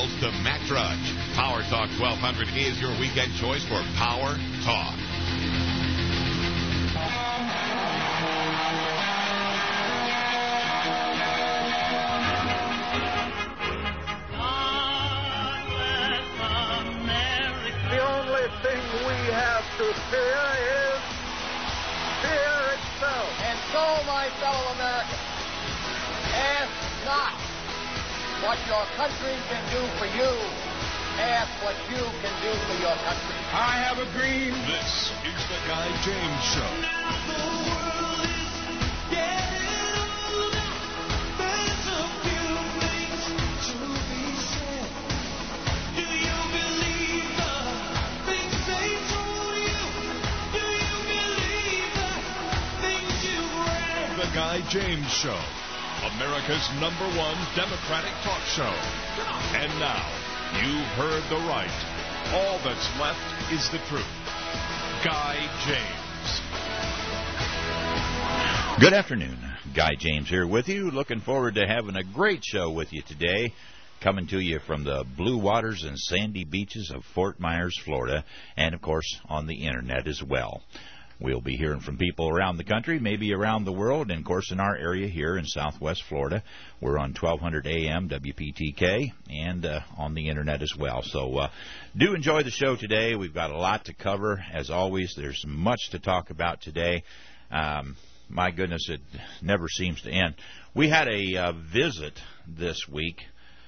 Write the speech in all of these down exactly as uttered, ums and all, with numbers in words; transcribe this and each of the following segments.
calls to Matt Drudge. Power Talk twelve hundred is your weekend choice for Power Talk. The only thing we have to fear is fear itself. And so, my fellow Americans, ask not what your country can do for you. Ask what you can do for your country. I have a dream. This is the Guy James Show. Now the world is getting older. There's a few things to be said. Do you believe the things they told you? Do you believe the things you've read? The Guy James Show, America's number one Democratic talk show. And now, you've heard the right. All that's left is the truth. Guy James. Good afternoon. Guy James here with you. Looking forward to having a great show with you today. Coming to you from the blue waters and sandy beaches of Fort Myers, Florida. And, of course, on the Internet as well. We'll be hearing from people around the country, maybe around the world, and, of course, in our area here in southwest Florida. We're on twelve hundred A M W P T K and uh, on the Internet as well. So uh, do enjoy the show today. We've got a lot to cover. As always, there's much to talk about today. Um, my goodness, it never seems to end. We had a uh, visit this week.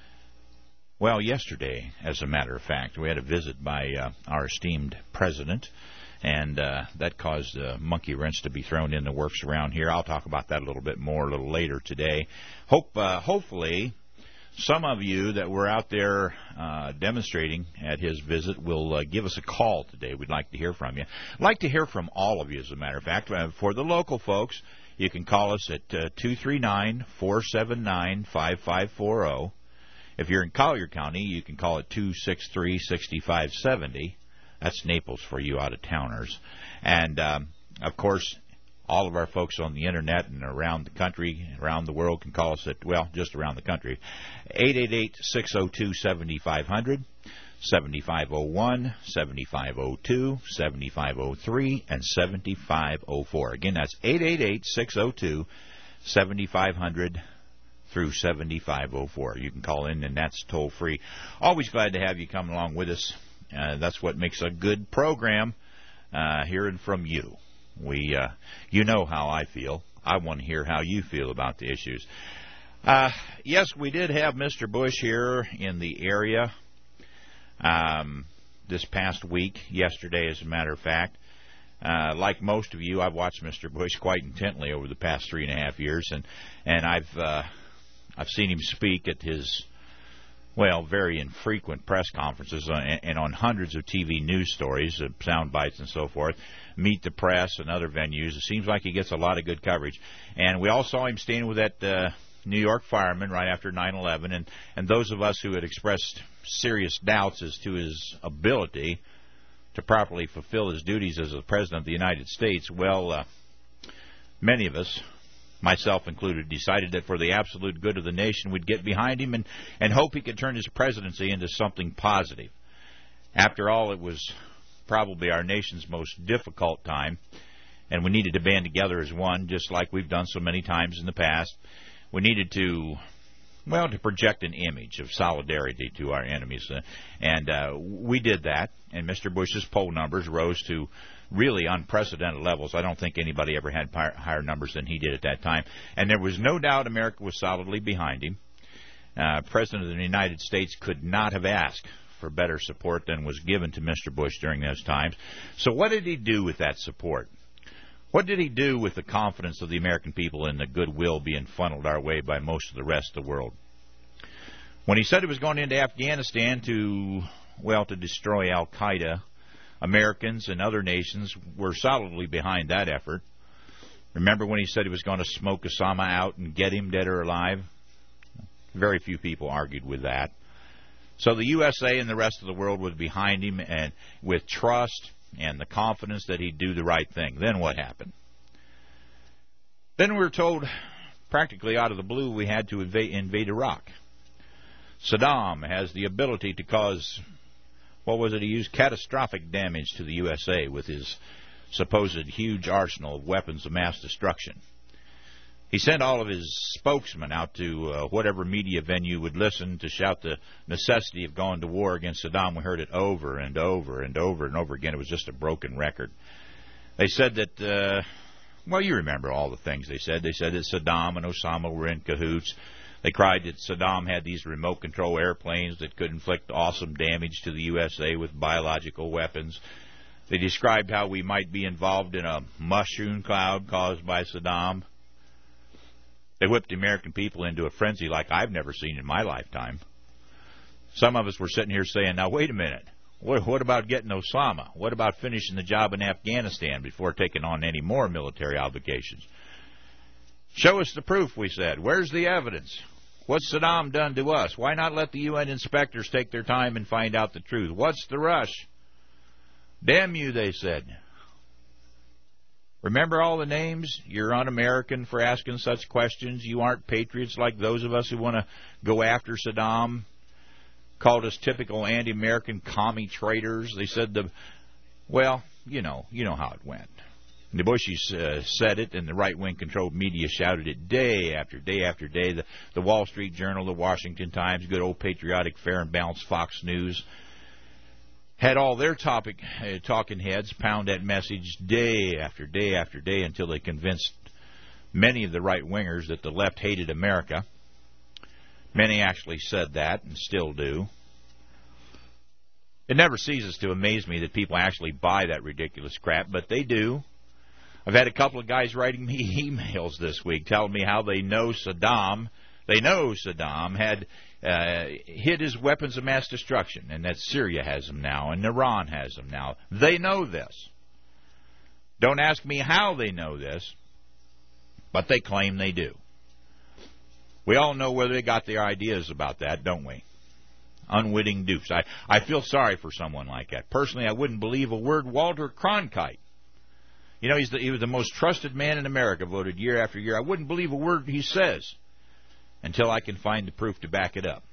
Well, yesterday, as a matter of fact, we had a visit by uh, our esteemed president. And uh, that caused a monkey wrench to be thrown in the works around here. I'll talk about that a little bit more a little later today. Hope, uh, hopefully, some of you that were out there uh, demonstrating at his visit will uh, give us a call today. We'd like to hear from you. I'd like to hear from all of you, as a matter of fact. Uh, for the local folks, you can call us at uh, two three nine, four seven nine, five five four zero. If you're in Collier County, you can call it two six three, six five seven zero. That's Naples for you out-of-towners. And, um, of course, all of our folks on the Internet and around the country, around the world, can call us at, well, just around the country, eight eight eight, six oh two, seven five zero zero, seven five zero one, seven five zero two, seven five zero three, and seven five zero four. Again, that's eight eight eight, six oh two, seven five zero zero through seven five zero four. You can call in, and that's toll-free. Always glad to have you come along with us. Uh, that's what makes a good program, uh, hearing from you. We, uh, you know how I feel. I want to hear how you feel about the issues. Uh, yes, we did have Mister Bush here in the area um, this past week, yesterday, as a matter of fact. Uh, like most of you, I've watched Mister Bush quite intently over the past three and a half years, and and I've uh, I've seen him speak at his well, very infrequent press conferences uh, and, and on hundreds of T V news stories, uh, sound bites and so forth, Meet the Press and other venues. It seems like he gets a lot of good coverage. And we all saw him standing with that uh, New York fireman right after nine eleven, and, and those of us who had expressed serious doubts as to his ability to properly fulfill his duties as the President of the United States, well, uh, many of us, myself included, decided that for the absolute good of the nation, we'd get behind him and, and hope he could turn his presidency into something positive. After all, it was probably our nation's most difficult time, and we needed to band together as one, just like we've done so many times in the past. We needed to, well, to project an image of solidarity to our enemies, uh, and uh, we did that, and Mister Bush's poll numbers rose to really unprecedented levels. I don't think anybody ever had higher numbers than he did at that time. And there was no doubt America was solidly behind him. Uh, President of the United States could not have asked for better support than was given to Mister Bush during those times. So what did he do with that support? What did he do with the confidence of the American people and the goodwill being funneled our way by most of the rest of the world? When he said he was going into Afghanistan to, well, to destroy Al-Qaeda, Americans and other nations were solidly behind that effort. Remember when he said he was going to smoke Osama out and get him dead or alive? Very few people argued with that. So the U S A and the rest of the world was behind him and with trust and the confidence that he'd do the right thing. Then what happened? Then we were told practically out of the blue we had to invade, invade Iraq. Saddam has the ability to cause, what was it he used, catastrophic damage to the U S A with his supposed huge arsenal of weapons of mass destruction. He sent all of his spokesmen out to uh, whatever media venue would listen to shout the necessity of going to war against Saddam. We heard it over and over and over and over again. It was just a broken record. They said that, uh, well, you remember all the things they said. They said that Saddam and Osama were in cahoots. They cried that Saddam had these remote control airplanes that could inflict awesome damage to the U S A with biological weapons. They described how we might be involved in a mushroom cloud caused by Saddam. They whipped the American people into a frenzy like I've never seen in my lifetime. Some of us were sitting here saying, now, wait a minute. What, what about getting Osama? What about finishing the job in Afghanistan before taking on any more military obligations? Show us the proof, we said. Where's the evidence? What's Saddam done to us? Why not let the U N inspectors take their time and find out the truth? What's the rush? Damn you, they said. Remember all the names? You're un-American for asking such questions. You aren't patriots like those of us who want to go after Saddam. Called us typical anti-American commie traitors. They said the, well, you know, you know how it went. The Bushies uh, said it, and the right-wing controlled media shouted it day after day after day. The, the Wall Street Journal, the Washington Times, good old patriotic, fair and balanced Fox News had all their topic uh, talking heads pound that message day after day after day until they convinced many of the right-wingers that the left hated America. Many actually said that and still do. It never ceases to amaze me that people actually buy that ridiculous crap, but they do. I've had a couple of guys writing me emails this week telling me how they know Saddam, they know Saddam had uh, hid his weapons of mass destruction, and that Syria has them now, and Iran has them now. They know this. Don't ask me how they know this, but they claim they do. We all know where they got their ideas about that, don't we? Unwitting dupes. I, I feel sorry for someone like that. Personally, I wouldn't believe a word Walter Cronkite. You know, he's the, he was the most trusted man in America, voted year after year. I wouldn't believe a word he says until I can find the proof to back it up.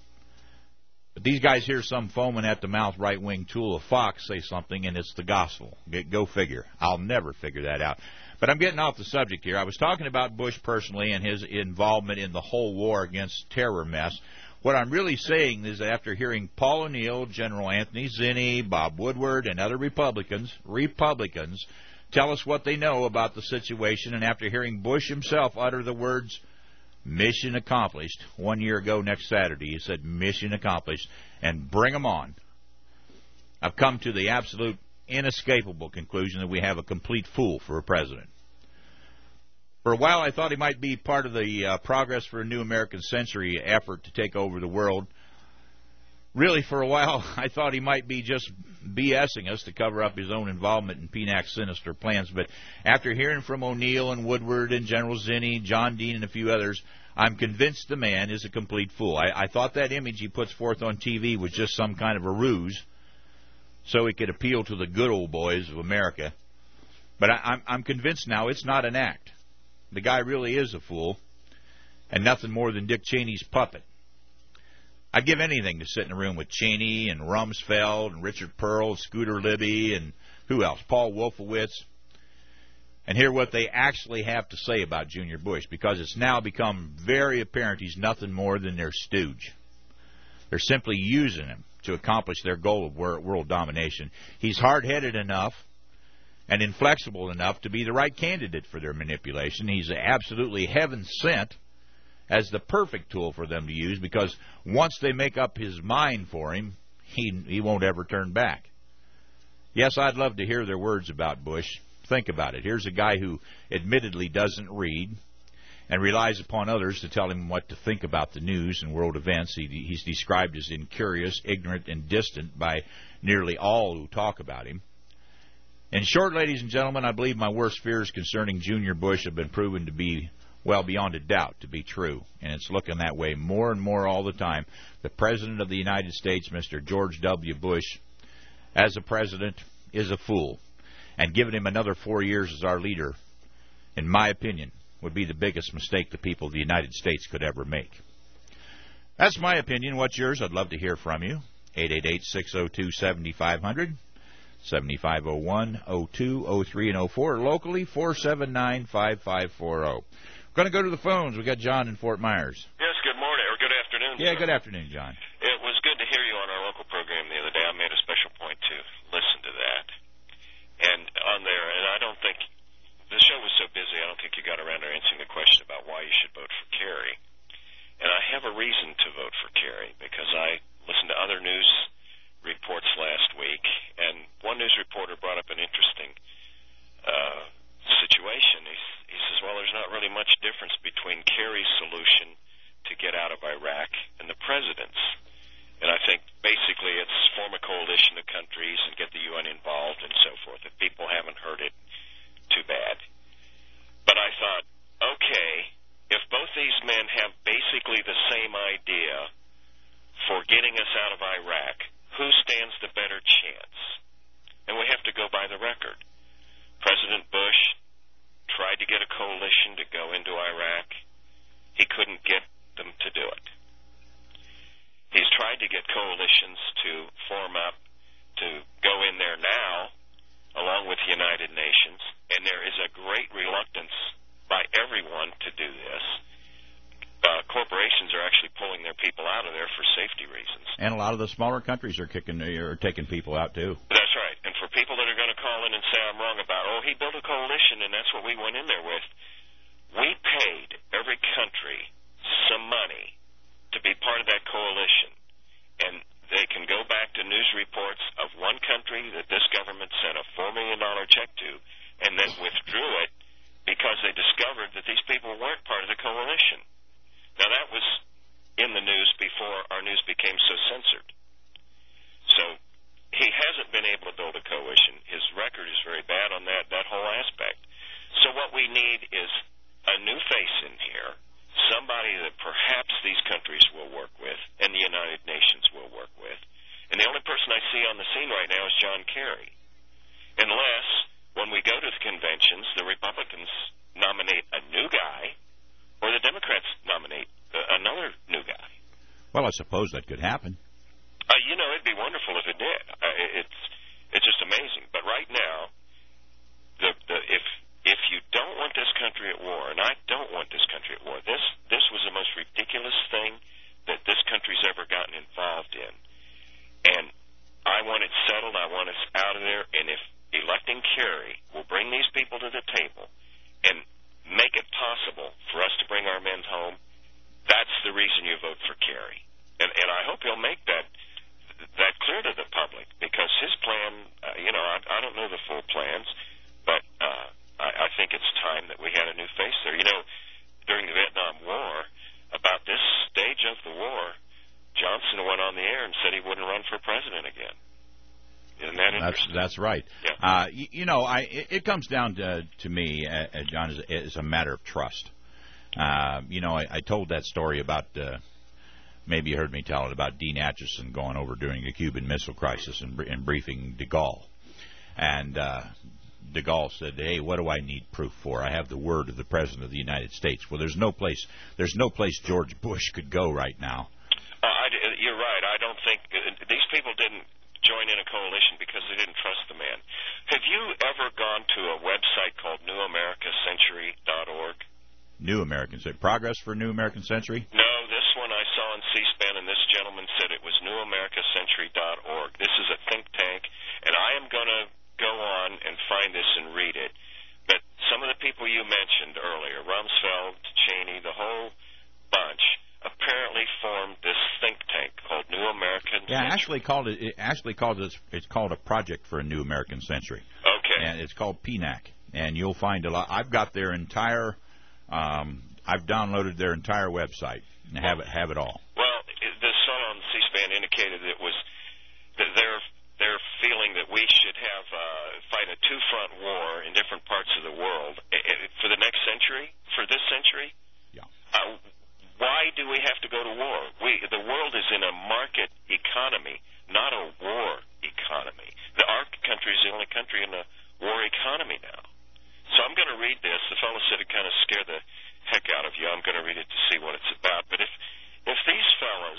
But these guys hear some foaming at the mouth right-wing tool of Fox say something, and it's the gospel. Go figure. I'll never figure that out. But I'm getting off the subject here. I was talking about Bush personally and his involvement in the whole war against terror mess. What I'm really saying is that after hearing Paul O'Neill, General Anthony Zinni, Bob Woodward, and other Republicans, Republicans, tell us what they know about the situation, and after hearing Bush himself utter the words, mission accomplished, one year ago next Saturday, he said, mission accomplished, and bring them on. I've come to the absolute inescapable conclusion that we have a complete fool for a president. For a while, I thought he might be part of the uh, Progress for a New American Century effort to take over the world. Really, for a while, I thought he might be just BSing us to cover up his own involvement in P NAC's sinister plans. But after hearing from O'Neill and Woodward and General Zinni, John Dean, and a few others, I'm convinced the man is a complete fool. I, I thought that image he puts forth on T V was just some kind of a ruse so he could appeal to the good old boys of America. But I, I'm, I'm convinced now it's not an act. The guy really is a fool and nothing more than Dick Cheney's puppet. I'd give anything to sit in a room with Cheney and Rumsfeld and Richard Pearl, Scooter Libby, and who else? Paul Wolfowitz, and hear what they actually have to say about Junior Bush, because it's now become very apparent he's nothing more than their stooge. They're simply using him to accomplish their goal of world domination. He's hard-headed enough and inflexible enough to be the right candidate for their manipulation. He's absolutely heaven-sent as the perfect tool for them to use, because once they make up his mind for him, he he won't ever turn back. Yes, I'd love to hear their words about Bush. Think about it. Here's a guy who admittedly doesn't read and relies upon others to tell him what to think about the news and world events. He, he's described as incurious, ignorant, and distant by nearly all who talk about him. In short, ladies and gentlemen, I believe my worst fears concerning Junior Bush have been proven to be, well, beyond a doubt, to be true. And it's looking that way more and more all the time. The President of the United States, Mister George W. Bush, as a president, is a fool. And giving him another four years as our leader, in my opinion, would be the biggest mistake the people of the United States could ever make. That's my opinion. What's yours? I'd love to hear from you. eight eight eight, six oh two, seven five zero zero, seven five oh one, oh two, oh three, and oh four. Locally, four seven nine, five five four zero. We're going to go to the phones. We got John in Fort Myers. Yes, good morning, or good afternoon. Yeah, sir. good afternoon, John. It was good to hear you on our local program the other day. I made a special point to listen to that. And on there, and I don't think, the show was so busy, I don't think you got around to answering the question about why you should vote for Kerry. And I have a reason to vote for Kerry, because I listened to other news reports last week, and one news reporter brought up an interesting uh, situation. He, he says, well, there's not really much difference between Kerry's solution to get out of Iraq and the president's. And I think basically it's form a coalition of countries and get the U N involved and so forth. If people haven't heard it, too bad. But I thought, okay, if both these men have basically the same idea for getting us out of Iraq, who stands the better chance? And we have to go by the record. President Bush tried to get a coalition to go into Iraq. He couldn't get them to do it. He's tried to get coalitions to form up to go in there now, along with the United Nations, and there is a great reluctance by everyone to do this. Uh, corporations are actually pulling their people out of there for safety reasons. And a lot of the smaller countries are kicking, are taking people out too. That's right. And for people that are going to call in and say I'm wrong about, oh, he built a coalition and that's what we went in there with, we paid every country some money to be part of that coalition. And they can go back to news reports of one country that this government sent a four million dollars check to and then withdrew it because they discovered that these people weren't part of the coalition. Now, that was in the news before our news became so censored. So he hasn't been able to build a coalition. His record is very bad on that, that whole aspect. So what we need is a new face in here, somebody that perhaps these countries will work with and the United Nations will work with. And the only person I see on the scene right now is John Kerry. Unless, when we go to the conventions, the Republicans nominate a new guy or the Democrats nominate uh, another new guy. Well, I suppose that could happen. Uh, you know, it'd be wonderful if it did. Uh, it's it's just amazing. But right now, the, the if if you don't want this country at war, and I don't want this country at war, this this was the most ridiculous thing that this country's ever gotten involved in. And I want it settled. I want us out of there. And if electing Kerry will bring these people to the table and make it possible for us to bring our men home, that's the reason you vote for Kerry. And, and I hope he'll make that that clear to the public, because his plan, uh, you know, I, I don't know the full plans, but uh, I, I think it's time that we had a new face there. You know, during the Vietnam War, about this stage of the war, Johnson went on the air and said he wouldn't run for president again. Isn't that interesting? That's that's right. Yeah. Uh, you, you know, I it, it comes down to to me, uh, John, is, is a matter of trust. Uh, you know, I, I told that story about. Uh, maybe you heard me tell it about Dean Acheson going over during the Cuban Missile Crisis and, and briefing de Gaulle, and uh, de Gaulle said, "Hey, what do I need proof for? I have the word of the President of the United States." Well, there's no place there's no place George Bush could go right now. Uh, I, you're right. I don't think uh, these people didn't join in a coalition because they didn't trust the man. Have you ever gone to a website called New America Century dot org? New American Century. Progress for New American Century? No, this one I saw on C-SPAN, and this gentleman said it was New America Century dot org. This is a think tank, and I am going to go on and find this and read it. But some of the people you mentioned earlier, Rumsfeld, Cheney, the whole bunch, apparently formed this think tank called New American Yeah, Century. actually called it. it actually called it. It's called a project for a New American Century. Okay. And it's called P N A C. And you'll find a lot. I've got their entire. Um, I've downloaded their entire website and have it have it all. Well, the son on C-SPAN indicated it was that they're they're feeling that we should have uh, fight a two-front war in different parts of the world for the next century, for this century. Yeah. Uh, why do we have to go to war? We the world is in a market economy, not a war economy. The, our country is the only country in a war economy now. So I'm going to read this. The fellow said it kind of scared the heck out of you. I'm going to read it to see what it's about. But if if these fellows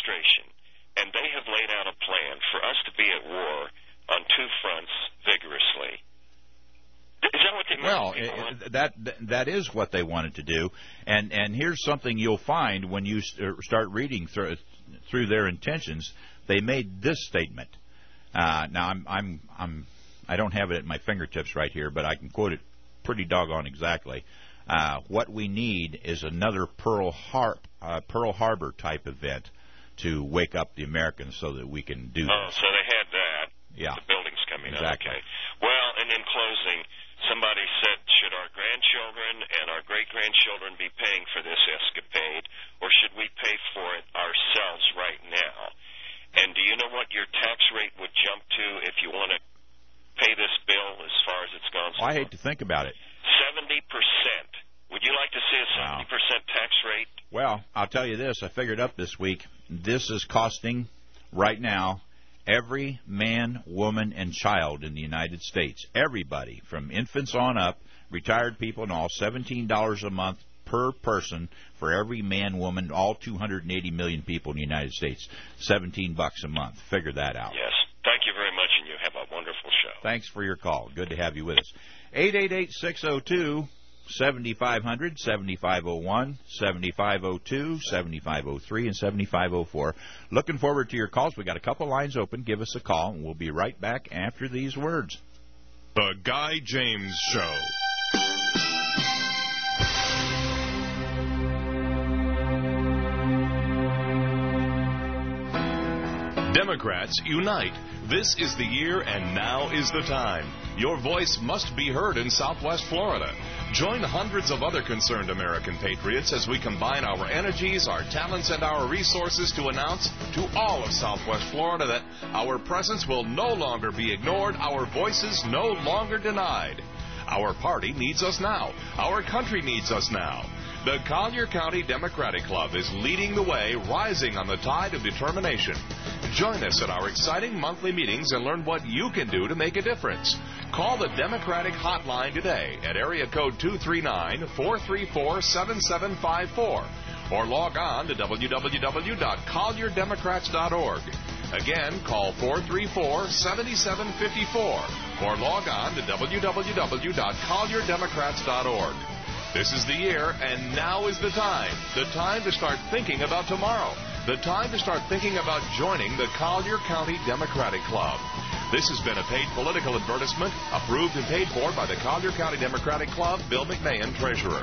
administration, and they have laid out a plan for us to be at war on two fronts vigorously. Is that what they Well, meant? it, that that is what they wanted to do, and and here's something you'll find when you start reading through through their intentions. They made this statement. Uh, now I'm I'm I'm I don't have it at my fingertips right here, but I can quote it pretty doggone exactly. Uh, what we need is another Pearl Har- uh, Pearl Harbor type event to wake up the Americans so that we can do. Oh, this. so they had that. Yeah. The building's coming Exactly. up. Okay. Well, and in closing, somebody said, should our grandchildren and our great-grandchildren be paying for this escapade, or should we pay for it ourselves right now? And do you know what your tax rate would jump to if you want to pay this bill as far as it's gone? Well, I hate to think about it. seventy percent. Would you like to see a seventy percent tax rate? Well, I'll tell you this. I figured up this week. This is costing, right now, every man, woman, and child in the United States, everybody from infants on up, retired people and all, seventeen dollars a month per person for every man, woman, all two hundred eighty million people in the United States. seventeen bucks a month. Figure that out. Yes. Thank you very much, and you have a wonderful show. Thanks for your call. Good to have you with us. eight eight eight, six oh two, seven five zero zero, seven five zero one, seven five zero two, seven five zero three, and seven five zero four. Looking forward to your calls. We got a couple lines open. Give us a call, and we'll be right back after these words. The Guy James Show. Democrats, unite. This is the year and now is the time. Your voice must be heard in Southwest Florida. Join hundreds of other concerned American patriots as we combine our energies, our talents, and our resources to announce to all of Southwest Florida that our presence will no longer be ignored, our voices no longer denied. Our party needs us now. Our country needs us now. The Collier County Democratic Club is leading the way, rising on the tide of determination. Join us at our exciting monthly meetings and learn what you can do to make a difference. Call the Democratic Hotline today at area code two three nine, four three four, seven seven five four or log on to w w w dot collier democrats dot org. Again, call four three four, seven seven five four or log on to w w w dot collier democrats dot org. This is the year, and now is the time. The time to start thinking about tomorrow. The time to start thinking about joining the Collier County Democratic Club. This has been a paid political advertisement, approved and paid for by the Collier County Democratic Club, Bill McMahon, Treasurer.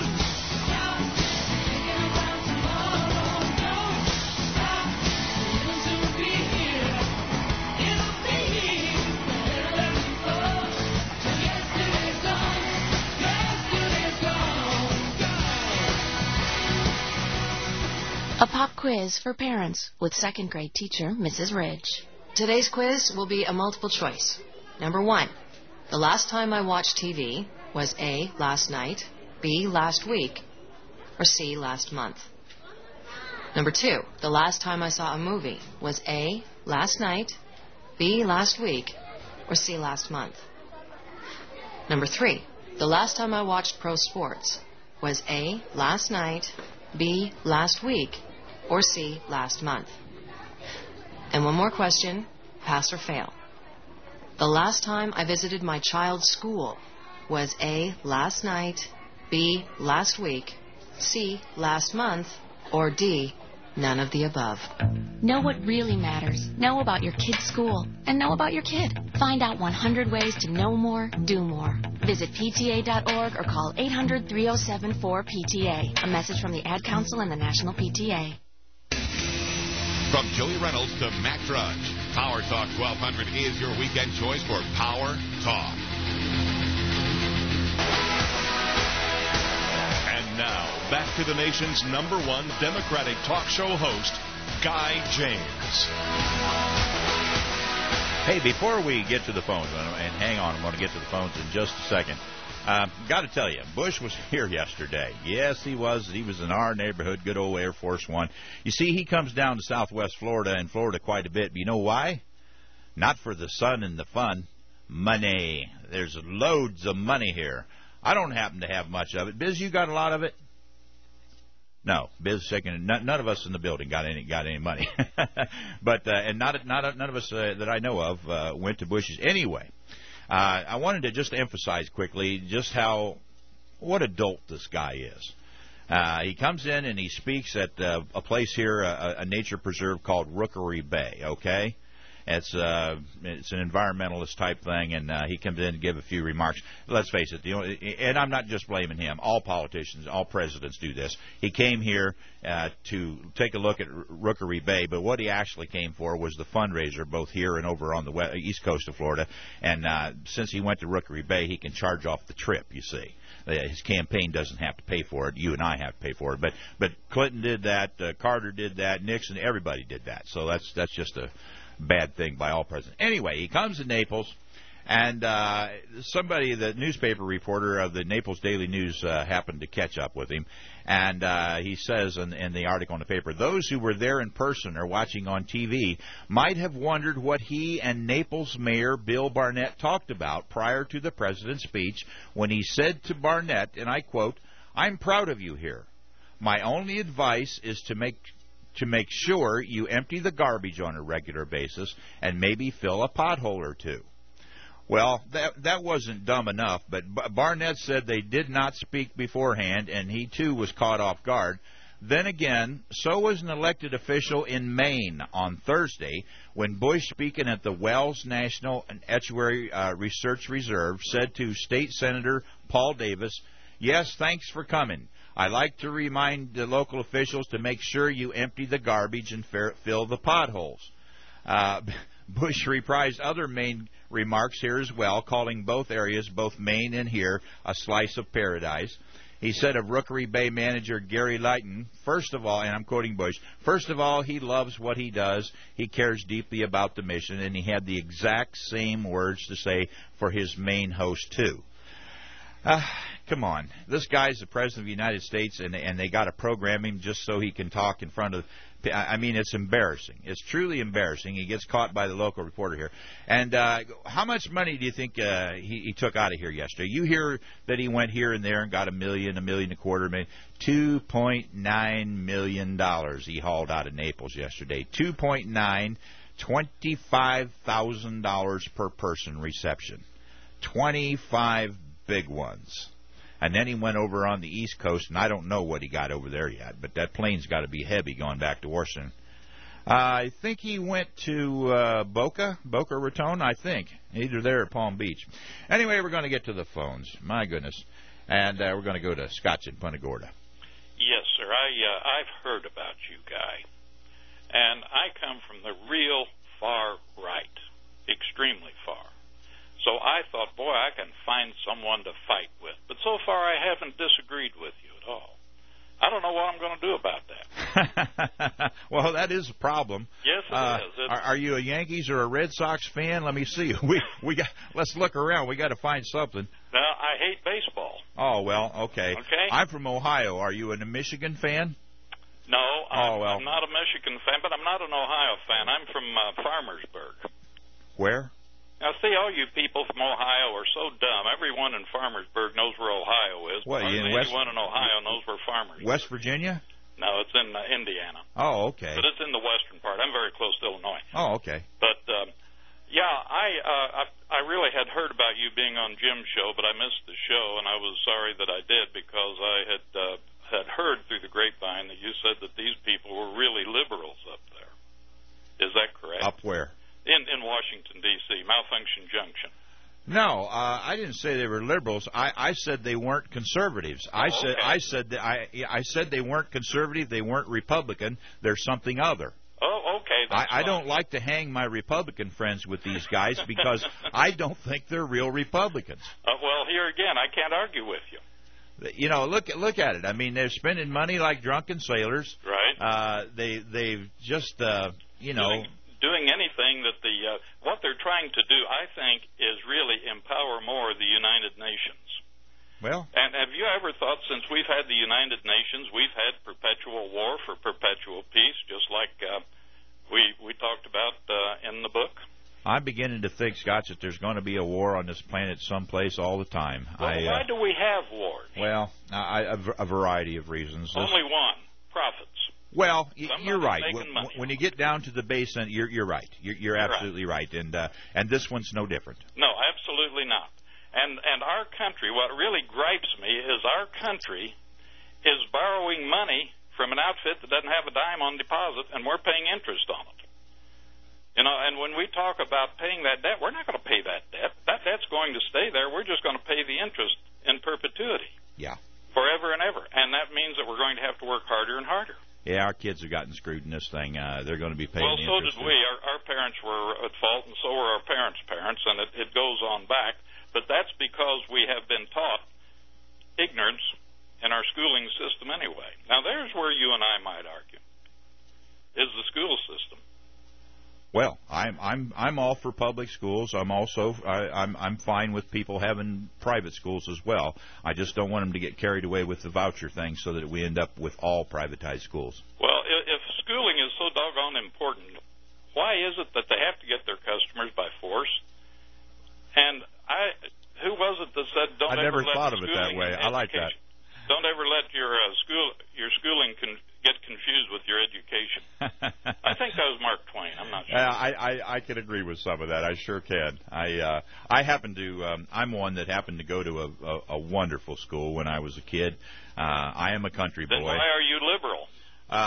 A pop quiz for parents with second grade teacher, Missus Ridge. Today's quiz will be a multiple choice. Number one, the last time I watched T V was A, last night, B, last week, or C, last month. Number two, the last time I saw a movie was A, last night, B, last week, or C, last month. Number three, the last time I watched pro sports was A, last night, B, last week, or C, last month. And one more question, pass or fail. The last time I visited my child's school was A, last night, B, last week, C, last month, or D, none of the above. Know what really matters. Know about your kid's school and know about your kid. Find out one hundred ways to know more, do more. Visit P T A dot org or call eight hundred, three oh seven, four P T A. A message from the Ad Council and the National P T A. From Joey Reynolds to Matt Drudge, Power Talk twelve hundred is your weekend choice for Power Talk. And now, back to the nation's number one Democratic talk show host, Guy James. Hey, before we get to the phones, and hang on, I'm going to get to the phones in just a second. Uh, got to tell you, Bush was here yesterday. Yes, he was. He was in our neighborhood, good old Air Force One. You see, he comes down to Southwest Florida and Florida quite a bit. But you know why? Not for the sun and the fun. Money. There's loads of money here. I don't happen to have much of it. Biz, you got a lot of it? No, business shaking. None, none of us in the building got any got any money, but uh, and not not none of us uh, that I know of uh, went to Bush's anyway. Uh, I wanted to just emphasize quickly just how what a dolt this guy is. Uh, he comes in and he speaks at uh, a place here, a, a nature preserve called Rookery Bay. Okay. It's uh, it's an environmentalist type thing, and uh, he comes in to give a few remarks. Let's face it, the only, and I'm not just blaming him. All politicians, all presidents do this. He came here uh, to take a look at Rookery Bay, but what he actually came for was the fundraiser, both here and over on the west, east coast of Florida. And uh, since he went to Rookery Bay, he can charge off the trip, you see. His campaign doesn't have to pay for it. You and I have to pay for it. But but Clinton did that. Uh, Carter did that. Nixon, everybody did that. So that's that's just a bad thing by all presidents. Anyway, he comes to Naples, and uh, somebody, the newspaper reporter of the Naples Daily News, uh, happened to catch up with him, and uh, he says in, in the article in the paper, those who were there in person or watching on T V might have wondered what he and Naples Mayor Bill Barnett talked about prior to the president's speech when he said to Barnett, and I quote, "I'm proud of you here. My only advice is to make to make sure you empty the garbage on a regular basis and maybe fill a pothole or two." Well, that that wasn't dumb enough, but Barnett said they did not speak beforehand, and he too was caught off guard. Then again, so was an elected official in Maine on Thursday when Bush, speaking at the Wells National Estuary uh, Research Reserve, said to State Senator Paul Davis, "Yes, thanks for coming. I like to remind the local officials to make sure you empty the garbage and fill the potholes." Uh, Bush reprised other Maine remarks here as well, calling both areas, both Maine and here, a slice of paradise. He said of Rookery Bay manager Gary Lighton, first of all, and I'm quoting Bush, first of all, he loves what he does. He cares deeply about the mission, and he had the exact same words to say for his Maine host, too. Uh, come on. This guy's the President of the United States, and, and they got to program him just so he can talk in front of... I mean, it's embarrassing. It's truly embarrassing. He gets caught by the local reporter here. And uh, how much money do you think uh, he, he took out of here yesterday? You hear that he went here and there and got a million, a million and a quarter, million. two point nine million dollars he hauled out of Naples yesterday. two point nine, twenty-five thousand dollars per person reception. twenty-five big ones. And then he went over on the East Coast, and I don't know what he got over there yet, but that plane's got to be heavy going back to Washington. Uh, I think he went to uh, Boca, Boca Raton, I think. Either there or Palm Beach. Anyway, we're going to get to the phones. My goodness. And uh, we're going to go to Scotch in Punta Gorda. Yes, sir. I, uh, I've heard about you, Guy. And I come from the real far right, extremely far. So I thought, boy, I can find someone to fight with. But so far I haven't disagreed with you at all. I don't know what I'm going to do about that. Well, that is a problem. Yes, it uh, is. It's... Are, are you a Yankees or a Red Sox fan? Let me see. We we got. Let's look around. We got to find something. No, I hate baseball. Oh, well, okay. Okay. I'm from Ohio. Are you a Michigan fan? No, I'm, oh, well. I'm not a Michigan fan, but I'm not an Ohio fan. I'm from uh, Farmersburg. Where? Now, see, all you people from Ohio are so dumb. Everyone in Farmersburg knows where Ohio is. What, Hardly in West, anyone in Ohio knows where Farmersburg West Virginia? No, it's in uh, Indiana. Oh, okay. But it's in the western part. I'm very close to Illinois. Oh, okay. But, um, yeah, I, uh, I I really had heard about you being on Jim's show, but I missed the show, and I was sorry that I did because I had uh, had heard through the grapevine that you said that these people were really liberals up there. Is that correct? Up where? In in Washington, D C, Malfunction Junction. No, uh, I didn't say they were liberals. I, I said they weren't conservatives. I oh, said okay. I said that I I said they weren't conservative. They weren't Republican. They're something other. Oh, okay. That's I, I don't like to hang my Republican friends with these guys because I don't think they're real Republicans. Uh, well, here again, I can't argue with you. You know, look look at it. I mean, they're spending money like drunken sailors. Right. Uh, they they've just uh, you know. Doing, doing anything that the uh, what they're trying to do, I think, is really empower more the United Nations. Well, and have you ever thought, since we've had the United Nations, we've had perpetual war for perpetual peace, just like uh, we we talked about uh, in the book? I'm beginning to think, Scotch, that there's going to be a war on this planet someplace all the time. Well, I, why uh, do we have wars? Well, I, a, a variety of reasons. Only one. profits. Well, y- Somebody's you're right. making When, money. when you get down to the base end, you're you're right. You're, you're You're absolutely right. And uh, and this one's no different. No, absolutely not. And and our country, what really gripes me is our country is borrowing money from an outfit that doesn't have a dime on deposit, and we're paying interest on it. You know, and when we talk about paying that debt, we're not going to pay that debt. That debt's going to stay there. We're just going to pay the interest in perpetuity. Yeah. Forever and ever. And that means that we're going to have to work harder and harder. Yeah, our kids have gotten screwed in this thing. Uh, they're going to be paying Well, the so interest. did we. Our, our parents were at fault, and so were our parents' parents, and it, it goes on back. But that's because we have been taught ignorance in our schooling system anyway. Now, there's where you and I might argue, is the school system. Well, I'm I'm I'm all for public schools. I'm also I, I'm I'm fine with people having private schools as well. I just don't want them to get carried away with the voucher thing, so that we end up with all privatized schools. Well, if, if schooling is so doggone important, why is it that they have to get their customers by force? And I, who was it that said, "Don't I ever never let thought of it that schooling way." and I like that. education- Don't ever let your uh, school your schooling con- get confused with your education. I think that was Mark Twain. I'm not sure. Uh, I, I I can agree with some of that. I sure can. I uh, I happen to. Um, I'm one that happened to go to a, a, a wonderful school when I was a kid. Uh, I am a country Then boy. why are you liberal? Uh,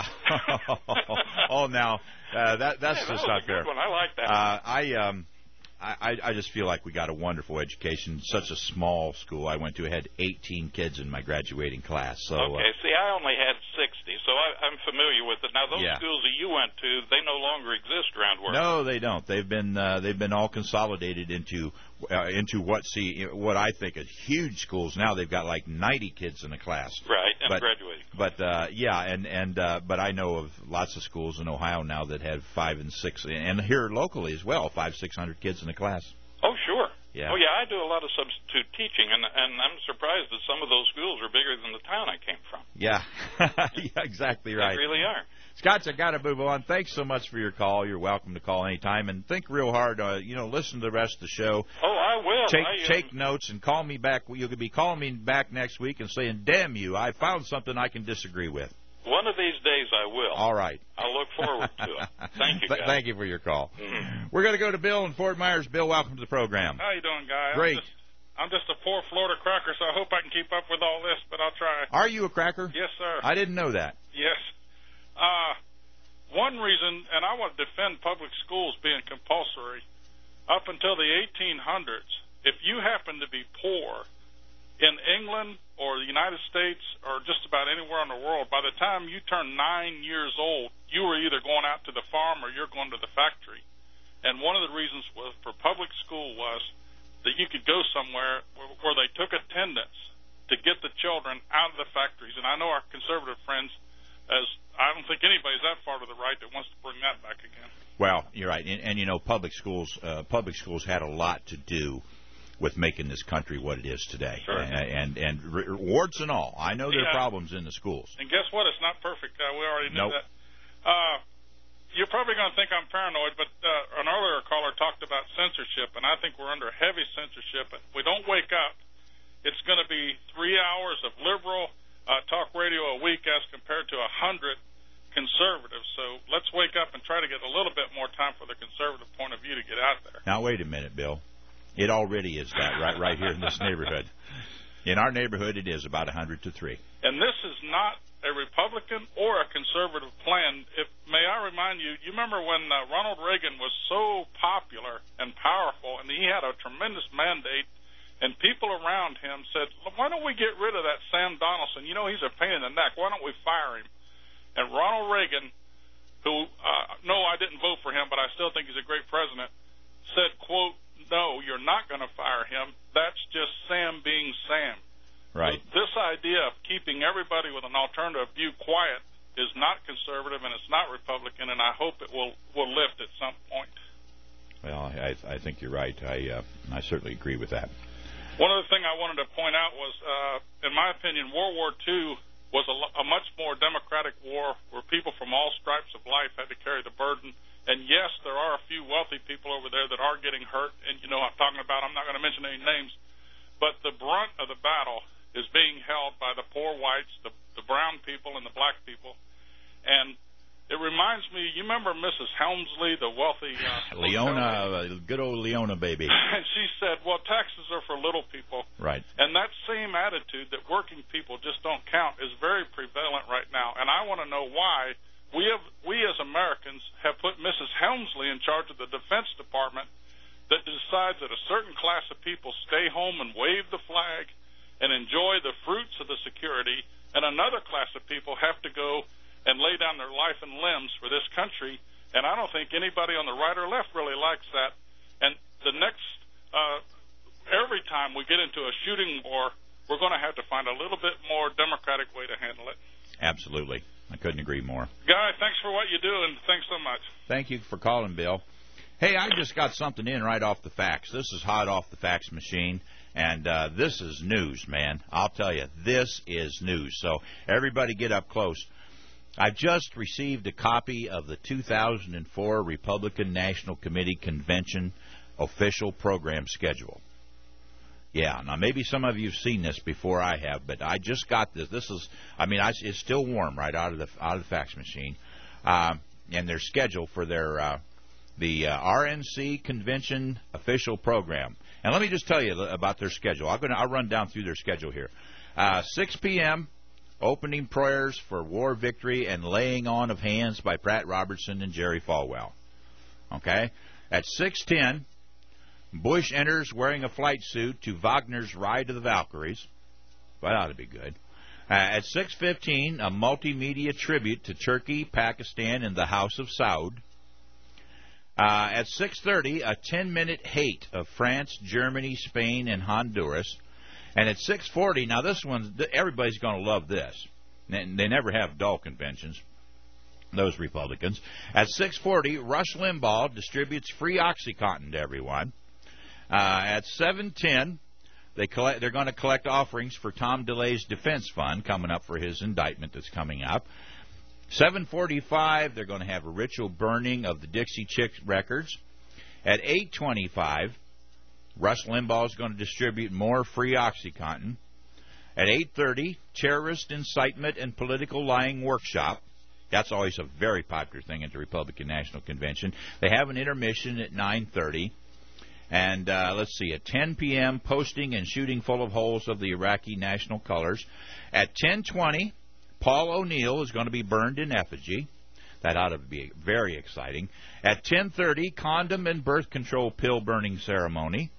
oh, now uh, that that's Yeah, that just was not a fair. good one. I like that. Uh, I um. I, I just feel like we got a wonderful education. Such a small school I went to. I had eighteen kids in my graduating class. So okay, uh, see, I only had sixty, so I, I'm familiar with it. Now, those Yeah. schools that you went to, they no longer exist around where no, they don't. They've been uh, they've been all consolidated into uh, into what see what I think are huge schools. Now they've got like ninety kids in a class. Right, and but, graduating. But uh, yeah, and and uh, but I know of lots of schools in Ohio now that have five and six, and here locally as well, five six hundred kids in a class. Oh, sure. Yeah. Oh, yeah, I do a lot of substitute teaching, and and I'm surprised that some of those schools are bigger than the town I came from. Yeah, yeah, exactly right. They really are. Scott, I got to move on. Thanks so much for your call. You're welcome to call anytime, and think real hard. Uh, you know, listen to the rest of the show. Oh, I will. Take I, uh, take notes and call me back. You'll be calling me back next week and saying, "Damn you, I found something I can disagree with." One of these days I will. All right. I'll look forward to it. Thank you, Th- guys. Thank you for your call. Mhm. We're going to go to Bill in Fort Myers. Bill, welcome to the program. How you doing, guy? Great. I'm just, I'm just a poor Florida cracker, so I hope I can keep up with all this, but I'll try. Are you a cracker? Yes, sir. I didn't know that. Yes. Uh, one reason, and I want to defend public schools being compulsory, up until the eighteen hundreds, if you happen to be poor in England or the United States or just about anywhere in the world, by the time you turn nine years old, you were either going out to the farm or you're going to the factory. And one of the reasons was for public school was that you could go somewhere where, where they took attendance to get the children out of the factories. And I know our conservative friends, as I don't think anybody's that far to the right that wants to bring that back again. Well, you're right, and, and you know, public schools, uh, public schools had a lot to do with making this country what it is today, Sure. and and, and re- warts and all. I know there are Yeah. problems in the schools. And guess what? It's not perfect. Uh, we already knew Nope. that. Uh, you're probably going to think I'm paranoid, but uh, an earlier caller talked about censorship, and I think we're under heavy censorship. If we don't wake up, it's going to be three hours of liberal uh, talk radio a week as compared to a hundred conservatives. So let's wake up and try to get a little bit more time for the conservative point of view to get out there. Now, wait a minute, Bill. It already is that right, right here in this neighborhood. In our neighborhood, it is about a hundred to three. And this is not a Republican or a conservative plan. If may I remind you, you remember when uh, Ronald Reagan was so popular and powerful, and he had a tremendous mandate, and people around him said, why don't we get rid of that Sam Donaldson? You know, he's a pain in the neck. Why don't we fire him? And Ronald Reagan, who, uh, no, I didn't vote for him, but I still think he's a great president, said, quote, no, you're not going to fire him. That's just Sam being Sam. Right. So this idea of keeping everybody with an alternative view quiet is not conservative and it's not Republican, and I hope it will, will lift at some point. Well, I, I think you're right. I uh, I certainly agree with that. One other thing I wanted to point out was, uh, in my opinion, World War Two was a, a much more democratic war where people from all stripes of life had to carry the burden. And, yes, there are a few wealthy people over there that are getting hurt, and you know what I'm talking about. I'm not going to mention any names. But the brunt of the battle is being held by the poor whites, the, the brown people, and the black people. And it reminds me, you remember Missus Helmsley, the wealthy... Uh, Leona, uh, good old Leona baby. And she said, well, taxes are for little people. Right. And that same attitude that working people just don't count is very prevalent right now. And I want to know why we have, we as Americans have put Missus Helmsley in charge of the Defense Department that decides that a certain class of people stay home and wave the flag and enjoy the fruits of the security, and another class of people have to go and lay down their life and limbs for this country. And I don't think anybody on the right or left really likes that. And the next, uh, every time we get into a shooting war, we're going to have to find a little bit more democratic way to handle it. Absolutely. I couldn't agree more. Guy, thanks for what you do, and thanks so much. Thank you for calling, Bill. Hey, I just got something in right off the fax. This is hot off the fax machine, and uh, this is news, man. I'll tell you, this is news. So everybody get up close. I just received a copy of the two thousand four Republican National Committee Convention official program schedule. Yeah, now maybe some of you have seen this before I have, but I just got this. This is, I mean, I, it's still warm right out of the out of the fax machine, uh, and their schedule for their uh, the uh, R N C Convention official program. And let me just tell you about their schedule. I'm gonna I'll run down through their schedule here. Uh, six p.m. opening prayers for war victory and laying on of hands by Pratt Robertson and Jerry Falwell. Okay? At six ten, Bush enters wearing a flight suit to Wagner's Ride to the Valkyries. That ought to be good. Uh, at six fifteen, a multimedia tribute to Turkey, Pakistan, and the House of Saud. Uh, at six thirty, a ten-minute hate of France, Germany, Spain, and Honduras. And at six forty, now this one, everybody's going to love this. They never have dull conventions, those Republicans. At six forty, Rush Limbaugh distributes free OxyContin to everyone. Uh, at seven ten, they collect, they're going to collect offerings for Tom DeLay's defense fund coming up for his indictment that's coming up. seven forty-five, they're going to have a ritual burning of the Dixie Chicks records. At eight twenty-five, Rush Limbaugh is going to distribute more free OxyContin. At eight thirty, terrorist incitement and political lying workshop. That's always a very popular thing at the Republican National Convention. They have an intermission at nine thirty. And uh, let's see, at ten p.m., posting and shooting full of holes of the Iraqi national colors. At ten twenty, Paul O'Neill is going to be burned in effigy. That ought to be very exciting. At ten thirty, condom and birth control pill burning ceremony.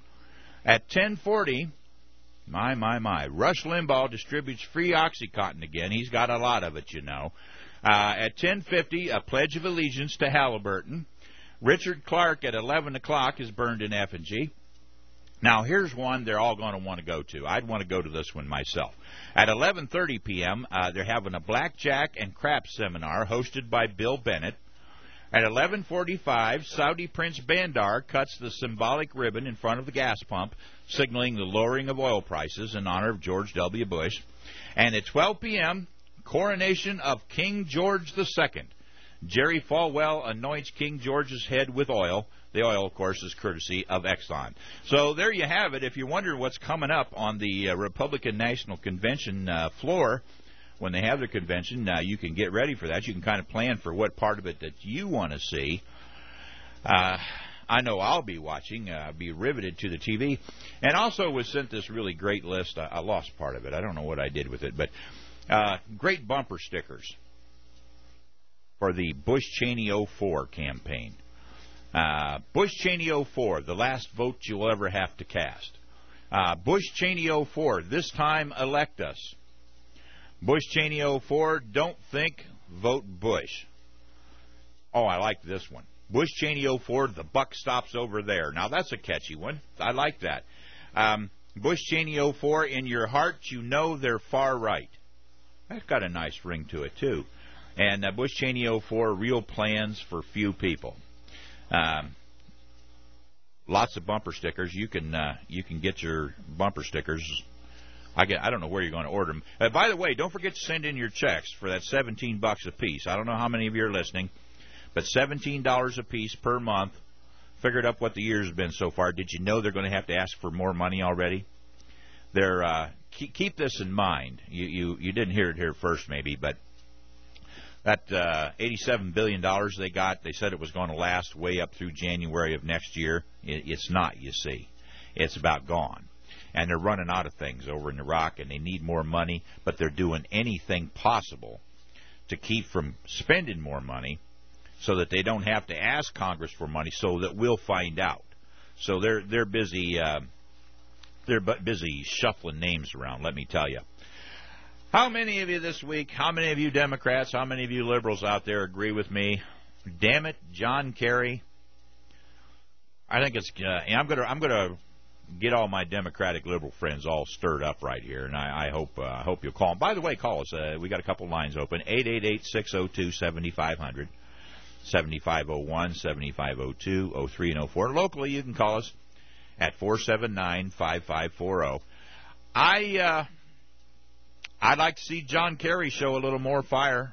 At ten forty, my, my, my, Rush Limbaugh distributes free OxyContin again. He's got a lot of it, you know. Uh, at ten fifty, a pledge of allegiance to Halliburton. Richard Clark at eleven o'clock is burned in effigy. Now, here's one they're all going to want to go to. I'd want to go to this one myself. At eleven thirty p.m., uh, they're having a blackjack and craps seminar hosted by Bill Bennett. At eleven forty-five, Saudi Prince Bandar cuts the symbolic ribbon in front of the gas pump, signaling the lowering of oil prices in honor of George W. Bush. And at twelve p.m., coronation of King George the Second. Jerry Falwell anoints King George's head with oil. The oil, of course, is courtesy of Exxon. So there you have it. If you're wondering what's coming up on the uh, Republican National Convention uh, floor, when they have their convention, uh, you can get ready for that. You can kind of plan for what part of it that you want to see. Uh, I know I'll be watching, uh, be riveted to the T V. And also was sent this really great list. I, I lost part of it. I don't know what I did with it. But uh, great bumper stickers for the Bush-Cheney oh four campaign. Uh, Bush-Cheney oh four, the last vote you'll ever have to cast. Uh, Bush-Cheney oh four, this time elect us. Bush-Cheney oh four, don't think, vote Bush. Oh, I like this one. Bush-Cheney oh four, the buck stops over there. Now, that's a catchy one. I like that. Um, Bush-Cheney oh four, in your heart, you know they're far right. That's got a nice ring to it, too. And uh, Bush-Cheney oh four, real plans for few people. Um, lots of bumper stickers. You can uh, you can get your bumper stickers. I get. I don't know where you're going to order them. Uh, by the way, don't forget to send in your checks for that seventeen bucks a piece. I don't know how many of you are listening, but seventeen dollars a piece per month. Figured up what the year's been so far. Did you know they're going to have to ask for more money already? They're uh, keep, keep this in mind. You, you you didn't hear it here first, maybe, but That uh, eighty-seven billion dollars they got, they said it was going to last way up through January of next year. It, it's not, you see. It's about gone. And they're running out of things over in Iraq, and they need more money, but they're doing anything possible to keep from spending more money so that they don't have to ask Congress for money, so that we'll find out. So they're they're busy uh, they're busy shuffling names around, let me tell you. How many of you this week, how many of you Democrats, how many of you liberals out there agree with me? Damn it, John Kerry. I think it's uh, I'm going to I'm going to get all my Democratic liberal friends all stirred up right here, and I, I hope uh, I hope you'll call them. By the way, call us. Uh, we got a couple lines open. eight eight eight, six oh two, seven five zero zero. seventy-five oh one, seventy-five oh two, oh three, and oh four. Locally, you can call us at four seven nine, five five four oh. I, uh, I'd like to see John Kerry show a little more fire.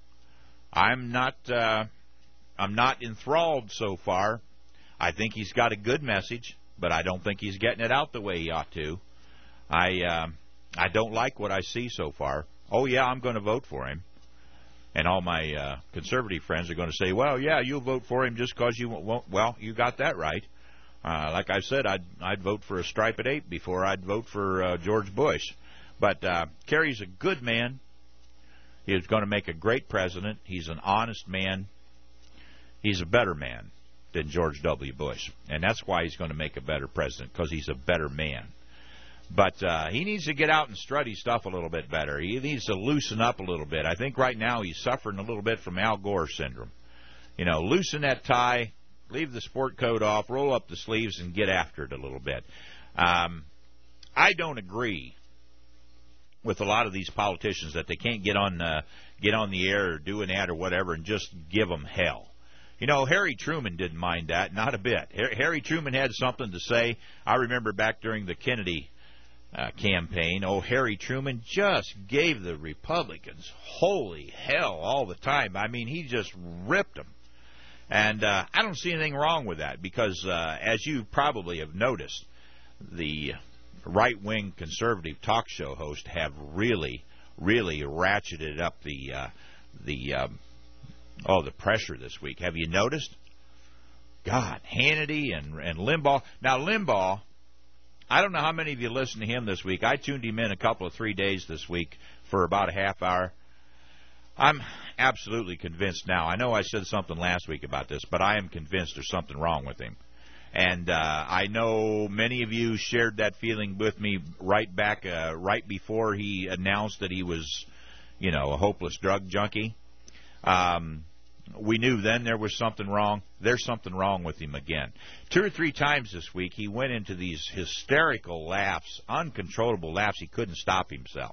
I'm not, uh, I'm not enthralled so far. I think he's got a good message, but I don't think he's getting it out the way he ought to. I, uh, I don't like what I see so far. Oh, yeah, I'm going to vote for him. And all my uh, conservative friends are going to say, well, yeah, you'll vote for him just because you won't. Well, you got that right. Uh, like I said, I'd, I'd vote for a striped ape before I'd vote for uh, George Bush. But uh, Kerry's a good man. He's going to make a great president. He's an honest man. He's a better man than George W. Bush. And that's why he's going to make a better president, because he's a better man. But uh, he needs to get out and strut his stuff a little bit better. He needs to loosen up a little bit. I think right now he's suffering a little bit from Al Gore syndrome. You know, loosen that tie, leave the sport coat off, roll up the sleeves, and get after it a little bit. Um, I don't agree with a lot of these politicians that they can't get on uh, get on the air or do an ad or whatever and just give them hell. You know, Harry Truman didn't mind that, not a bit. Harry Truman had something to say. I remember back during the Kennedy Uh, campaign, oh, Harry Truman just gave the Republicans holy hell all the time. I mean, he just ripped them. And uh, I don't see anything wrong with that because, uh, as you probably have noticed, the right-wing conservative talk show hosts have really, really ratcheted up the, uh, the um, oh, the pressure this week. Have you noticed? God, Hannity and, and Limbaugh. Now, Limbaugh, I don't know how many of you listened to him this week. I tuned him in a couple of three days this week for about a half hour. I'm absolutely convinced now. I know I said something last week about this, but I am convinced there's something wrong with him. And uh, I know many of you shared that feeling with me right back, uh, right before he announced that he was, you know, a hopeless drug junkie. Um, we knew then there was something wrong. There's something wrong with him again. Two or three times this week, he went into these hysterical laughs, uncontrollable laughs. He couldn't stop himself.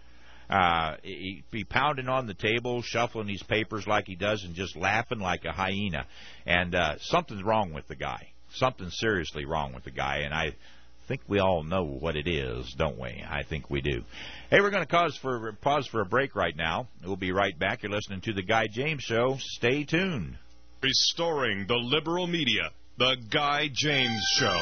Uh, he, he pounding on the table, shuffling these papers like he does, and just laughing like a hyena. And uh, something's wrong with the guy. Something's seriously wrong with the guy, and I think we all know what it is, don't we? I think we do. Hey, we're going to pause for, pause for a break right now. We'll be right back. You're listening to The Guy James Show. Stay tuned. Restoring the liberal media, The Guy James Show.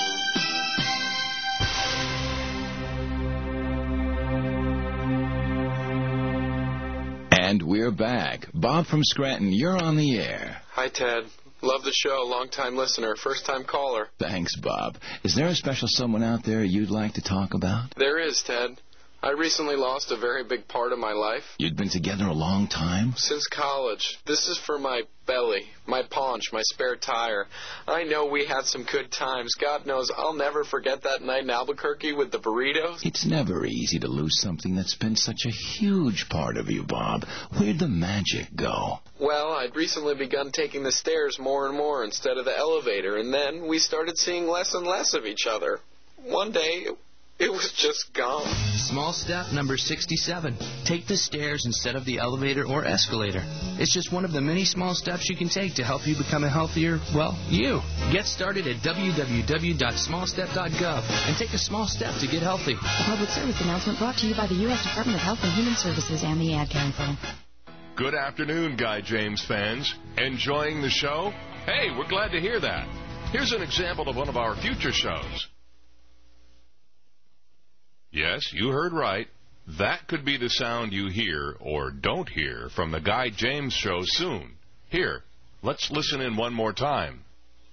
And we're back. Bob from Scranton, you're on the air. Hi, Ted. Love the show. Long-time listener. First-time caller. Thanks, Bob. Is there a special someone out there you'd like to talk about? There is, Ted. I recently lost a very big part of my life. You'd been together a long time? Since college. This is for my belly, my paunch, my spare tire. I know we had some good times. God knows I'll never forget that night in Albuquerque with the burritos. It's never easy to lose something that's been such a huge part of you, Bob. Where'd the magic go? Well, I'd recently begun taking the stairs more and more instead of the elevator, and then we started seeing less and less of each other. One day, it was just gone. Small step number sixty-seven. Take the stairs instead of the elevator or escalator. It's just one of the many small steps you can take to help you become a healthier, well, you. Get started at w w w dot small step dot gov and take a small step to get healthy. A public service announcement brought to you by the U S Department of Health and Human Services and the Ad Council. Good afternoon, Guy James fans. Enjoying the show? Hey, we're glad to hear that. Here's an example of one of our future shows. Yes, you heard right. That could be the sound you hear or don't hear from the Guy James Show soon. Here, let's listen in one more time.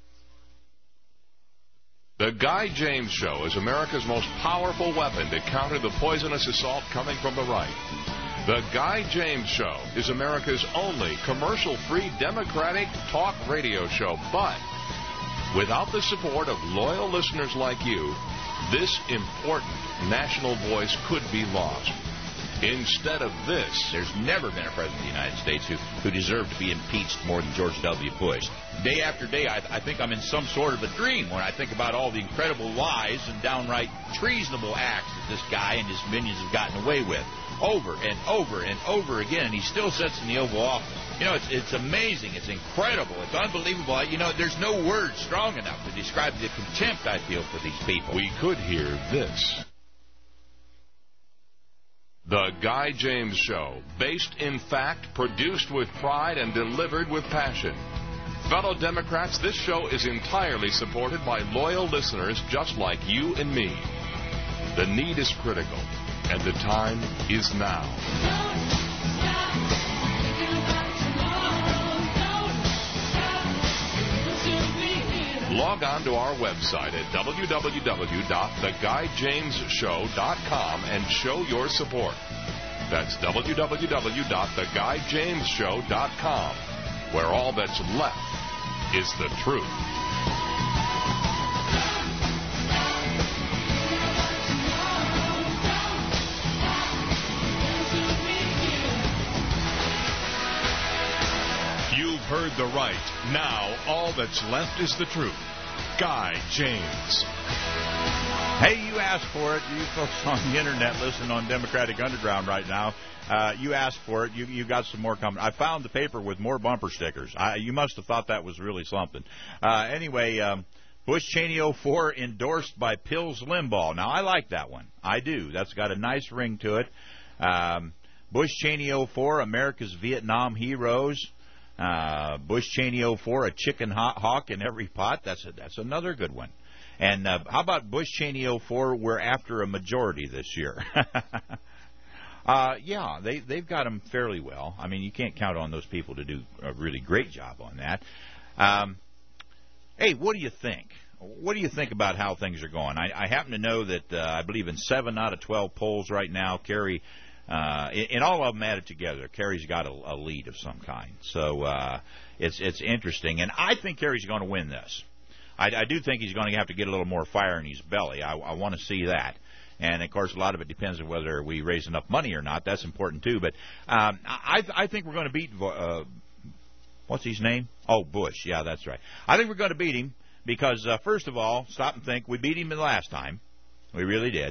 The Guy James Show is America's most powerful weapon to counter the poisonous assault coming from the right. The Guy James Show is America's only commercial-free Democratic talk radio show, but without the support of loyal listeners like you, this important national voice could be lost. Instead of this, there's never been a president of the United States who, who deserved to be impeached more than George W. Bush. Day after day, I, I think I'm in some sort of a dream when I think about all the incredible lies and downright treasonable acts that this guy and his minions have gotten away with over and over and over again, and he still sits in the Oval Office. You know, it's it's amazing. It's incredible. It's unbelievable. You know, there's no word strong enough to describe the contempt I feel for these people. We could hear this. The Guy James Show, based in fact, produced with pride, and delivered with passion. Fellow Democrats, this show is entirely supported by loyal listeners just like you and me. The need is critical, and the time is now. Log on to our website at w w w dot the guy james show dot com and show your support. That's w w w dot the guy james show dot com, where all that's left is the truth. You've heard the right. Now, all that's left is the truth. Guy James. Hey, you asked for it. You folks on the internet listening on Democratic Underground right now, uh, you asked for it. You you got some more coming. I found the paper with more bumper stickers. I, you must have thought that was really something. Uh, anyway, um, Bush Cheney oh four endorsed by Pills Limbaugh. Now, I like that one. I do. That's got a nice ring to it. Um, Bush Cheney oh four, America's Vietnam heroes. Uh, Bush Cheney oh four, a chicken hawk in every pot. That's a, that's another good one. And uh, how about Bush Cheney oh four? We're after a majority this year. uh, yeah, they they've got them fairly well. I mean, you can't count on those people to do a really great job on that. Um, hey, what do you think? What do you think about how things are going? I, I happen to know that uh, I believe in seven out of twelve polls right now, Kerry. Uh, in, in all of them added together, Kerry's got a, a lead of some kind. So uh, it's it's interesting, and I think Kerry's going to win this. I, I do think he's going to have to get a little more fire in his belly. I, I want to see that. And, of course, a lot of it depends on whether we raise enough money or not. That's important, too. But um, I, I think we're going to beat, uh, what's his name? Oh, Bush. Yeah, that's right. I think we're going to beat him because, uh, first of all, stop and think, we beat him the last time. We really did.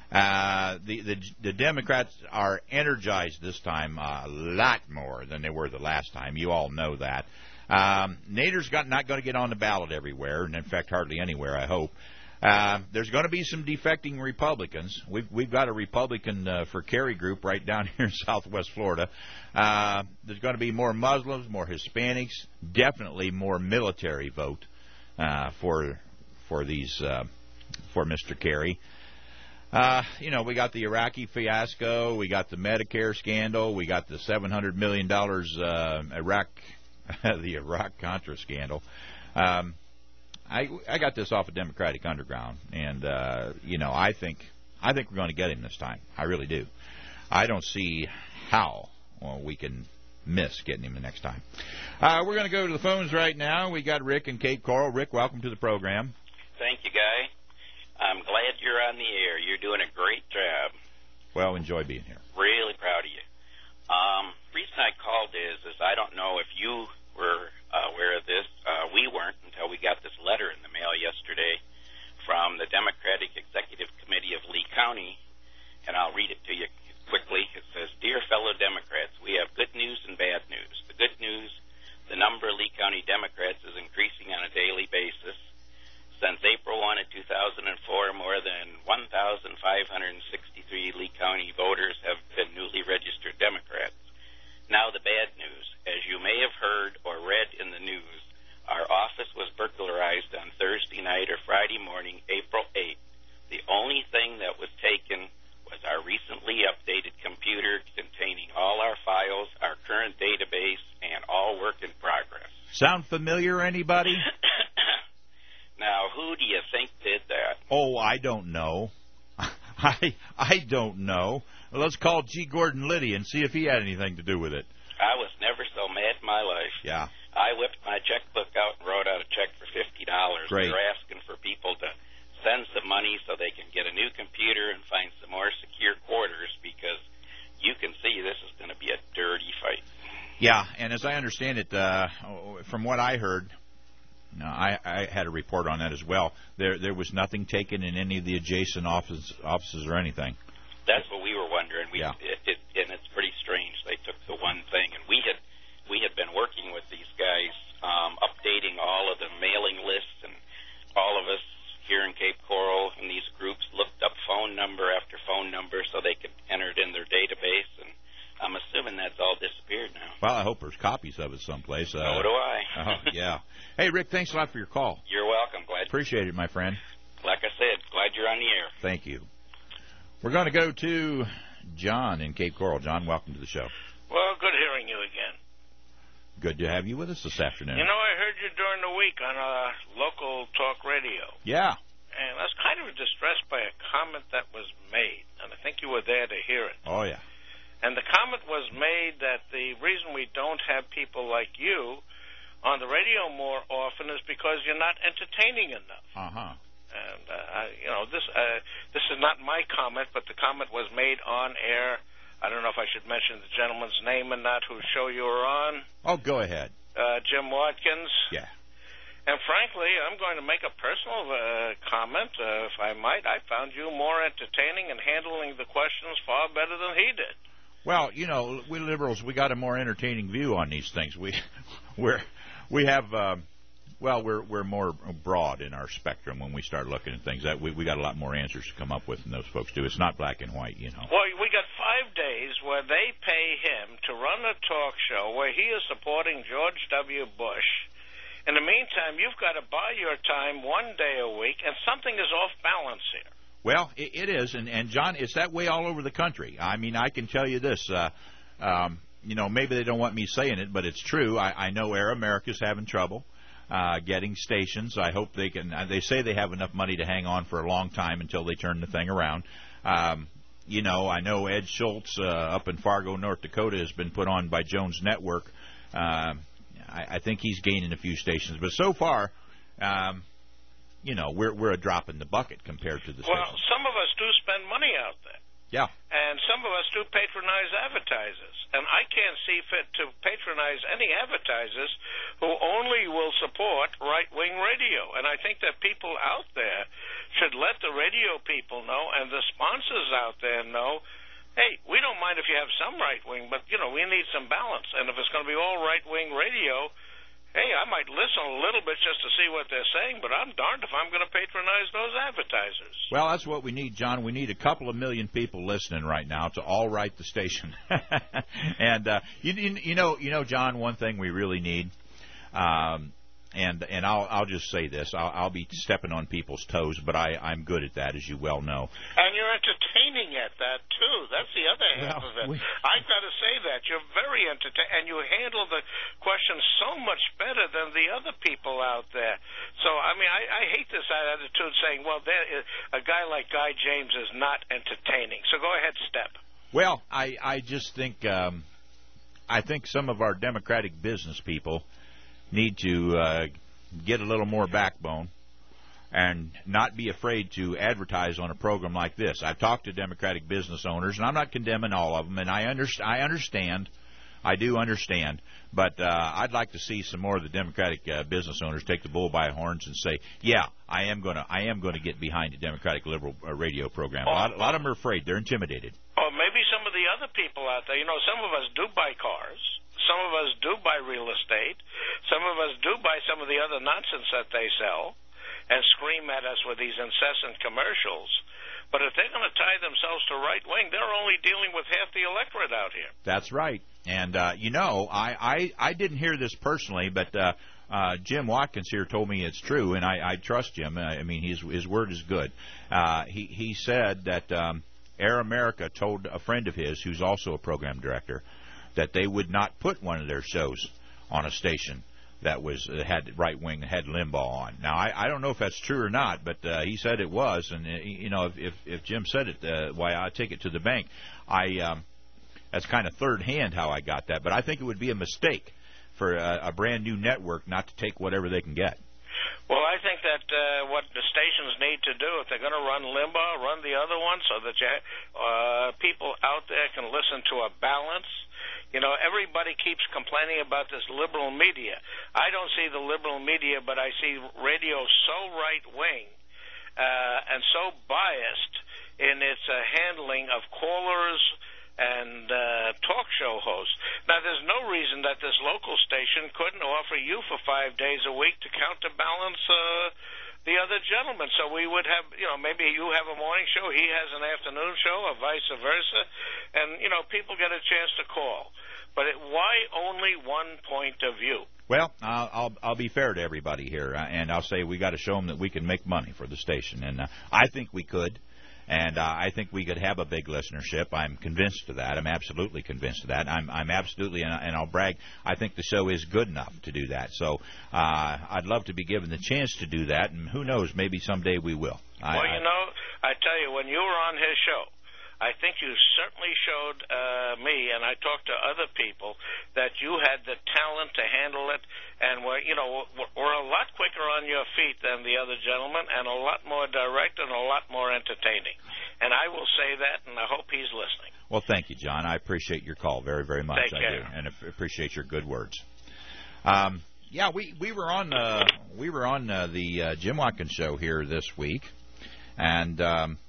Uh, the, the the Democrats are energized this time a lot more than they were the last time. You all know that. Um, Nader's got, not going to get on the ballot everywhere, and in fact hardly anywhere, I hope. Uh, there's going to be some defecting Republicans. We've, we've got a Republican uh, for Kerry group right down here in southwest Florida. Uh, there's going to be more Muslims, more Hispanics, definitely more military vote uh, for for these uh, for Mister Kerry. Uh, you know, we got the Iraqi fiasco, we got the Medicare scandal, we got the seven hundred million dollars uh, Iraq, the Iraq-Contra scandal. Um, I I got this off of Democratic Underground, and uh, you know, I think I think we're going to get him this time. I really do. I don't see how well, we can miss getting him the next time. Uh, we're going to go to the phones right now. We got Rick and Cape Coral. Rick, welcome to the program. Thank you, Guy. I'm glad you're on the air. You're doing a great job. Well, enjoy being here. Really proud of you. Um, reason I called is, is I don't know if you were uh, aware of this. Uh, we weren't until we got this letter in the mail yesterday from the Democratic Executive Committee of Lee County, and I'll read it to you quickly. It says, Dear fellow Democrats, we have good news and bad news. The good news, the number of Lee County Democrats is increasing on a daily basis. Since April first of two thousand four, more than one thousand five hundred sixty-three Lee County voters have been newly registered Democrats. Now the bad news. As you may have heard or read in the news, our office Sound familiar, anybody? Now, who do you think did that? Oh, I don't know. I I don't know. Let's call G. Gordon Liddy and see if he had anything to do with it. I was never so mad in my life. Yeah. I whipped my checkbook out and wrote out a check for fifty dollars. Great. They're asking for people to send some money so they can get a new computer and find some more secure quarters, because you can see this is going to be a dirty fight. Yeah, and as I understand it, uh, from what I heard, no, I, I had a report on that as well. There there was nothing taken in any of the adjacent office, offices or anything. That's what we were wondering. We, Yeah. it, it, and it's pretty strange. They took the one thing, and we had we had been working with these guys, um, updating all of the mailing lists, and all of us here in Cape Coral in these groups looked up phone number after phone number so they could enter it in their database, and I'm assuming that's all disappeared now. Well, I hope there's copies of it someplace. Uh, So do I. uh, yeah. Hey, Rick, thanks a lot for your call. You're welcome. Glad. Appreciate it, my friend. Like I said, glad you're on the air. Thank you. We're going to go to John in Cape Coral. John, welcome to the show. Well, good hearing you again. Good to have you with us this afternoon. You know, I heard you during the week on uh, local talk radio, Yeah. and I was kind of distressed by a comment that was made, and I think you were there to hear it. Oh, yeah. And the comment was made that the reason we don't have people like you on the radio more often is because you're not entertaining enough. Uh-huh. And, uh, I, you know, this uh, this is not my comment, but the comment was made on air. I don't know if I should mention the gentleman's name or not, whose show you were on. Oh, go ahead. Uh, Jim Watkins. Yeah. And frankly, I'm going to make a personal uh, comment, uh, if I might. I found you more entertaining and handling the questions far better than he did. Well, you know, we liberals, we got a more entertaining view on these things. We, we're, we have, uh, well, we're we're more broad in our spectrum when we start looking at things. That we we got a lot more answers to come up with than those folks do. It's not black and white, you know. Well, we got five days where they pay him to run a talk show where he is supporting George W. Bush. In the meantime, you've got to buy your time one day a week, and something is off balance here. Well, it, it is, and, and John, it's that way all over the country. I mean, I can tell you this. Uh, um, you know, maybe they don't want me saying it, but it's true. I, I know Air America's having trouble uh, getting stations. I hope they can. Uh, they say they have enough money to hang on for a long time until they turn the thing around. Um, you know, I know Ed Schultz uh, up in Fargo, North Dakota, has been put on by Jones Network. Uh, I, I think he's gaining a few stations, but so far, um, you know, we're we're a drop in the bucket compared to the Well, stations. some of us do spend money out there. Yeah. And some of us do patronize advertisers. And I can't see fit to patronize any advertisers who only will support right-wing radio. And I think that people out there should let the radio people know and the sponsors out there know, hey, we don't mind if you have some right-wing, but, you know, we need some balance. And if it's going to be all right-wing radio, hey, I might listen a little bit just to see what they're saying, but I'm darned if I'm going to patronize those advertisers. Well, that's what we need, John. We need a couple of million people listening right now to all right the station. and uh, you, you know, you know, John, one thing we really need, um, and and I'll I'll just say this: I'll, I'll be stepping on people's toes, but I I'm good at that, as you well know. And you're entertaining at that too. That's the other half Well, of it. we- I've got to say that you're very entertaining, and you handle the questions so much better than the other people out there. So I mean, I, I hate this attitude saying, "Well, there is, a guy like Guy James is not entertaining." So go ahead, Step. Well, I I just think um, I think some of our Democratic business people need to uh, get a little more backbone and not be afraid to advertise on a program like this. I've talked to Democratic business owners, and I'm not condemning all of them, and I, underst- I understand. I do understand. But uh, I'd like to see some more of the Democratic uh, business owners take the bull by the horns and say, yeah, I am going to I am going to get behind a Democratic liberal uh, radio program. A lot, a lot of them are afraid. They're intimidated. Or maybe some of the other people out there. You know, some of us do buy cars. Some of us do buy real estate. Some of us do buy some of the other nonsense that they sell and scream at us with these incessant commercials. But if they're going to tie themselves to right wing, they're only dealing with half the electorate out here. That's right. And, uh, you know, I, I, I didn't hear this personally, but uh, uh, Jim Watkins here told me it's true, and I, I trust Jim. I mean, his, his word is good. Uh, he, he said that um, Air America told a friend of his, who's also a program director, that they would not put one of their shows on a station that was uh, had right wing had Limbaugh on. Now I, I don't know if that's true or not, but uh, he said it was, and uh, you know if, if if Jim said it, uh, why I take it to the bank. I um, that's kind of third hand how I got that, but I think it would be a mistake for a, a brand new network not to take whatever they can get. Well, I think that uh, what the stations need to do, if they're going to run Limbaugh, run the other one so that you, uh, people out there can listen to a balance. You know, everybody keeps complaining about this liberal media. I don't see the liberal media, but I see radio so right-wing uh, and so biased in its uh, handling of callers and uh, talk show hosts. Now, there's no reason that this local station couldn't offer you for five days a week to counterbalance uh, the other gentleman. So we would have, you know, maybe you have a morning show, he has an afternoon show, or vice versa, and, you know, people get a chance to call. But it, why only one point of view? Well, I'll, I'll I'll be fair to everybody here, uh, and I'll say we got to show them that we can make money for the station, and uh, I think we could. And uh, I think we could have a big listenership. I'm convinced of that. I'm absolutely convinced of that. I'm, I'm absolutely, and, and I'll brag, I think the show is good enough to do that. So uh, I'd love to be given the chance to do that, and who knows, maybe someday we will. I, well, you know, I tell you, when you were on his show, I think you certainly showed uh, me, and I talked to other people, that you had the talent to handle it, and were, you know, were a lot quicker on your feet than the other gentleman, and a lot more direct and a lot more entertaining. And I will say that, and I hope he's listening. Well, thank you, John. I appreciate your call very, very much. Take care. I do, and appreciate your good words. Um, yeah, we we were on uh, we were on uh, the uh, Jim Watkins show here this week, and. Um,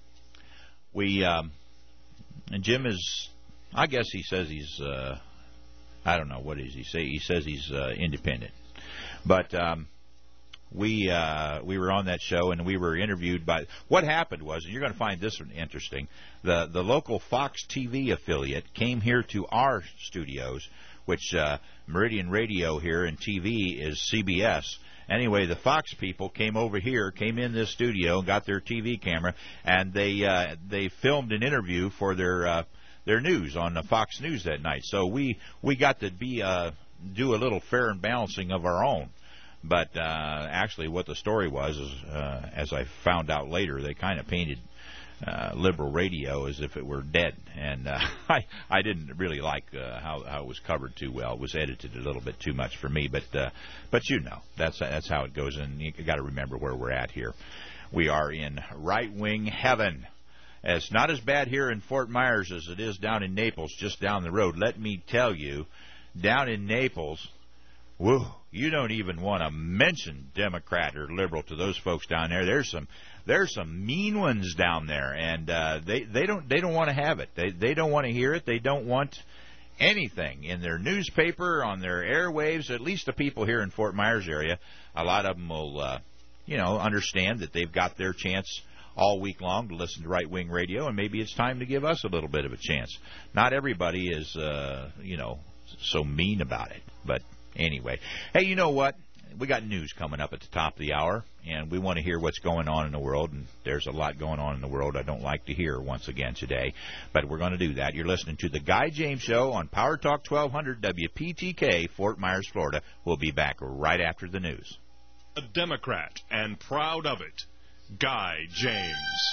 We um, and Jim is, I guess he says he's, uh, I don't know what does he say. He says he's uh, independent, but um, we uh, we were on that show and we were interviewed by. What happened was, and you're going to find this one interesting. The the local Fox T V affiliate came here to our studios, which uh, Meridian Radio here and T V is C B S. Anyway, the Fox people came over here, came in this studio, got their T V camera, and they uh, they filmed an interview for their uh, their news on the Fox News that night. So we we got to be uh, do a little fair and balancing of our own. But uh, actually, what the story was, is, uh, as I found out later, they kind of painted uh, liberal radio as if it were dead, and uh, I I didn't really like uh, how how it was covered too well. It was edited a little bit too much for me, but uh, but you know that's that's how it goes, and you got to remember where we're at here. We are in right wing heaven. It's not as bad here in Fort Myers as it is down in Naples, just down the road. Let me tell you, down in Naples, whoa, you don't even want to mention Democrat or liberal to those folks down there. There's some there's some mean ones down there, and uh, they they don't they don't want to have it. They they don't want to hear it. They don't want anything in their newspaper, on their airwaves. At least the people here in Fort Myers area, a lot of them will uh, you know understand that they've got their chance all week long to listen to right-wing radio, and maybe it's time to give us a little bit of a chance. Not everybody is uh, you know so mean about it, but anyway. Hey, you know what? We got news coming up at the top of the hour, and we want to hear what's going on in the world, and there's a lot going on in the world I don't like to hear once again today, but we're going to do that. You're listening to The Guy James Show on Power Talk twelve hundred W P T K, Fort Myers, Florida. We'll be back right after the news. A Democrat, and proud of it, Guy James.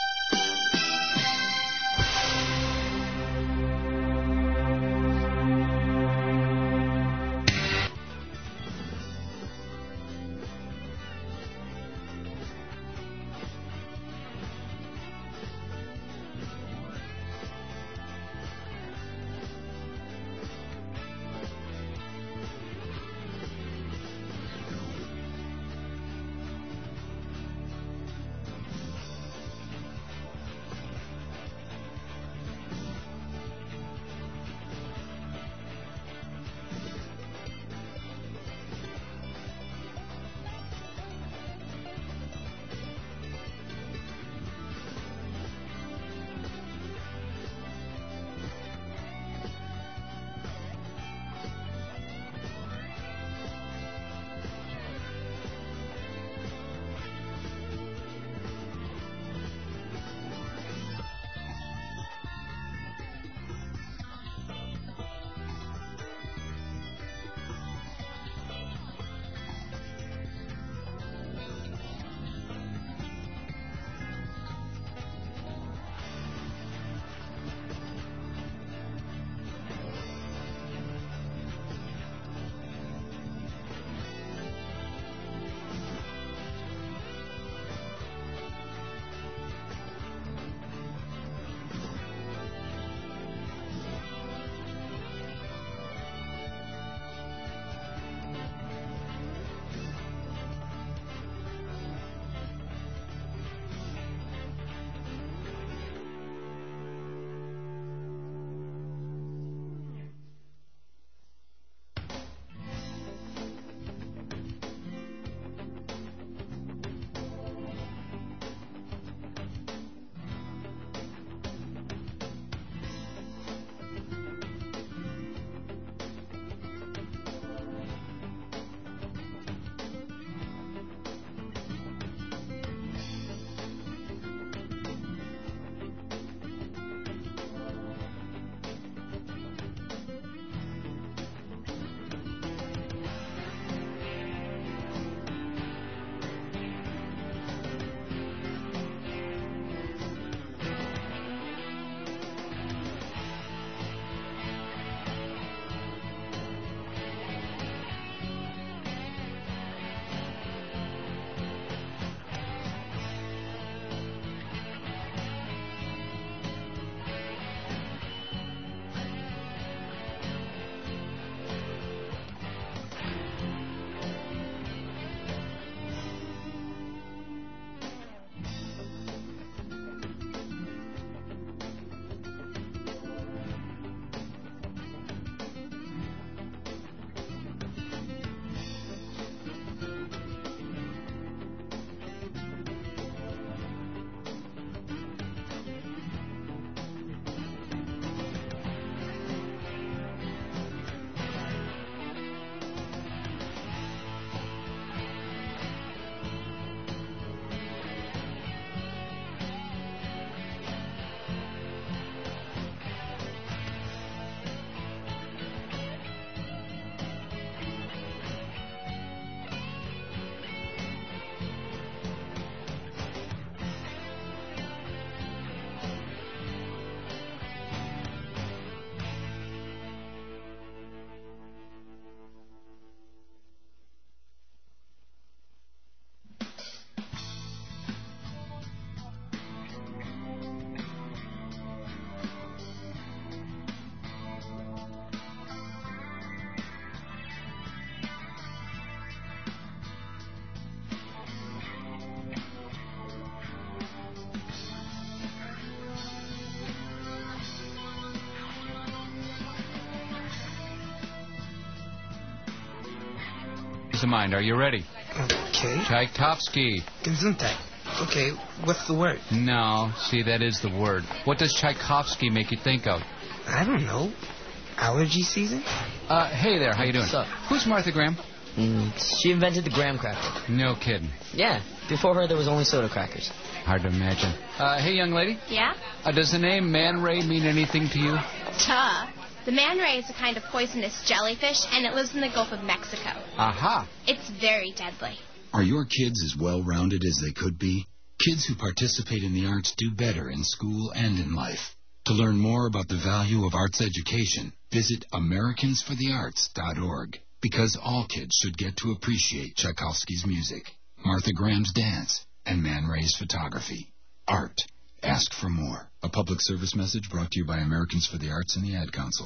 to mind. Are you ready? Okay. Tchaikovsky. Gesundheit. Okay, what's the word? No, see, that is the word. What does Tchaikovsky make you think of? I don't know. Allergy season? Uh, hey there, how you doing? What's up? Who's Martha Graham? Mm, she invented the graham cracker. No kidding. Yeah, before her there was only soda crackers. Hard to imagine. Uh, hey, young lady. Yeah? Uh, does the name Man Ray mean anything to you? Duh. The man ray is a kind of poisonous jellyfish, and it lives in the Gulf of Mexico. Aha. It's very deadly. Are your kids as well-rounded as they could be? Kids who participate in the arts do better in school and in life. To learn more about the value of arts education, visit Americans for the Arts dot org. Because all kids should get to appreciate Tchaikovsky's music, Martha Graham's dance, and Man Ray's photography. Art. Ask for more. A public service message brought to you by Americans for the Arts and the Ad Council.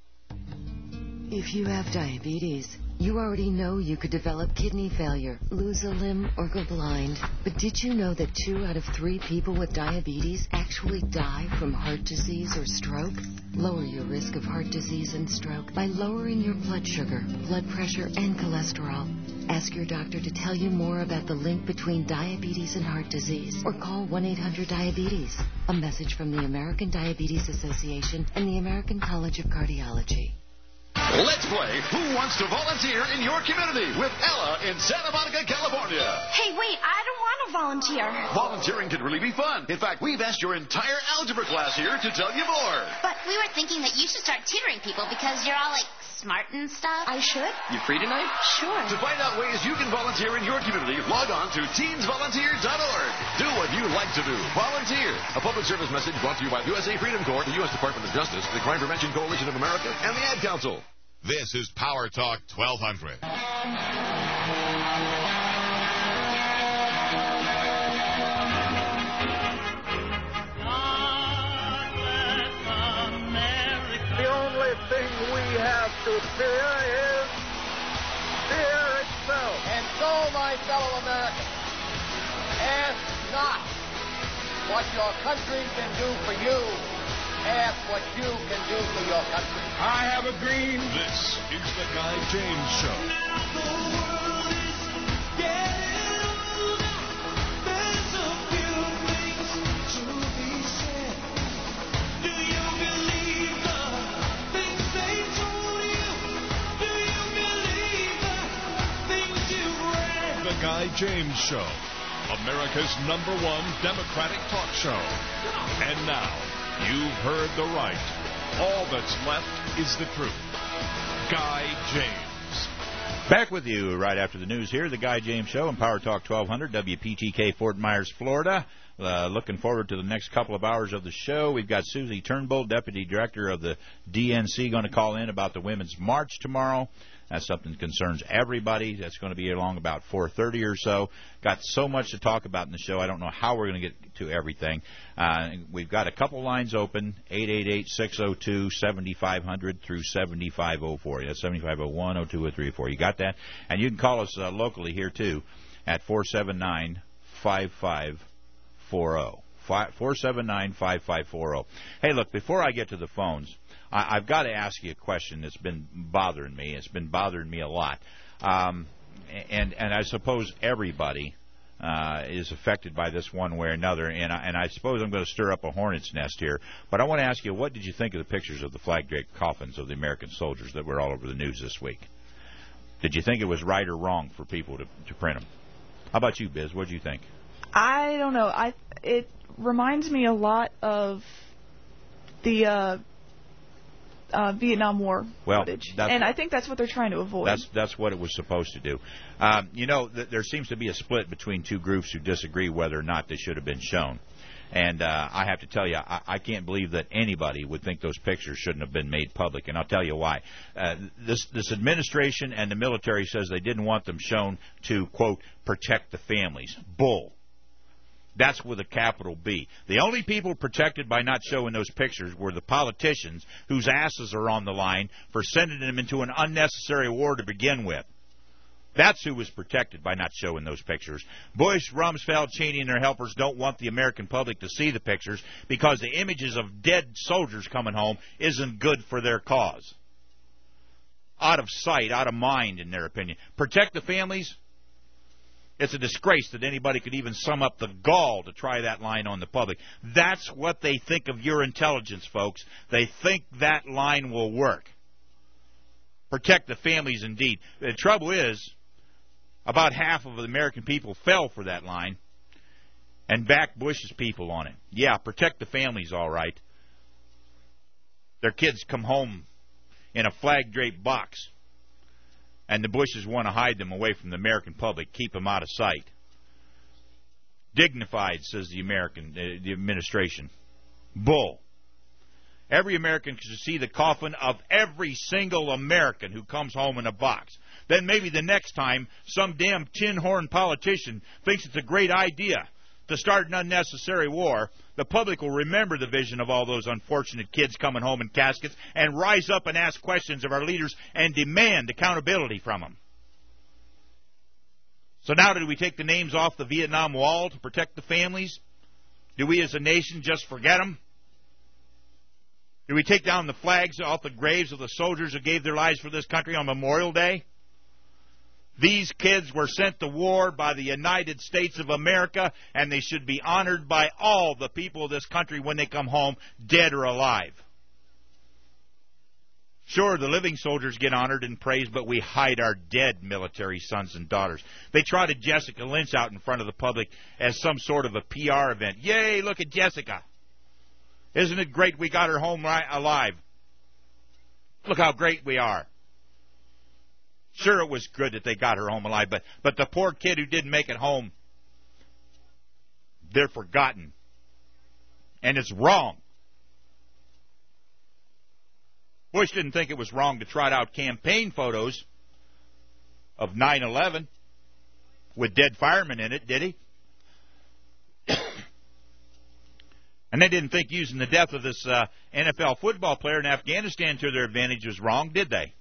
If you have diabetes, you already know you could develop kidney failure, lose a limb, or go blind. But did you know that two out of three people with diabetes actually die from heart disease or stroke? Lower your risk of heart disease and stroke by lowering your blood sugar, blood pressure, and cholesterol. Ask your doctor to tell you more about the link between diabetes and heart disease, or call one eight hundred diabetes. A message from the American Diabetes Association and the American College of Cardiology. Let's play Who Wants to Volunteer in Your Community with Ella in Santa Monica, California. Hey, wait, I don't want to volunteer. Volunteering can really be fun. In fact, we've asked your entire algebra class here to tell you more. But we were thinking that you should start tutoring people because you're all, like, smart and stuff. I should? You free tonight? Sure. To find out ways you can volunteer in your community, log on to teens volunteer dot org. Do what you like to do. Volunteer. A public service message brought to you by the U S A Freedom Corps, the U S Department of Justice, the Crime Prevention Coalition of America, and the Ad Council. This is Power Talk twelve hundred. The only thing we have to fear is fear itself. And so, my fellow Americans, ask not what your country can do for you. Ask what you can do for your country. I have a dream. This is the Guy James Show. There's a few things to be said. Do you believe the things they told you? Do you believe the things you've read? The Guy James Show, America's number one Democratic talk show. And now, you've heard the right. All that's left is the truth. Guy James. Back with you right after the news here, the Guy James Show on Power Talk twelve hundred, W P T K, Fort Myers, Florida. Uh, looking forward to the next couple of hours of the show. We've got Susie Turnbull, Deputy Director of the D N C, going to call in about the Women's March tomorrow. That's something that concerns everybody. That's going to be along about four thirty or so. Got so much to talk about in the show. I don't know how we're going to get to everything. Uh, we've got a couple lines open, eight eight eight, six oh two, seven five zero zero through seven five oh four. That's seven five oh one, oh two, oh three, oh four. You got that? And you can call us uh, locally here, too, at four seven nine, five five four oh. four seven nine, five five four oh. Hey, look, before I get to the phones, I, I've got to ask you a question that's been bothering me. It's been bothering me a lot. Um, and, and I suppose everybody uh, is affected by this one way or another, and I, and I suppose I'm going to stir up a hornet's nest here. But I want to ask you, what did you think of the pictures of the flag-draped coffins of the American soldiers that were all over the news this week? Did you think it was right or wrong for people to, to print them? How about you, Biz? What did you think? I don't know. I it reminds me a lot of the uh, uh, Vietnam War well, footage, and I think that's what they're trying to avoid. That's that's what it was supposed to do. Um, you know, th- there seems to be a split between two groups who disagree whether or not they should have been shown. And uh, I have to tell you, I, I can't believe that anybody would think those pictures shouldn't have been made public, and I'll tell you why. Uh, this this administration and the military says they didn't want them shown to, quote, protect the families. Bull. That's with a capital B. The only people protected by not showing those pictures were the politicians whose asses are on the line for sending them into an unnecessary war to begin with. That's who was protected by not showing those pictures. Bush, Rumsfeld, Cheney, and their helpers don't want the American public to see the pictures because the images of dead soldiers coming home isn't good for their cause. out of sight, out of mind, in their opinion. Protect the families. It's a disgrace that anybody could even sum up the gall to try that line on the public. That's what they think of your intelligence, folks. They think that line will work. Protect the families, indeed. The trouble is, about half of the American people fell for that line and backed Bush's people on it. Yeah, protect the families, all right. Their kids come home in a flag-draped box, and the Bushes want to hide them away from the American public, keep them out of sight. Dignified, says the American, uh, the administration. Bull. Every American should see the coffin of every single American who comes home in a box. Then maybe the next time some damn tin-horn politician thinks it's a great idea to start an unnecessary war, the public will remember the vision of all those unfortunate kids coming home in caskets and rise up and ask questions of our leaders and demand accountability from them. So now did we take the names off the Vietnam Wall to protect the families? Do we as a nation just forget them? Do we take down the flags off the graves of the soldiers who gave their lives for this country on Memorial Day? These kids were sent to war by the United States of America, and they should be honored by all the people of this country when they come home, dead or alive. Sure, the living soldiers get honored and praised, but we hide our dead military sons and daughters. They trotted Jessica Lynch out in front of the public as some sort of a P R event. Yay, look at Jessica. Isn't it great we got her home right alive? Look how great we are. Sure, it was good that they got her home alive, but, but the poor kid who didn't make it home, they're forgotten. And it's wrong. Bush didn't think it was wrong to trot out campaign photos of nine eleven with dead firemen in it, did he? And they didn't think using the death of this uh, N F L football player in Afghanistan to their advantage was wrong, did they?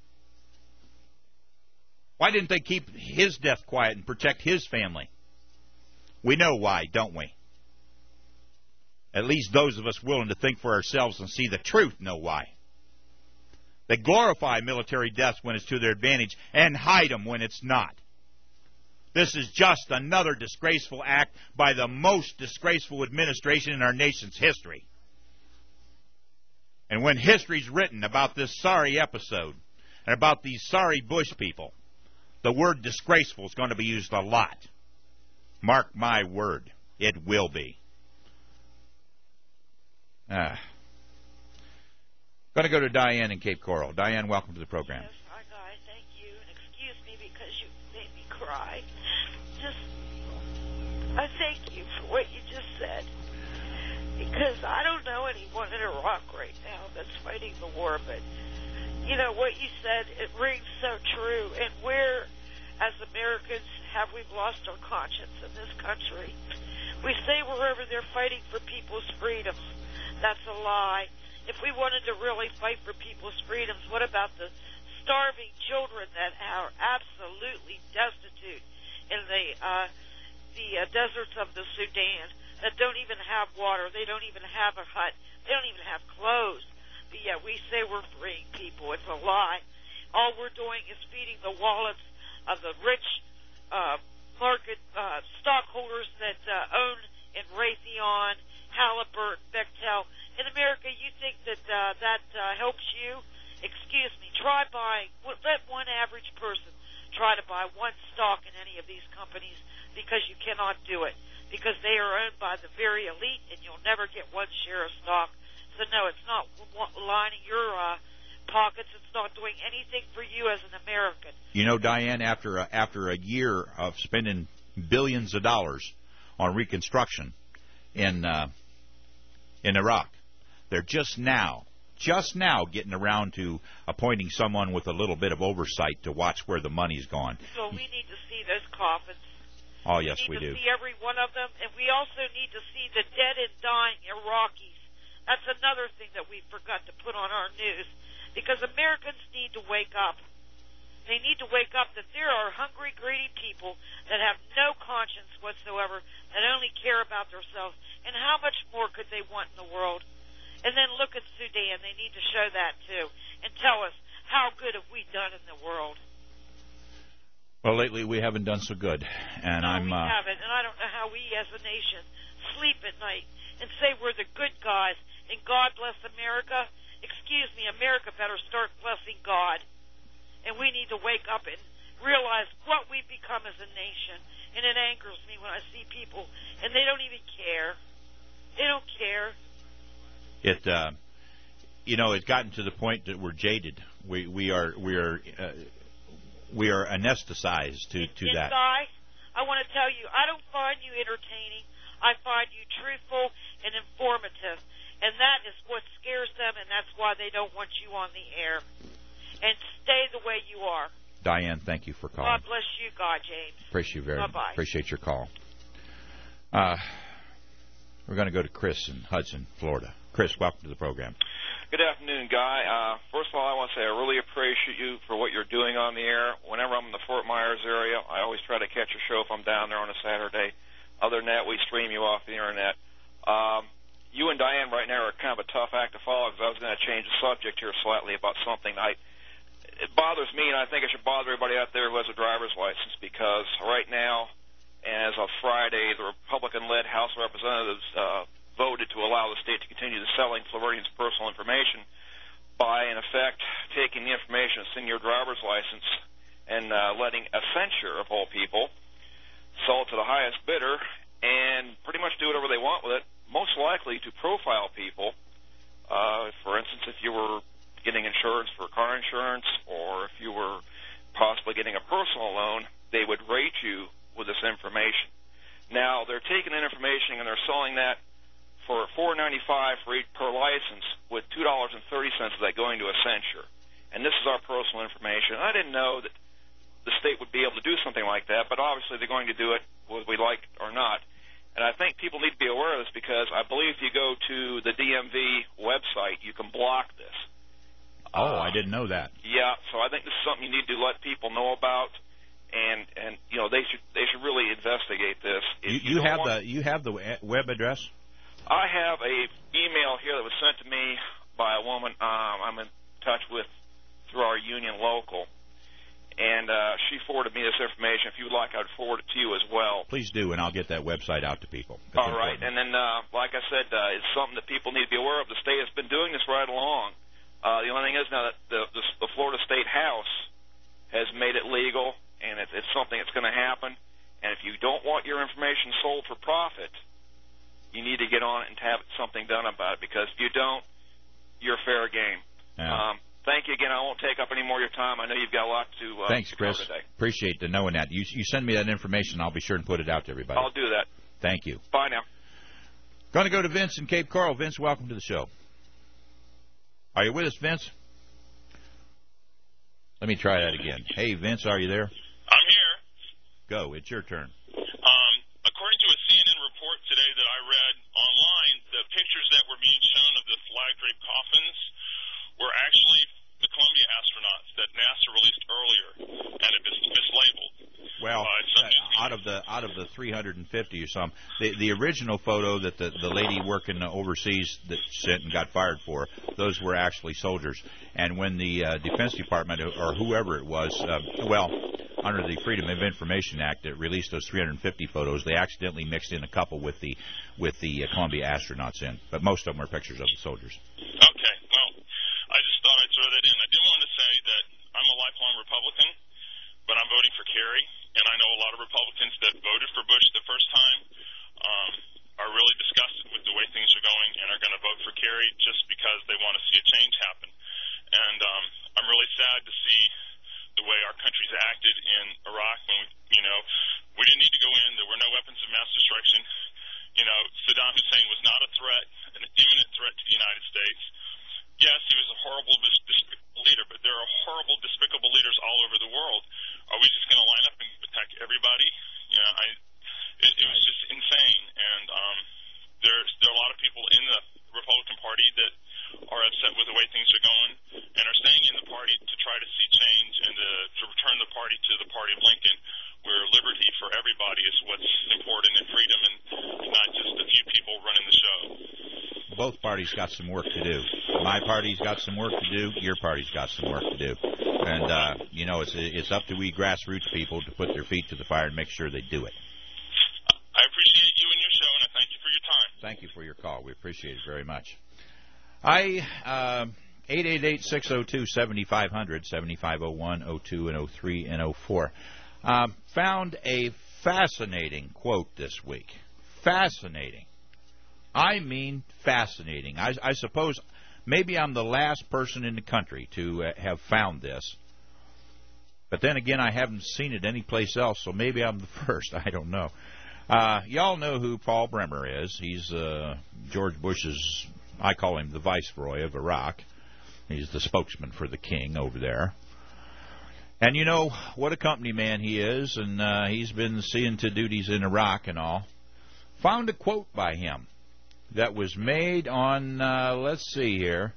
Why didn't they keep his death quiet and protect his family? We know why, don't we? At least those of us willing to think for ourselves and see the truth know why. They glorify military deaths when it's to their advantage and hide them when it's not. This is just another disgraceful act by the most disgraceful administration in our nation's history. And when history's written about this sorry episode and about these sorry Bush people, the word disgraceful is going to be used a lot. Mark my word, it will be. Ah. Going to go to Diane in Cape Coral. Diane, welcome to the program. Yes, hi, Guy. Thank you. And excuse me because you made me cry. Just, I thank you for what you just said. Because I don't know anyone in Iraq right now that's fighting the war, but you know, what you said, it rings so true. And where, as Americans, have we lost our conscience in this country? We say wherever they're fighting for people's freedoms. That's a lie. If we wanted to really fight for people's freedoms, what about the starving children that are absolutely destitute in the, uh, the uh, deserts of the Sudan, that don't even have water, they don't even have a hut, they don't even have clothes? But yet we say we're freeing people. It's a lie. All we're doing is feeding the wallets of the rich uh, market uh, stockholders that uh, own in Raytheon, Halliburton, Bechtel. In America, you think that uh, that uh, helps you? Excuse me. Try buying. Let one average person try to buy one stock in any of these companies, because you cannot do it. Because they are owned by the very elite, and you'll never get one share of stock. So, no, it's not lining your uh, pockets. It's not doing anything for you as an American. You know, Diane, after a, after a year of spending billions of dollars on reconstruction in uh, in Iraq, they're just now, just now getting around to appointing someone with a little bit of oversight to watch where the money's gone. So we need to see those coffins. Oh, yes, we, we do. do. We need to see every one of them, and we also need to see the dead and dying Iraqis. That's another thing that we forgot to put on our news, because Americans need to wake up. They need to wake up that there are hungry, greedy people that have no conscience whatsoever, that only care about themselves. And how much more could they want in the world? And then look at Sudan. They need to show that, too, and tell us how good have we done in the world? Well, lately we haven't done so good, and no, I'm. we Uh, haven't, and I don't know how we as a nation sleep at night and say we're the good guys and God bless America. Excuse me, America better start blessing God, and we need to wake up and realize what we've become as a nation. And it angers me when I see people, and they don't even care. They don't care. It, uh, you know, it's gotten to the point that we're jaded. We we are we are uh, we are anesthetized to to that. Inside, I want to tell you, I don't find you entertaining. I find you truthful and informative, and that is what scares them, and that's why they don't want you on the air. And stay the way you are. Diane, thank you for calling. God bless you, God, James. Appreciate you very Bye-bye. Appreciate your call. Uh, we're going to go to Chris in Hudson, Florida. Chris, welcome to the program. Good afternoon, Guy. Uh, first of all, I want to say I really appreciate you for what you're doing on the air. Whenever I'm in the Fort Myers area, I always try to catch a show if I'm down there on a Saturday. Other than that, we stream you off the Internet. Um, you and Diane right now are kind of a tough act to follow because I was going to change the subject here slightly about something I... It bothers me, and I think it should bother everybody out there who has a driver's license, because right now, as of Friday, the Republican-led House of Representatives uh, voted to allow the state to continue the selling Floridians' personal information by, in effect, taking the information that's in your driver's license and uh, letting a censure of all people sell it to the highest bidder and pretty much do whatever they want with it, most likely to profile people. Uh, for instance, if you were getting insurance for car insurance, or if you were possibly getting a personal loan, they would rate you with this information. Now, they're taking that information and they're selling that for four dollars and ninety-five cents for each per license, with two dollars and thirty cents of that going to a censure. And this is our personal information. I didn't know that the state would be able to do something like that, but obviously they're going to do it whether we like it or not. And I think people need to be aware of this, because I believe if you go to the D M V website, you can block this. Oh, I didn't know that. Yeah, so I think this is something you need to let people know about, and and you know they should they should really investigate this. If You, you you don't have want- the you have the web address? I have a email here that was sent to me by a woman um, I'm in touch with through our union local, and uh, she forwarded me this information. If you would like, I'd forward it to you as well. Please do, and I'll get that website out to people. That's All right, and then uh, like I said, uh, it's something that people need to be aware of. The state has been doing this right along. Uh, the only thing is now that the, the, the Florida State House has made it legal, and it, it's something that's going to happen. And if you don't want your information sold for profit, you need to get on it and have something done about it, because if you don't, you're fair game. Yeah. Um, thank you again. I won't take up any more of your time. I know you've got a lot to uh, Thanks, to cover Chris. today. Appreciate the knowing that. You you send me that information, I'll be sure and put it out to everybody. I'll do that. Thank you. Bye now. Going to go to Vince in Cape Coral. Vince, welcome to the show. Are you with us, Vince? Let me try that again. Hey, Vince, are you there? I'm here. Go. It's your turn. Um, according to a C N N report today that I read online, the pictures that were being shown of the flag-draped coffins were actually the Columbia astronauts that NASA released earlier, and it was mislabeled. Well, uh, out of the out of the three hundred fifty or some, the the original photo that the the lady working overseas that sent and got fired for, those were actually soldiers. And when the uh, Defense Department or whoever it was, uh, well, under the Freedom of Information Act, that released those three hundred fifty photos, they accidentally mixed in a couple with the with the uh, Columbia astronauts in, but most of them are pictures of the soldiers. Okay, well, I just thought I'd throw that in. I do want to say that I'm a lifelong Republican, but I'm voting for Kerry, and I know a lot of Republicans that voted for Bush the first time um, are really disgusted with the way things are going and are going to vote for Kerry just because they want to see a change happen. And um, I'm really sad to see the way our country's acted in Iraq when, we, you know, we didn't need to go in. There were no weapons of mass destruction. You know, Saddam Hussein was not a threat, an imminent threat to the United States. Yes, he was a horrible, dis- despicable leader, but there are horrible, despicable leaders all over the world. Are we just going to line up and attack everybody? You know, I, it, it was just insane. And um, there's there are a lot of people in the Republican Party that are upset with the way things are both parties got some work to do. My party's got some work to do. Your party's got some work to do. And, uh, you know, it's it's up to we grassroots people to put their feet to the fire and make sure they do it. I appreciate you and your show, and I thank you for your time. Thank you for your call. We appreciate it very much. I, uh, eight eight eight, six oh two, seven five zero zero, seven five oh one, oh two, and oh three, and oh four. Um, found a fascinating quote this week. Fascinating. I mean fascinating. I, I suppose maybe I'm the last person in the country to uh, have found this. But then again, I haven't seen it anyplace else, so maybe I'm the first. I don't know. Uh, y'all know who Paul Bremer is. He's uh, George Bush's, I call him the viceroy of Iraq. He's the spokesman for the king over there. And you know what a company man he is, and uh, he's been seeing to duties in Iraq and all. Found a quote by him that was made on, uh, let's see here,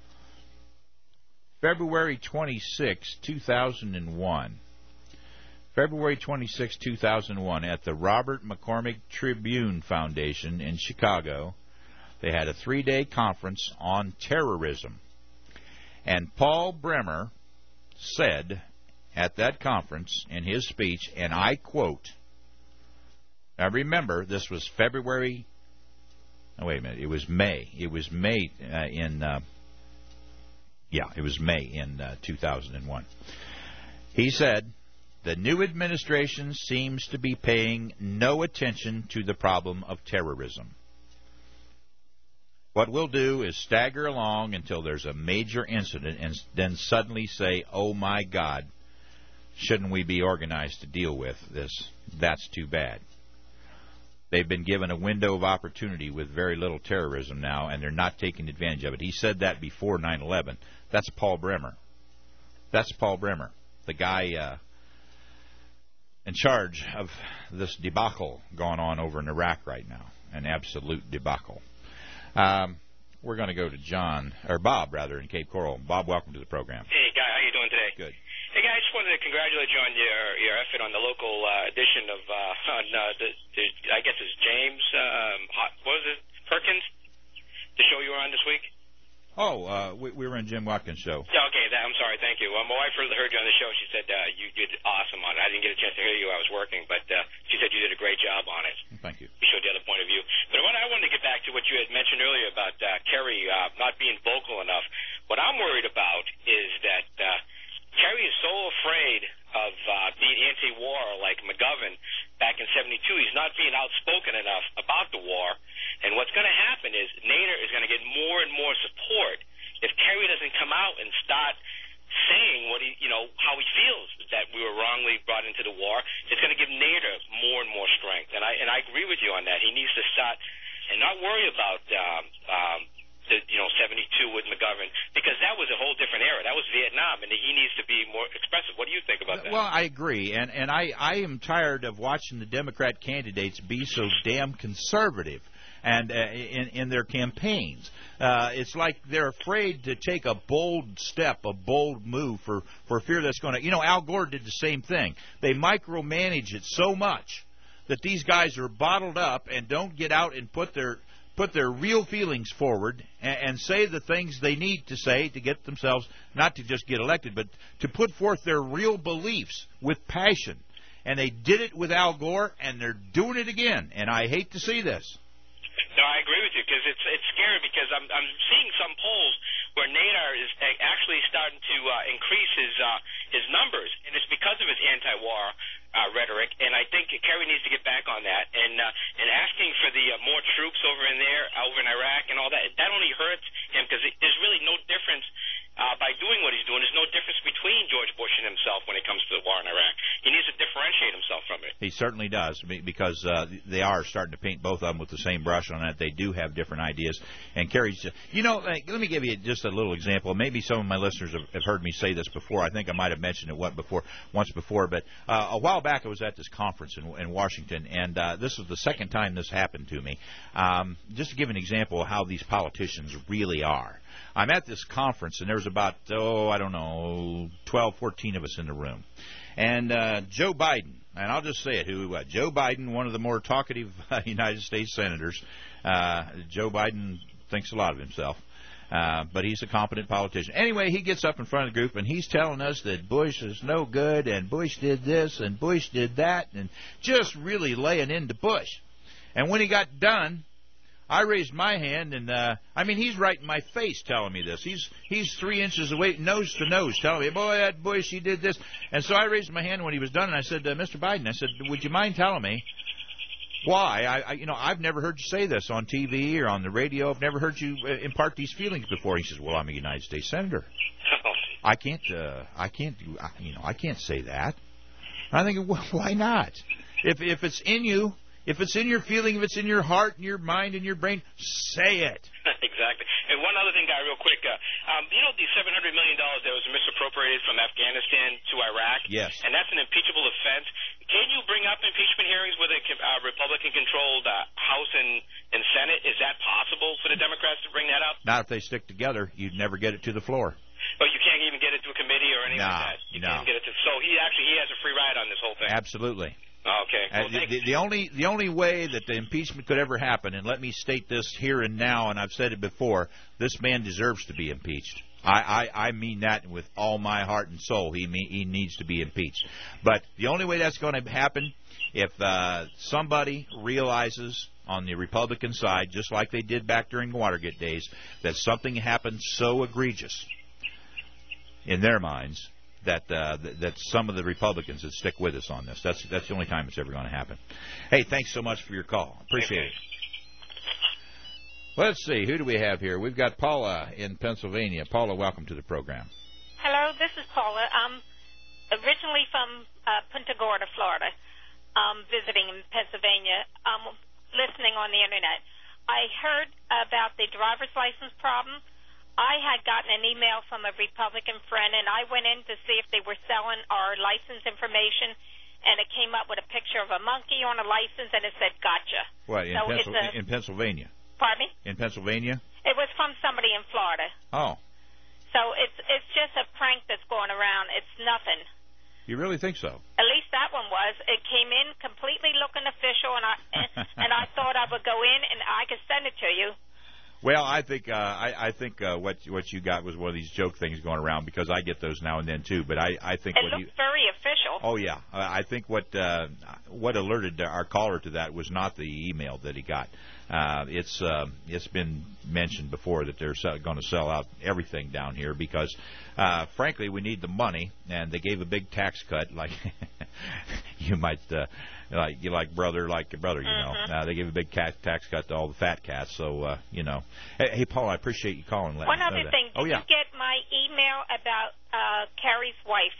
February twenty-sixth, two thousand one. February twenty-sixth, two thousand one, at the Robert McCormick Tribune Foundation in Chicago. They had a three-day conference on terrorism. And Paul Bremer said at that conference in his speech, and I quote, now remember, this was February, oh, wait a minute, it was May. It was May uh, in, uh, yeah, it was May in uh, two thousand one. He said, the new administration seems to be paying no attention to the problem of terrorism. What we'll do is stagger along until there's a major incident and then suddenly say, oh, my God, shouldn't we be organized to deal with this? That's too bad. They've been given a window of opportunity with very little terrorism now, and they're not taking advantage of it. He said that before nine eleven. That's Paul Bremer. That's Paul Bremer, the guy uh, in charge of this debacle going on over in Iraq right now, an absolute debacle. Um, we're going to go to John, or Bob, rather, in Cape Coral. Bob, welcome to the program. Hey, Guy, how you doing today? Good. Hey, Guy, I just wanted to congratulate you on your your effort on the local uh, edition of, uh, on uh, the, the, I guess it's James, um, what was it, Perkins, the show you were on this week? Oh, uh, we, we were in Jim Watkins' show. Yeah, okay, that, I'm sorry, thank you. Well, my wife heard you on the show. She said uh, you did awesome on it. I didn't get a chance to hear you. I was working, but uh, she said you did a great job on it. Thank you. You showed the other point of view. But what I wanted to get back to what you had mentioned earlier about uh, Kerry uh, not being vocal enough. What I'm worried about is that uh, Kerry is so afraid of uh, being anti-war like McGovern back in seventy-two. He's not being outspoken enough about the war. And what's going to happen is Nader is going to get more and more support if Kerry doesn't come out and start saying what he, you know, how he feels that we were wrongly brought into the war. It's going to give Nader more and more strength, and I and I agree with you on that. He needs to start and not worry about um, um, the you know seventy-two with McGovern, because that was a whole different era. That was Vietnam, and he needs to be more expressive. What do you think about that? Well, I agree, and and I I am tired of watching the Democrat candidates be so damn conservative. And uh, in, in their campaigns, uh, it's like they're afraid to take a bold step, a bold move for, for fear that's going to, you know, Al Gore did the same thing. They micromanage it so much that these guys are bottled up and don't get out and put their put their real feelings forward and, and say the things they need to say to get themselves, not to just get elected, but to put forth their real beliefs with passion. And they did it with Al Gore, and they're doing it again. And I hate to see this. No, I agree with you, because it's it's scary, because I'm I'm seeing some polls where Nader is actually starting to uh, increase his uh, his numbers, and it's because of his anti-war uh, rhetoric. And I think Kerry needs to get back on that, and uh, and asking for the uh, more troops over in there, over in Iraq, and all that. That only hurts him, because there's really no difference. Uh, by doing what he's doing, there's no difference between George Bush and himself when it comes to the war in Iraq. He needs to differentiate himself from it. He certainly does, because uh, they are starting to paint both of them with the same brush on it. They do have different ideas. And Kerry's just, you know, like, let me give you just a little example. Maybe some of my listeners have, have heard me say this before. I think I might have mentioned it what before, once before. But uh, a while back, I was at this conference in, in Washington, and uh, this was the second time this happened to me. Um, just to give an example of how these politicians really are. I'm at this conference, and there's about, oh, I don't know, twelve, fourteen of us in the room. And uh, Joe Biden, and I'll just say it, who uh, Joe Biden, one of the more talkative uh, United States senators, uh, Joe Biden thinks a lot of himself. Uh, but he's a competent politician. Anyway, he gets up in front of the group, and he's telling us that Bush is no good, and Bush did this, and Bush did that, and just really laying into Bush. And when he got done, I raised my hand, and, uh, I mean, he's right in my face telling me this. He's he's three inches away, nose to nose, telling me, boy, that Bush, he did this. And so I raised my hand when he was done, and I said, uh, Mister Biden, I said, would you mind telling me why? I, I, you know, I've never heard you say this on T V or on the radio. I've never heard you uh, impart these feelings before. He says, "Well, I'm a United States senator. I can't, uh, I can't, do, you know, I can't say that." I think, well, why not? If if it's in you, if it's in your feeling, if it's in your heart and your mind and your brain, say it. Exactly. And one other thing, Guy, real quick. Uh, um, you know, the seven hundred million dollars that was misappropriated from Afghanistan to Iraq? Yes. And that's an impeachable offense. Can you bring up impeachment hearings with a uh, Republican-controlled uh, House and, and Senate? Is that possible for the Democrats to bring that up? Not if they stick together. You'd never get it to the floor. But you can't even get it to a committee or anything no, like that? You no. can't get it to, so he actually he has a free ride on this whole thing? Absolutely. Okay. Well, uh, the, the only the only way that the impeachment could ever happen, and let me state this here and now, and I've said it before, this man deserves to be impeached. I, I, I mean that with all my heart and soul. He me, he needs to be impeached. But the only way that's going to happen, if uh, somebody realizes on the Republican side, just like they did back during the Watergate days, that something happened so egregious in their minds that uh, th- that some of the Republicans would stick with us on this. That's that's the only time it's ever going to happen. Hey, thanks so much for your call. Appreciate it. Let's see, who do we have here? We've got Paula in Pennsylvania. Paula, welcome to the program. Hello, this is Paula. I'm originally from uh, Punta Gorda, Florida, um, visiting in Pennsylvania, um, listening on the Internet. I heard about the driver's license problem. I had gotten an email from a Republican friend, and I went in to see if they were selling our license information, and it came up with a picture of a monkey on a license, and it said, gotcha. What, in, so Pencil- it's a, in Pennsylvania? Pardon me? In Pennsylvania? It was from somebody in Florida. Oh. So it's it's just a prank that's going around. It's nothing. You really think so? At least that one was. It came in completely looking official, and I and I thought I would go in and I could send it to you. Well, I think uh, I, I think uh, what what you got was one of these joke things going around, because I get those now and then too. But I, I think it what looked he, very official. Oh yeah, uh, I think what uh, what alerted our caller to that was not the email that he got. Uh, it's uh, it's been mentioned before that they're going to sell out everything down here because, uh, frankly, we need the money, and they gave a big tax cut. Like you might. Uh, Like you like brother, like your brother, you mm-hmm. know. Uh, they give a big cat, tax cut to all the fat cats, so uh, you know. Hey, hey, Paul, I appreciate you calling. Let One me know other that. thing, did oh, yeah. you get my email about uh, Carrie's wife?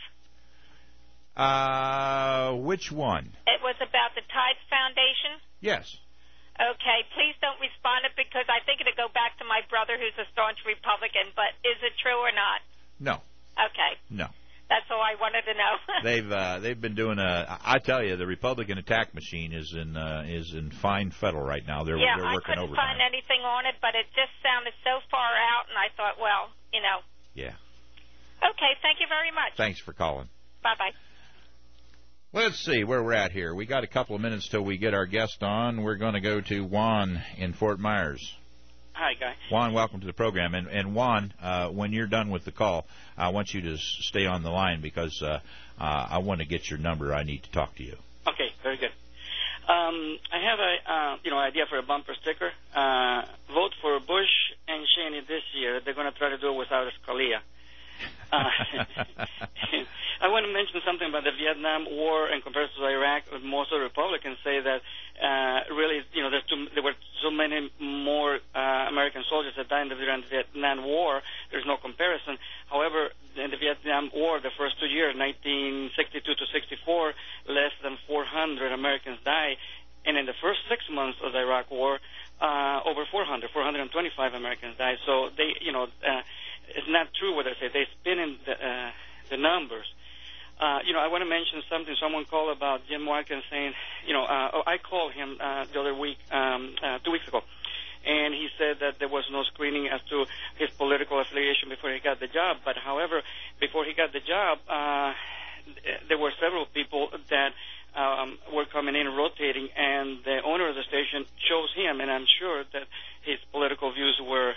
Uh, which one? It was about the Tides Foundation. Yes. Okay, please don't respond it because I think it'll go back to my brother, who's a staunch Republican. But is it true or not? No. Okay. No. That's all I wanted to know. they've uh, they've been doing a. I tell you, the Republican attack machine is in uh, is in fine fettle right now. They're yeah, they're working I couldn't overtime. find anything on it, but it just sounded so far out, and I thought, well, you know. Yeah. Okay, thank you very much. Thanks for calling. Bye bye. Let's see where we're at here. We got a couple of minutes till we get our guest on. We're going to go to Juan in Fort Myers. Hi, Guy. Juan, welcome to the program. And, and Juan, uh, when you're done with the call, I want you to s- stay on the line because uh, uh, I want to get your number. I need to talk to you. Okay, very good. Um, I have a uh, you know idea for a bumper sticker. Uh, vote for Bush and Cheney this year. They're going to try to do it without Scalia. Uh, I want to mention something about the Vietnam War in comparison to Iraq. Most of the Republicans say that uh, really, you know, there's too, there were so many more uh, American soldiers that died in the Vietnam War. There's no comparison. However, in the Vietnam War, the first two years, nineteen sixty-two to sixty-four, less than four hundred Americans died. And in the first six months of the Iraq War, uh, over four hundred, four hundred twenty-five Americans died. So they, you know, uh, it's not true what they say. They spin in the, uh, the numbers. Uh, you know, I want to mention something. Someone called about Jim Watkins saying, you know, uh, oh, I called him uh, the other week, um, uh, two weeks ago, and he said that there was no screening as to his political affiliation before he got the job. But, however, before he got the job, uh, there were several people that um, were coming in and rotating, and the owner of the station chose him, and I'm sure that his political views were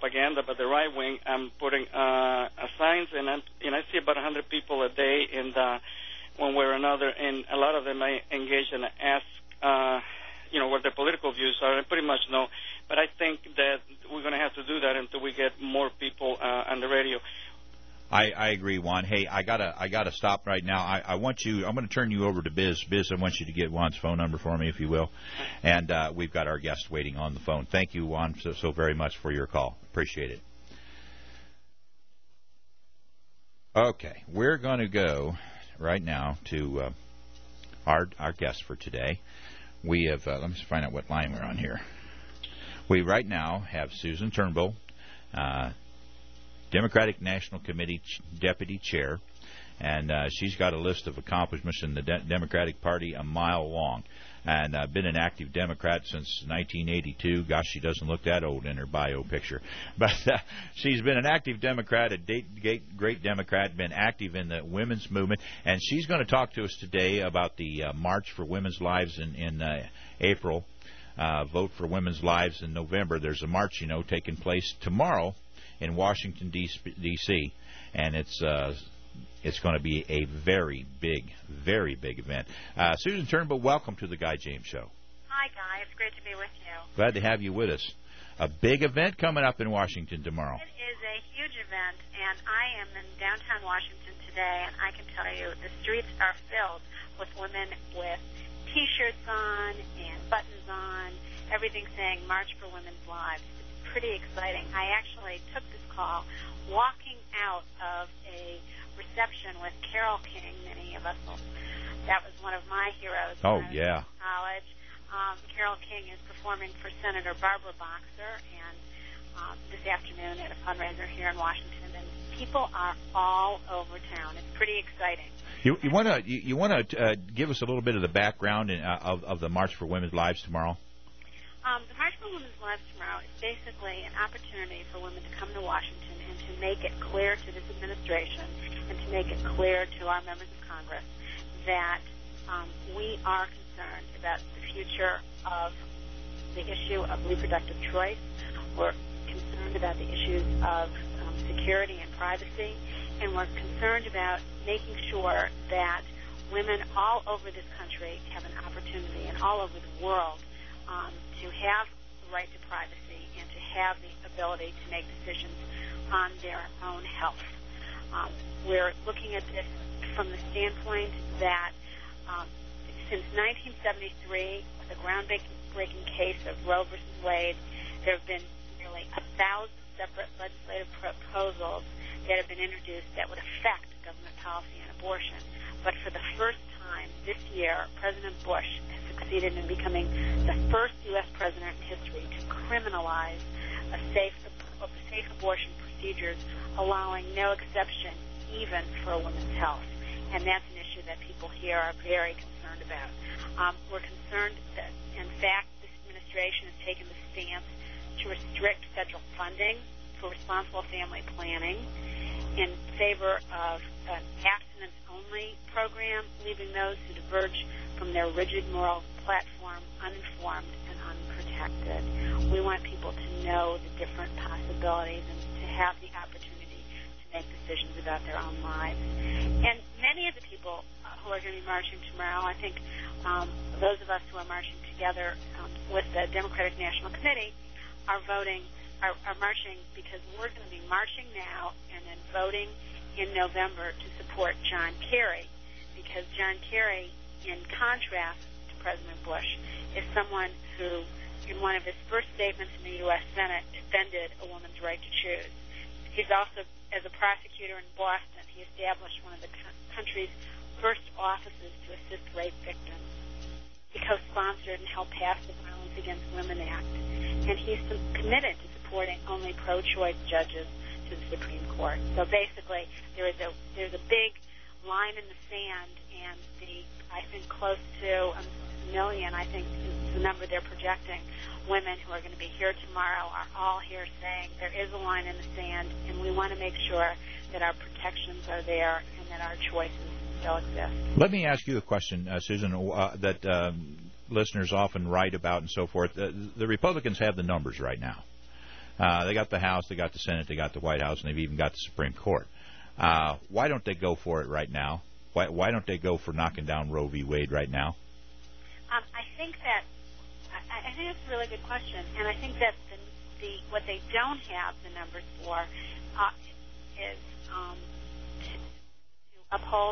propaganda by the right wing. I'm putting uh, signs, and, I'm, and I see about one hundred people a day, and uh, one way or another, and a lot of them I engage and ask, uh, you know, what their political views are. I pretty much know, but I think that we're going to have to do that until we get more people uh, on the radio. I, I agree, Juan. Hey, I gotta I gotta stop right now. I, I want you. I'm going to turn you over to Biz. Biz, I want you to get Juan's phone number for me, if you will. And uh, we've got our guest waiting on the phone. Thank you, Juan, so, so very much for your call. Appreciate it. Okay, we're going to go right now to uh, our our guest for today. We have. Uh, let me find out what line we're on here. We right now have Susan Turnbull, Uh, Democratic National Committee ch- Deputy Chair, and uh, she's got a list of accomplishments in the De- Democratic Party a mile long, and uh, been an active Democrat since nineteen eighty-two. Gosh, she doesn't look that old in her bio picture. But uh, she's been an active Democrat, a de- great Democrat, been active in the women's movement, and she's going to talk to us today about the uh, March for Women's Lives in, in uh, April. Uh, Vote for Women's Lives in November. There's a march, you know, taking place tomorrow in Washington, D C, and it's uh, it's going to be a very big, very big event. Uh, Susan Turnbull, welcome to the Guy James Show. Hi, Guy. It's great to be with you. Glad to have you with us. A big event coming up in Washington tomorrow. It is a huge event, and I am in downtown Washington today, and I can tell you the streets are filled with women with T-shirts on and buttons on, everything saying March for Women's Lives. Pretty exciting. I actually took this call walking out of a reception with Carole King. Many of us will, that was one of my heroes. Oh, when I was yeah. in college. Um, Carole King is performing for Senator Barbara Boxer, and um, this afternoon at a fundraiser here in Washington, and people are all over town. It's pretty exciting. You, you want to you, you want to uh, give us a little bit of the background in, uh, of of the March for Women's Lives tomorrow? Um, the March for Women's Lives tomorrow is basically an opportunity for women to come to Washington and to make it clear to this administration and to make it clear to our members of Congress that um, we are concerned about the future of the issue of reproductive choice. We're concerned about the issues of um, security and privacy, and we're concerned about making sure that women all over this country have an opportunity, and all over the world, um, to have the right to privacy and to have the ability to make decisions on their own health. Um, we're looking at this from the standpoint that um, since nineteen seventy-three, with the groundbreaking case of Roe versus Wade, there have been nearly a thousand separate legislative proposals that have been introduced that would affect government policy on abortion. But for the first time this year, President Bush has succeeded in becoming the first U S president in history to criminalize a safe, a safe abortion procedures, allowing no exception even for a woman's health. And that's an issue that people here are very concerned about. Um, we're concerned that, in fact, this administration has taken the stance to restrict federal funding for responsible family planning in favor of an abstinence-only program, leaving those who diverge from their rigid moral platform uninformed and unprotected. We want people to know the different possibilities and to have the opportunity to make decisions about their own lives. And many of the people uh, who are going to be marching tomorrow, I think um, those of us who are marching together um, with the Democratic National Committee are voting Are, are marching because we're going to be marching now and then voting in November to support John Kerry, because John Kerry, in contrast to President Bush, is someone who, in one of his first statements in the U S Senate, defended a woman's right to choose. He's also, as a prosecutor in Boston, he established one of the country's first offices to assist rape victims. He co-sponsored and helped pass the Violence Against Women Act, and he's committed to supporting only pro-choice judges to the Supreme Court. So basically, there is a there's a big line in the sand, and the I think close to a million, I think is the number they're projecting, women who are going to be here tomorrow are all here saying there is a line in the sand, and we want to make sure that our protections are there and that our choices still exist. Let me ask you a question, uh, Susan, uh, that um, listeners often write about and so forth. Uh, the Republicans have the numbers right now. Uh, they got the House, they got the Senate, they got the White House, and they've even got the Supreme Court. Uh, why don't they go for it right now? Why, why don't they go for knocking down Roe v. Wade right now? Um, I think that I, I think it's a really good question, and I think that the, the what they don't have the numbers for uh, is um, to, to uphold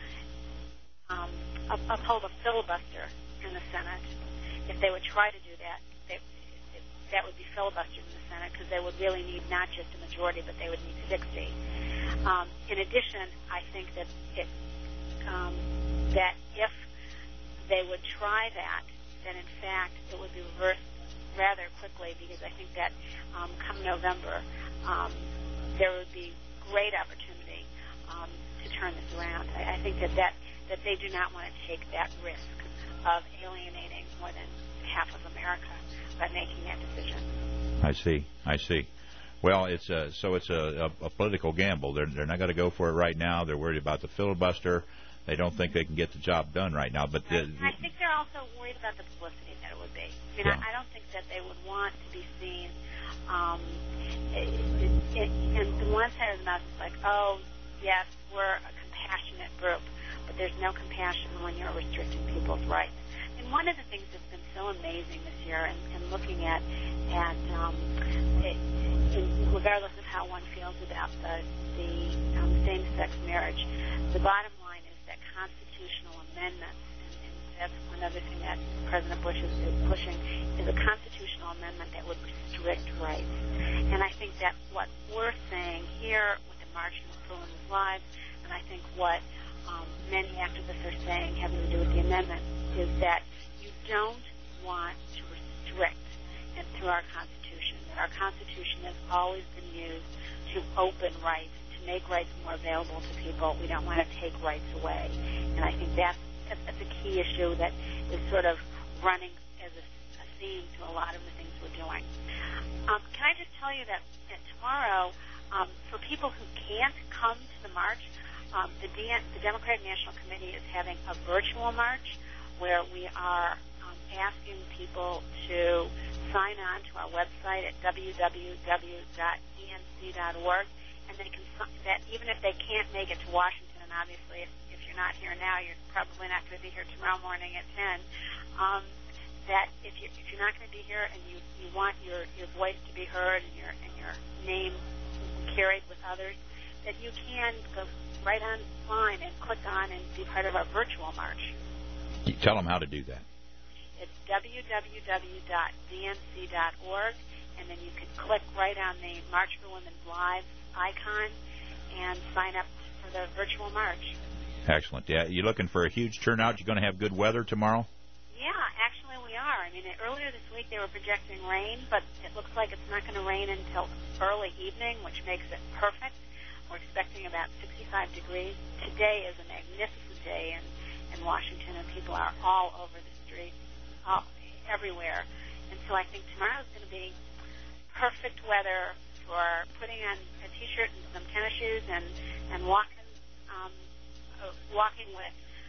um, up, uphold a filibuster in the Senate. If they would try to do that, they, it, that would be filibuster in the Senate because they would really need not just a majority, but they would need sixty. Um, in addition, I think that it, um, that if they would try that, then in fact it would be reversed rather quickly because I think that um, come November um, there would be great opportunity um, to turn this around. I, I think that, that that they do not want to take that risk of alienating more than half of America by making that decision. I see. I see. Well, it's a, so it's a, a, a political gamble. They're they're not going to go for it right now. They're worried about the filibuster. They don't think they can get the job done right now. But the, I think they're also worried about the publicity that it would be. I mean, Yeah. I, I don't think that they would want to be seen. Um, it, it, it, and the one side of the mouth is like, oh, yes, we're a compassionate group, but there's no compassion when you're restricting people's rights. And one of the things that's been so amazing this year, and, and looking at at um, it, it, regardless of how one feels about the the um, same-sex marriage, the bottom line is that constitutional amendments, and, and that's another thing that President Bush is, is pushing, is a constitutional amendment that would restrict rights. And I think that what we're saying here with the March for Women's Lives, and I think what um, many activists are saying having to do with the amendment, is that you don't want to restrict and through our Constitution. That our Constitution has always been used to open rights, to make rights more available to people. We don't want to take rights away. And I think that's, that's a key issue that is sort of running as a, a theme to a lot of the things we're doing. Um, can I just tell you that, that tomorrow, um, for people who can't come to the march, um, the, D- the Democratic National Committee is having a virtual march where we are um, asking people to sign on to our website at w w w dot d n c dot org, and they can that even if they can't make it to Washington, and obviously if, if you're not here now, you're probably not going to be here tomorrow morning at ten. Um, that if you if you're not going to be here and you, you want your, your voice to be heard and your and your name carried with others, that you can go right online and click on and be part of our virtual march. You tell them how to do that. It's w w w dot d n c dot org, and then you can click right on the March for Women's Lives icon and sign up for the virtual march. Excellent. Yeah, you looking for a huge turnout? You're going to have good weather tomorrow? Yeah, actually we are. I mean, earlier this week they were projecting rain, but it looks like it's not going to rain until early evening, which makes it perfect. We're expecting about sixty-five degrees. Today is a magnificent day in, in Washington, and people are all over the streets, all, everywhere. And so I think tomorrow is going to be perfect weather for putting on a T-shirt and some tennis shoes and, and walking, um, uh, walking with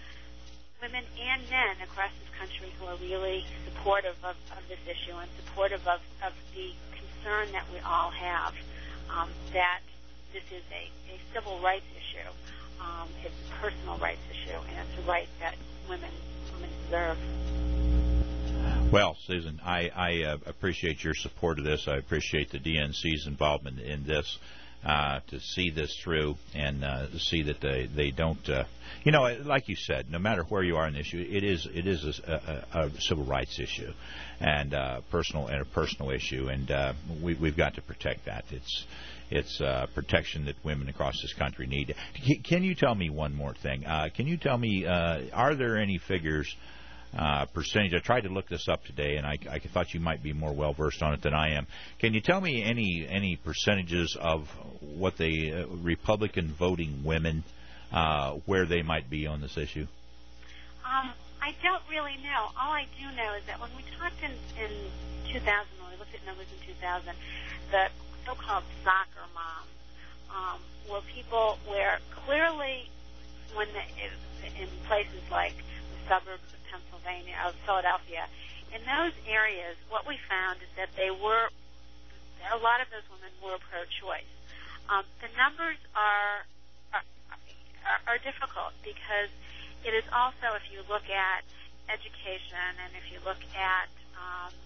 women and men across this country who are really supportive of, of this issue and supportive of, of the concern that we all have, um, that this is a, a civil rights issue. Um, it's a personal rights issue, and it's a right that women, women deserve. Well, Susan, I, I uh, appreciate your support of this. I appreciate the D N C's involvement in this uh, to see this through and uh, to see that they, they don't, uh, you know, like you said, no matter where you are in the issue, it is it is a, a, a civil rights issue and uh, personal and a personal issue, and uh, we, we've got to protect that. It's it's uh, protection that women across this country need. Can you tell me one more thing? Uh, can you tell me, uh, are there any figures? Uh, percentage. I tried to look this up today, and I, I thought you might be more well versed on it than I am. Can you tell me any any percentages of what the uh, Republican voting women, uh, where they might be on this issue? Um, I don't really know. All I do know is that when we talked in, in two thousand, when we looked at numbers in two thousand, the so-called soccer moms um, were people where clearly, when the, in places like the suburbs of Pennsylvania, of Philadelphia, in those areas, what we found is that they were, a lot of those women were pro-choice. Um, the numbers are, are are difficult because it is also, if you look at education and if you look at um,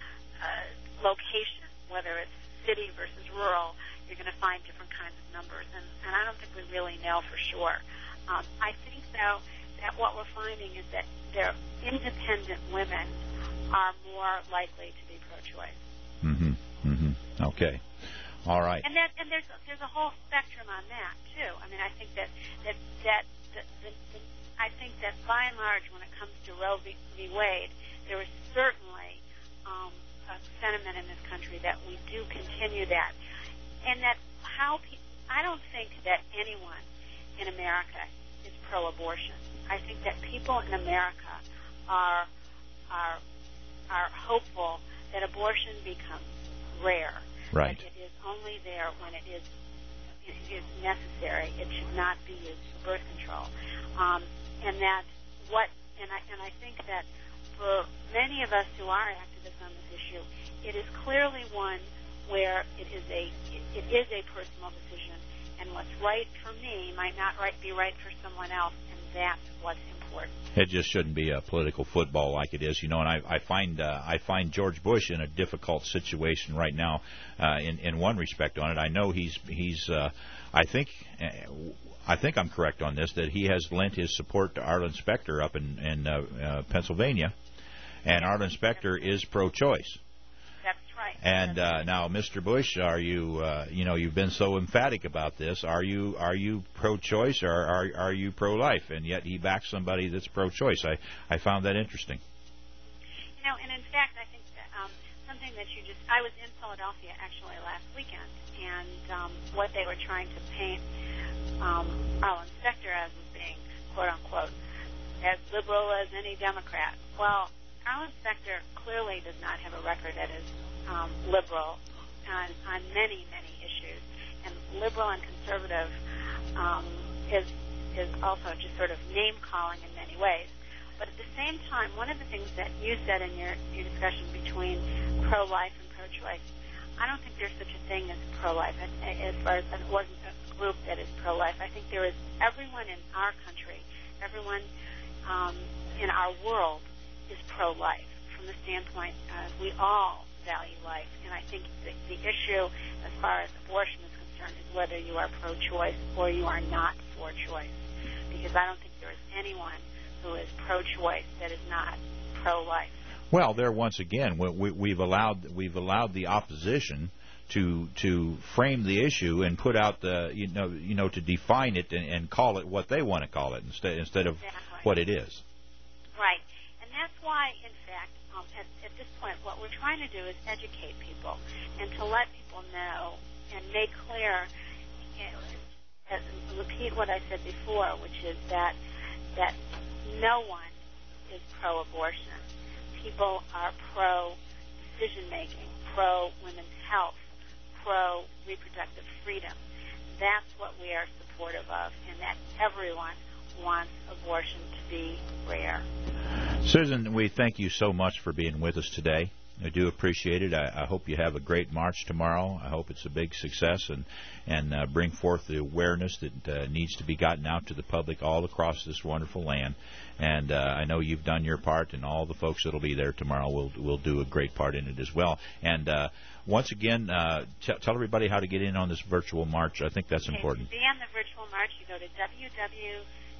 uh, location, whether it's city versus rural, you're going to find different kinds of numbers, and, and I don't think we really know for sure. Um, I think, though, that what we're finding is that their independent women are more likely to be pro-choice. Mm-hmm. Mm-hmm. Okay. All right. And that, and there's there's a whole spectrum on that too. I mean, I think that that that the, the, the, I think that by and large, when it comes to Roe v. Wade, there is certainly um, a sentiment in this country that we do continue that, and that how pe- I don't think that anyone in America is pro-abortion. I think that people in America are are are hopeful that abortion becomes rare. Right. That it is only there when it is it is necessary. It should not be used for birth control. Um, and that what and I and I think that for many of us who are activists on this issue, it is clearly one where it is a it, it is a personal decision, and what's right for me might not right be right for someone else, and that's what's important. It just shouldn't be a political football like it is, you know. And I, I find uh, I find George Bush in a difficult situation right now. Uh, in in one respect, on it, I know he's he's. Uh, I think uh, I think I'm correct on this, that he has lent his support to Arlen Specter up in in uh, uh, Pennsylvania, and Arlen Specter is pro-choice. That's right. And uh, now, Mister Bush, are you, uh, you know, you've been so emphatic about this. Are you, are you pro-choice or are are you pro-life? And yet he backs somebody that's pro-choice. I, I found that interesting. You know, and in fact, I think that um, something that you just, I was in Philadelphia actually last weekend, and um, what they were trying to paint um, Arlen Specter as was being, quote unquote, as liberal as any Democrat. Well, Arlen Specter clearly does not have a record that is um, liberal on, on many, many issues. And liberal and conservative um, is is also just sort of name-calling in many ways. But at the same time, one of the things that you said in your, your discussion between pro-life and pro-choice, I don't think there's such a thing as pro-life as far as an organ, a group that is pro-life. I think there is everyone in our country, everyone um, in our world is pro-life from the standpoint uh, we all value life. And I think the, the issue as far as abortion is concerned is whether you are pro-choice or you are not for choice. Because I don't think there is anyone who is pro-choice that is not pro-life. Well, there once again, we, we, we've allowed we've allowed the opposition to to frame the issue and put out the you know you know to define it and, and call it what they want to call it instead instead of exactly. what it is. Right, and that's why, in fact, um, at, at this point, what we're trying to do is educate people and to let people know and make clear, you know, and repeat what I said before, which is that that no one is pro-abortion. People are pro-decision-making, pro-women's health, pro-reproductive freedom. That's what we are supportive of, and that everyone wants abortion to be rare. Susan, we thank you so much for being with us today. I do appreciate it. I, I hope you have a great march tomorrow. I hope it's a big success and and uh, bring forth the awareness that uh, needs to be gotten out to the public all across this wonderful land. And uh, I know you've done your part, and all the folks that will be there tomorrow will will do a great part in it as well. And uh, once again, uh, t- tell everybody how to get in on this virtual march. I think that's okay, important. To be on the virtual march, you go to w w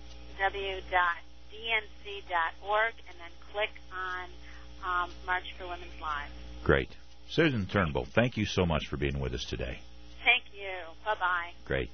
w dot d n c dot org and then click on Um, March for Women's Lives. Great. Susan Turnbull, thank you so much for being with us today. Thank you. Bye-bye. Great.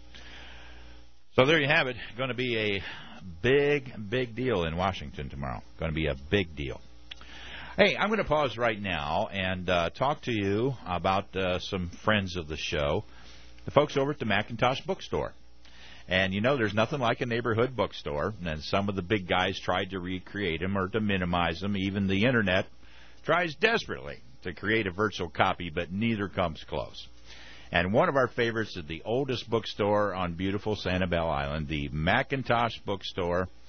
So there you have it. Going to be a big, big deal in Washington tomorrow. Going to be a big deal. Hey, I'm going to pause right now and uh, talk to you about uh, some friends of the show, the folks over at the Macintosh Bookstore. And, you know, there's nothing like a neighborhood bookstore, and some of the big guys tried to recreate them or to minimize them. Even the Internet tries desperately to create a virtual copy, but neither comes close. And one of our favorites is the oldest bookstore on beautiful Sanibel Island, the Macintosh Bookstore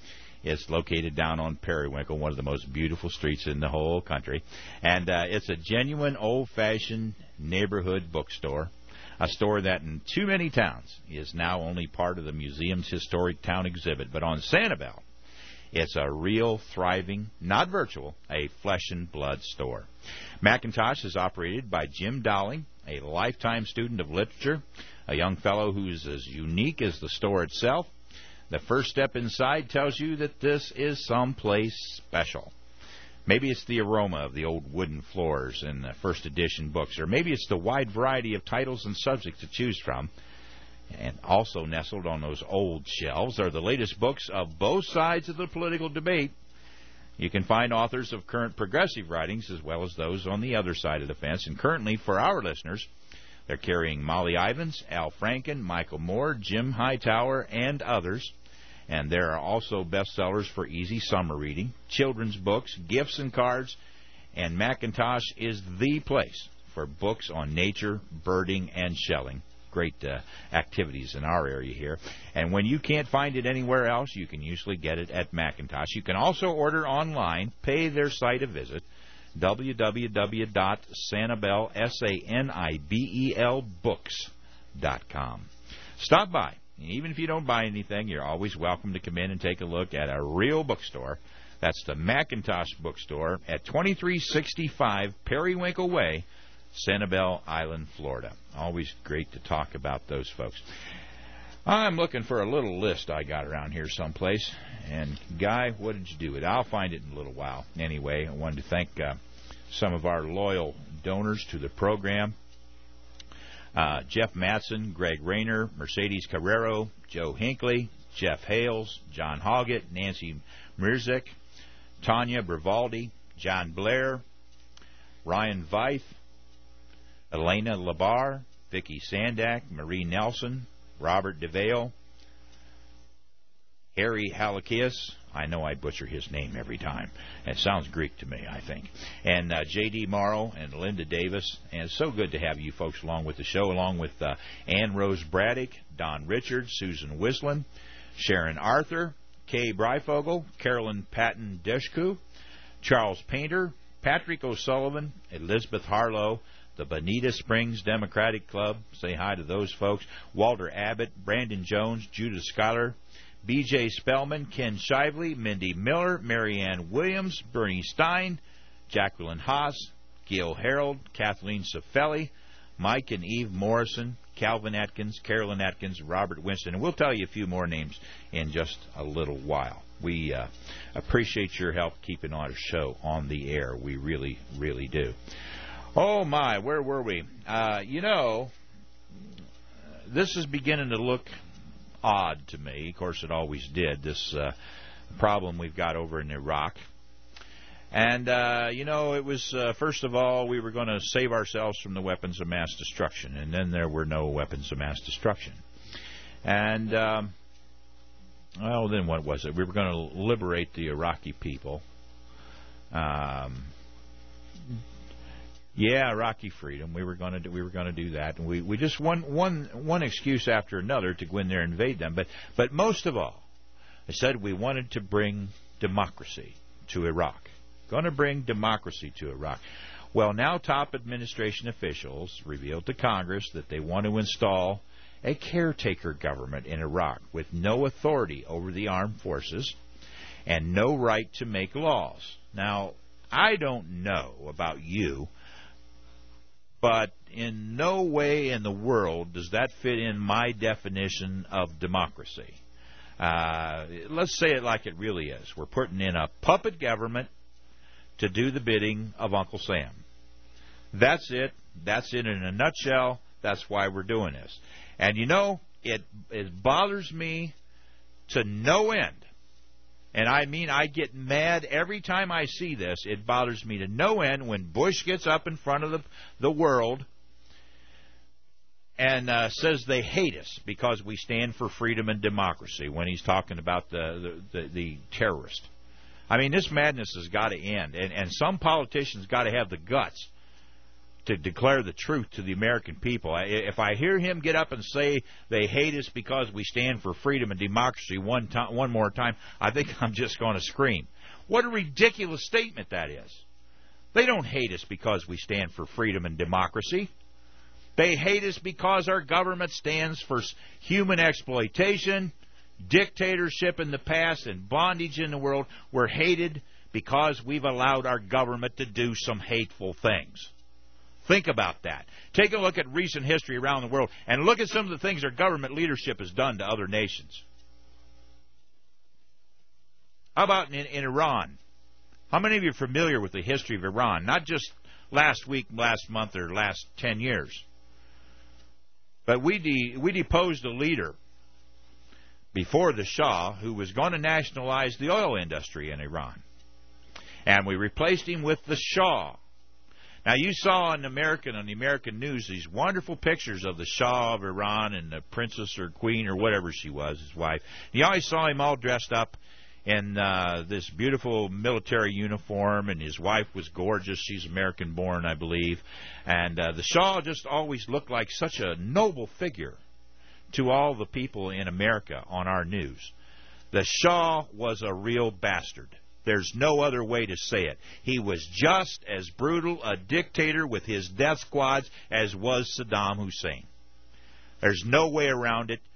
It's located down on Periwinkle, one of the most beautiful streets in the whole country. And uh, it's a genuine old-fashioned neighborhood bookstore, a store that in too many towns is now only part of the museum's historic town exhibit. But on Sanibel, it's a real, thriving, not virtual, a flesh and blood store. Macintosh is operated by Jim Dowling, a lifetime student of literature, a young fellow who's as unique as the store itself. The first step inside tells you that this is someplace special. Maybe it's the aroma of the old wooden floors in the first edition books, or maybe it's the wide variety of titles and subjects to choose from. And also nestled on those old shelves are the latest books of both sides of the political debate. You can find authors of current progressive writings as well as those on the other side of the fence. And currently, for our listeners, they're carrying Molly Ivins, Al Franken, Michael Moore, Jim Hightower, and others. And there are also bestsellers for easy summer reading, children's books, gifts and cards. And Macintosh is the place for books on nature, birding, and shelling. Great uh, activities in our area here. And when you can't find it anywhere else, you can usually get it at Macintosh. You can also order online, pay their site a visit, w w w dot sanibel, S A N I B E L, books dot com. Stop by. Even if you don't buy anything, you're always welcome to come in and take a look at a real bookstore. That's the Macintosh Bookstore at twenty-three sixty-five Periwinkle Way, Sanibel Island, Florida. Always great to talk about those folks. I'm looking for a little list I got around here someplace. And, Guy, what did you do with it? I'll find it in a little while. Anyway, I wanted to thank uh, some of our loyal donors to the program. Uh, Jeff Matson, Greg Rayner, Mercedes Carrero, Joe Hinckley, Jeff Hales, John Hoggett, Nancy Mirzik, Tanya Brivaldi, John Blair, Ryan Veith, Elena Labar, Vicki Sandak, Marie Nelson, Robert DeVale, Harry Halakias. I know I butcher his name every time. It sounds Greek to me, I think. And uh, J D Morrow and Linda Davis. And it's so good to have you folks along with the show, along with uh, Ann Rose Braddock, Don Richards, Susan Wislin, Sharon Arthur, Kay Breifogel, Carolyn Patton Deschku, Charles Painter, Patrick O'Sullivan, Elizabeth Harlow, the Bonita Springs Democratic Club. Say hi to those folks. Walter Abbott, Brandon Jones, Judith Schuyler, B J Spellman, Ken Shively, Mindy Miller, Marianne Williams, Bernie Stein, Jacqueline Haas, Gil Harold, Kathleen Cifelli, Mike and Eve Morrison, Calvin Atkins, Carolyn Atkins, Robert Winston. And we'll tell you a few more names in just a little while. We uh, appreciate your help keeping our show on the air. We really, really do. Oh, my, where were we? Uh, you know, this is beginning to look odd to me. Of course, it always did, this uh, problem we've got over in Iraq. And, uh, you know, it was, uh, first of all, we were going to save ourselves from the weapons of mass destruction, and then there were no weapons of mass destruction. And, um, well, then what was it? We were going to liberate the Iraqi people. Um... Yeah, Iraqi freedom. We were going to do, we were going to do that, and we, we just one one one excuse after another to go in there and invade them. But but most of all, I said we wanted to bring democracy to Iraq. Going to bring democracy to Iraq. Well, now top administration officials revealed to Congress that they want to install a caretaker government in Iraq with no authority over the armed forces and no right to make laws. Now, I don't know about you, but in no way in the world does that fit in my definition of democracy. Uh, let's say it like it really is. We're putting in a puppet government to do the bidding of Uncle Sam. That's it. That's it in a nutshell. That's why we're doing this. And, you know, it it bothers me to no end. And I mean, I get mad every time I see this. It bothers me to no end when Bush gets up in front of the, the world and uh, says they hate us because we stand for freedom and democracy when he's talking about the, the, the, the terrorist. I mean, this madness has got to end. And, and some politicians got to have the guts to declare the truth to the American people. I, if I hear him get up and say they hate us because we stand for freedom and democracy one time, one more time, I think I'm just going to scream. What a ridiculous statement that is. They don't hate us because we stand for freedom and democracy. They hate us because our government stands for human exploitation, dictatorship in the past, and bondage in the world. We're hated because we've allowed our government to do some hateful things. Think about that. Take a look at recent history around the world and look at some of the things our government leadership has done to other nations. How about in, in Iran? How many of you are familiar with the history of Iran? Not just last week, last month, or last ten years. But we de- we deposed a leader before the Shah who was going to nationalize the oil industry in Iran. And we replaced him with the Shah. Now, you saw on American on the American news these wonderful pictures of the Shah of Iran and the princess or queen or whatever she was, his wife. You always saw him all dressed up in uh, this beautiful military uniform, and his wife was gorgeous. She's American-born, I believe. And uh, the Shah just always looked like such a noble figure to all the people in America on our news. The Shah was a real bastard. There's no other way to say it. He was just as brutal a dictator with his death squads as was Saddam Hussein. There's no way around it.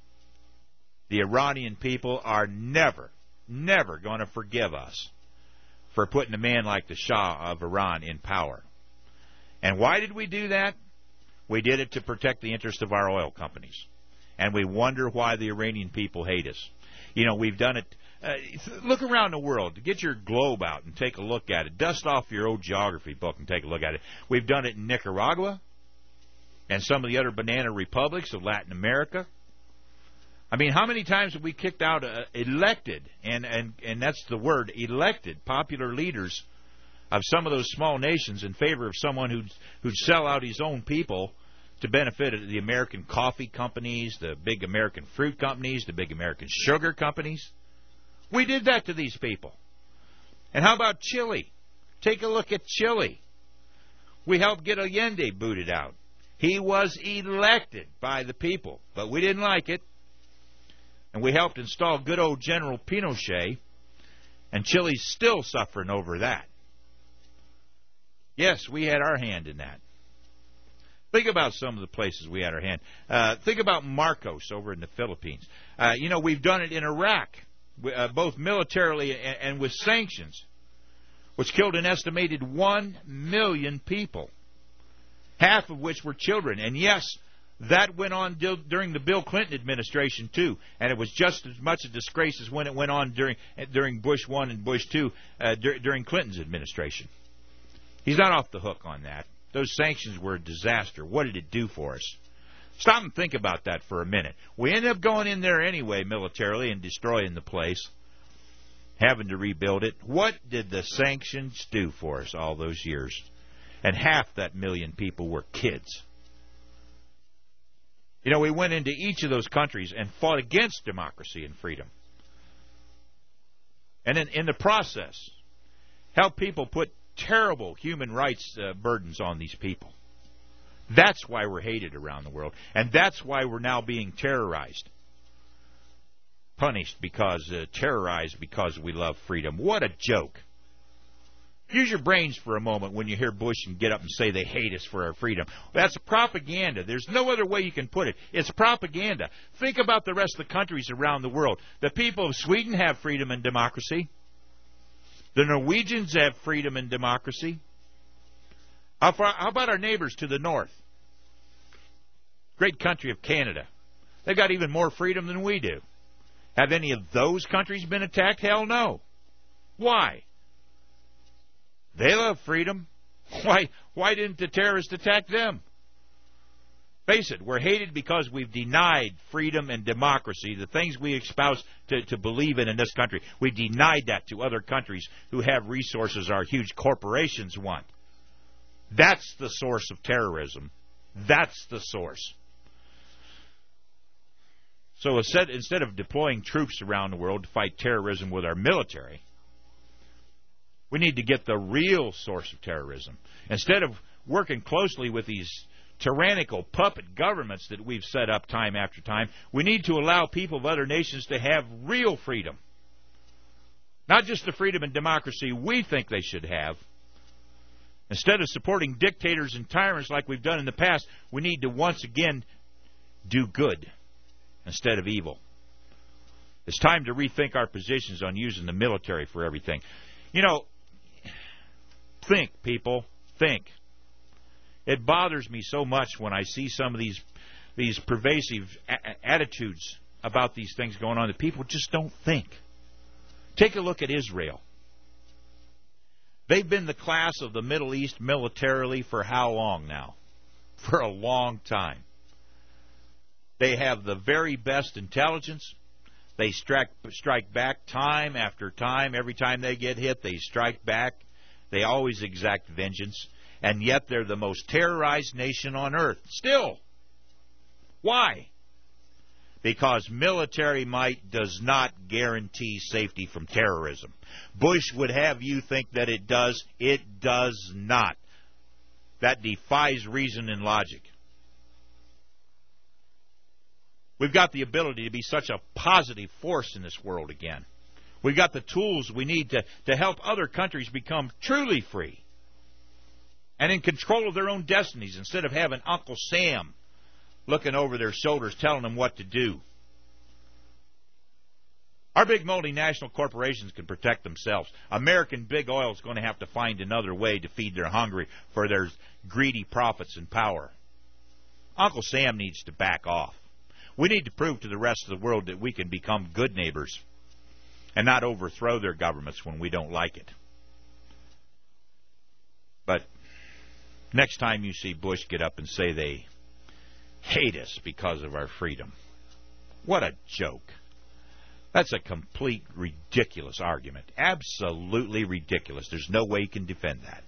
The Iranian people are never never going to forgive us for putting a man like the Shah of Iran in power. And why did we do that? We did it to protect the interest of our oil companies. And we wonder why the Iranian people hate us. You know, we've done it. Uh, look around the world. Get your globe out and take a look at it. Dust off your old geography book and take a look at it. We've done it in Nicaragua and some of the other banana republics of Latin America. I mean, how many times have we kicked out uh, elected, and, and, and that's the word, elected, popular leaders of some of those small nations in favor of someone who'd, who'd sell out his own people to benefit the American coffee companies, the big American fruit companies, the big American sugar companies? We did that to these people. And how about Chile? Take a look at Chile. We helped get Allende booted out. He was elected by the people, but we didn't like it. And we helped install good old General Pinochet, and Chile's still suffering over that. Yes, we had our hand in that. Think about some of the places we had our hand. Uh, think about Marcos over in the Philippines. Uh, you know, we've done it in Iraq, uh, both militarily and, and with sanctions, which killed an estimated one million people, half of which were children. And yes, that went on during the Bill Clinton administration, too, and it was just as much a disgrace as when it went on during during Bush one and Bush two, uh, dur- during Clinton's administration. He's not off the hook on that. Those sanctions were a disaster. What did it do for us? Stop and think about that for a minute. We ended up going in there anyway militarily and destroying the place, having to rebuild it. What did the sanctions do for us all those years? And half that million people were kids. You know, we went into each of those countries and fought against democracy and freedom. And in, in the process, helped people put terrible human rights uh, burdens on these people. That's why we're hated around the world. And that's why we're now being terrorized. Punished because, uh, terrorized because we love freedom. What a joke. Use your brains for a moment when you hear Bush and get up and say they hate us for our freedom. That's propaganda. There's no other way you can put it. It's propaganda. Think about the rest of the countries around the world. The people of Sweden have freedom and democracy. The Norwegians have freedom and democracy. How, far, how about our neighbors to the north? Great country of Canada. They've got even more freedom than we do. Have any of those countries been attacked? Hell no. Why? They love freedom. Why, why didn't the terrorists attack them? Face it, we're hated because we've denied freedom and democracy, the things we espouse to, to believe in in this country. We've denied that to other countries who have resources our huge corporations want. That's the source of terrorism. That's the source. So instead, instead of deploying troops around the world to fight terrorism with our military, we need to get the real source of terrorism. Instead of working closely with these tyrannical puppet governments that we've set up time after time. We need to allow people of other nations to have real freedom. Not just the freedom and democracy we think they should have. Instead of supporting dictators and tyrants like we've done in the past, we need to once again do good instead of evil. It's time to rethink our positions on using the military for everything. You know, think, people, think. It bothers me so much when I see some of these these pervasive a- attitudes about these things going on that people just don't think. Take a look at Israel. They've been the class of the Middle East militarily for how long now? For a long time. They have the very best intelligence. They strike, strike back time after time. Every time they get hit, they strike back. They always exact vengeance. And yet they're the most terrorized nation on earth. Still. Why? Because military might does not guarantee safety from terrorism. Bush would have you think that it does. It does not. That defies reason and logic. We've got the ability to be such a positive force in this world again. We've got the tools we need to, to help other countries become truly free and in control of their own destinies instead of having Uncle Sam looking over their shoulders telling them what to do. Our big multinational corporations can protect themselves. American big oil is going to have to find another way to feed their hungry for their greedy profits and power. Uncle Sam needs to back off. We need to prove to the rest of the world that we can become good neighbors and not overthrow their governments when we don't like it. But next time you see Bush get up and say they hate us because of our freedom, what a joke. That's a complete ridiculous argument. Absolutely ridiculous. There's no way you can defend that.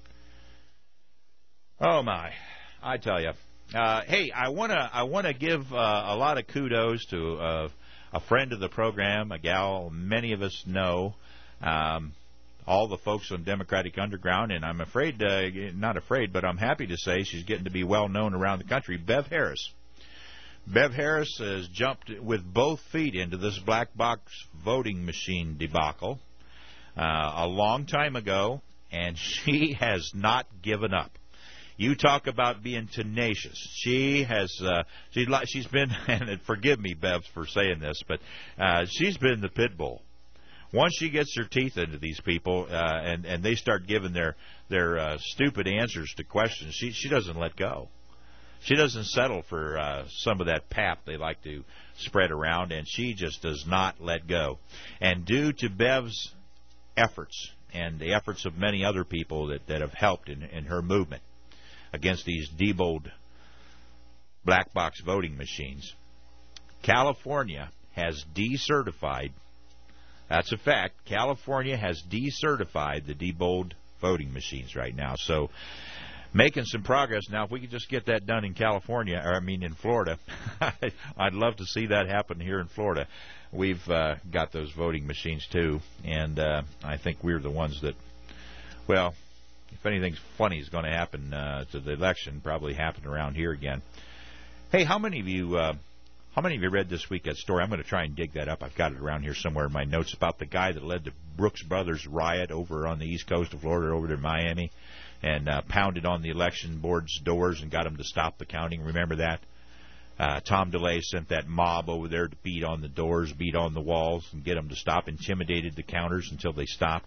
Oh, my. I tell you. Uh, hey, I want to I want to give uh, a lot of kudos to uh, a friend of the program, a gal many of us know, um, all the folks on Democratic Underground, and I'm afraid, uh, not afraid, but I'm happy to say she's getting to be well known around the country, Bev Harris. Bev Harris has jumped with both feet into this black box voting machine debacle uh, a long time ago, and she has not given up. You talk about being tenacious. She has, uh, she, she's been, and forgive me, Bev, for saying this, but uh, she's been the pit bull. Once she gets her teeth into these people uh, and, and they start giving their, their uh, stupid answers to questions, she, she doesn't let go. She doesn't settle for uh, some of that pap they like to spread around, and she just does not let go. And due to Bev's efforts and the efforts of many other people that, that have helped in, in her movement against these Diebold black box voting machines, California has decertified, that's a fact, California has decertified the Diebold voting machines right now. So making some progress now. If we could just get that done in California, or I mean in Florida, I'd love to see that happen here in Florida. We've uh, got those voting machines too, and uh, I think we're the ones that, well, if anything funny is going to happen uh, to the election, probably happen around here again. Hey, how many of you, uh, how many of you read this week that story? I'm going to try and dig that up. I've got it around here somewhere in my notes about the guy that led the Brooks Brothers riot over on the east coast of Florida, over to Miami, and uh, pounded on the election board's doors and got them to stop the counting. Remember that? Uh, Tom DeLay sent that mob over there to beat on the doors, beat on the walls, and get them to stop, intimidated the counters until they stopped.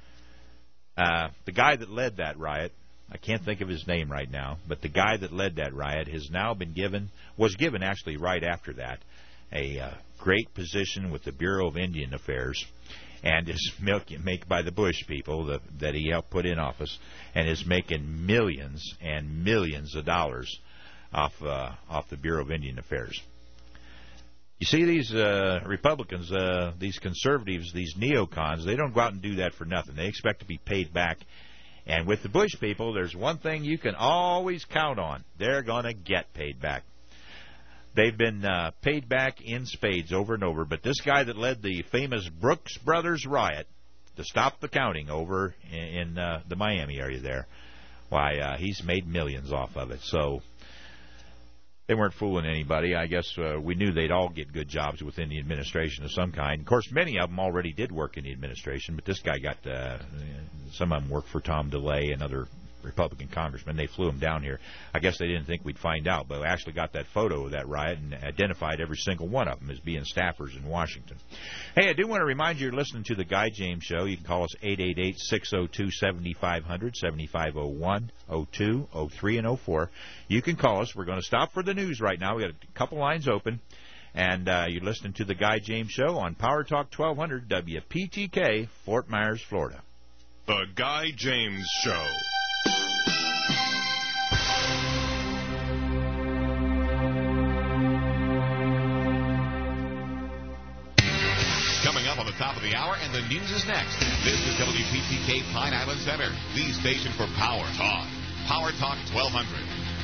Uh, the guy that led that riot, I can't think of his name right now, but the guy that led that riot has now been given, was given actually right after that, a uh, great position with the Bureau of Indian Affairs, and is made by the Bush people the, that he helped put in office, and is making millions and millions of dollars off uh, off the Bureau of Indian Affairs. You see, these uh, Republicans, uh, these conservatives, these neocons, they don't go out and do that for nothing. They expect to be paid back. And with the Bush people, there's one thing you can always count on. They're going to get paid back. They've been uh, paid back in spades over and over. But this guy that led the famous Brooks Brothers riot to stop the counting over in, in uh, the Miami area there, why, uh, he's made millions off of it. So they weren't fooling anybody. I guess uh, we knew they'd all get good jobs within the administration of some kind. Of course, many of them already did work in the administration, but this guy got, uh, some of them worked for Tom DeLay and other Republican congressmen. They flew him down here. I guess they didn't think we'd find out, but we actually got that photo of that riot and identified every single one of them as being staffers in Washington. Hey, I do want to remind you, you're listening to The Guy James Show. You can call us eight eight eight, six oh two, seven five zero zero, seven five oh one, oh two, oh three, and oh four. You can call us. We're going to stop for the news right now. we got a couple lines open. And uh, you're listening to The Guy James Show on Power Talk twelve hundred W P T K, Fort Myers, Florida. The Guy James Show. Coming up on the top of the hour, and the news is next. This is W P T K Pine Island Center, the station for Power Talk. Power Talk twelve hundred.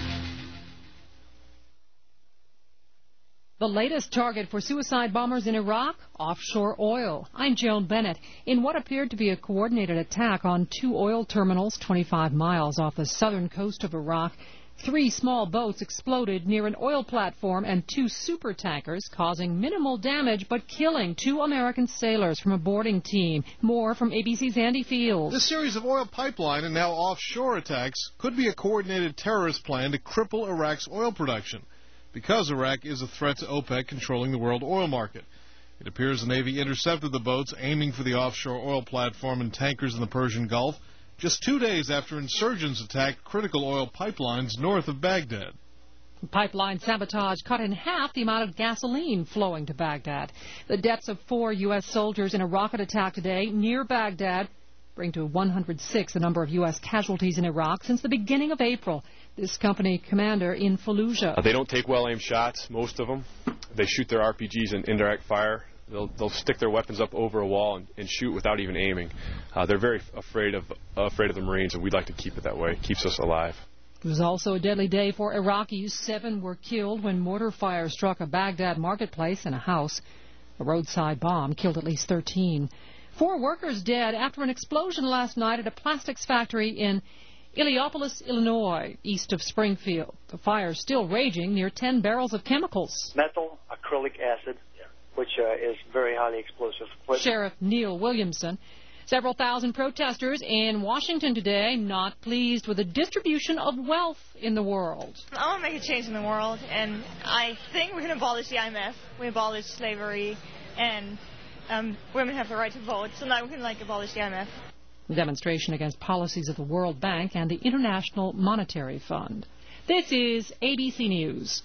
The latest target for suicide bombers in Iraq? Offshore oil. I'm Joan Bennett. In what appeared to be a coordinated attack on two oil terminals twenty-five miles off the southern coast of Iraq, three small boats exploded near an oil platform and two supertankers, causing minimal damage but killing two American sailors from a boarding team. More from A B C's Andy Fields. This series of oil pipeline and now offshore attacks could be a coordinated terrorist plan to cripple Iraq's oil production, because Iraq is a threat to OPEC controlling the world oil market. It appears the Navy intercepted the boats aiming for the offshore oil platform and tankers in the Persian Gulf just two days after insurgents attacked critical oil pipelines north of Baghdad. Pipeline sabotage cut in half the amount of gasoline flowing to Baghdad. The deaths of four U S soldiers in a rocket attack today near Baghdad bring to one hundred six the number of U S casualties in Iraq since the beginning of April. This company commander in Fallujah. Uh, they don't take well-aimed shots, most of them. They shoot their R P Gs in indirect fire. They'll, they'll stick their weapons up over a wall and, and shoot without even aiming. Uh, they're very afraid of uh, afraid of the Marines, and we'd like to keep it that way. It keeps us alive. It was also a deadly day for Iraqis. Seven were killed when mortar fire struck a Baghdad marketplace and a house. A roadside bomb killed at least thirteen. Four workers dead after an explosion last night at a plastics factory in Illiopolis, Illinois, east of Springfield. The fire is still raging near ten barrels of chemicals. Methyl acrylic acid, which uh, is very highly explosive. What? Sheriff Neil Williamson. Several thousand protesters in Washington today not pleased with the distribution of wealth in the world. I want to make a change in the world, and I think we're going to abolish the I M F. We abolish slavery, and um, women have the right to vote, so now we can, like, abolish the I M F. The demonstration against policies of the World Bank and the International Monetary Fund. This is A B C News.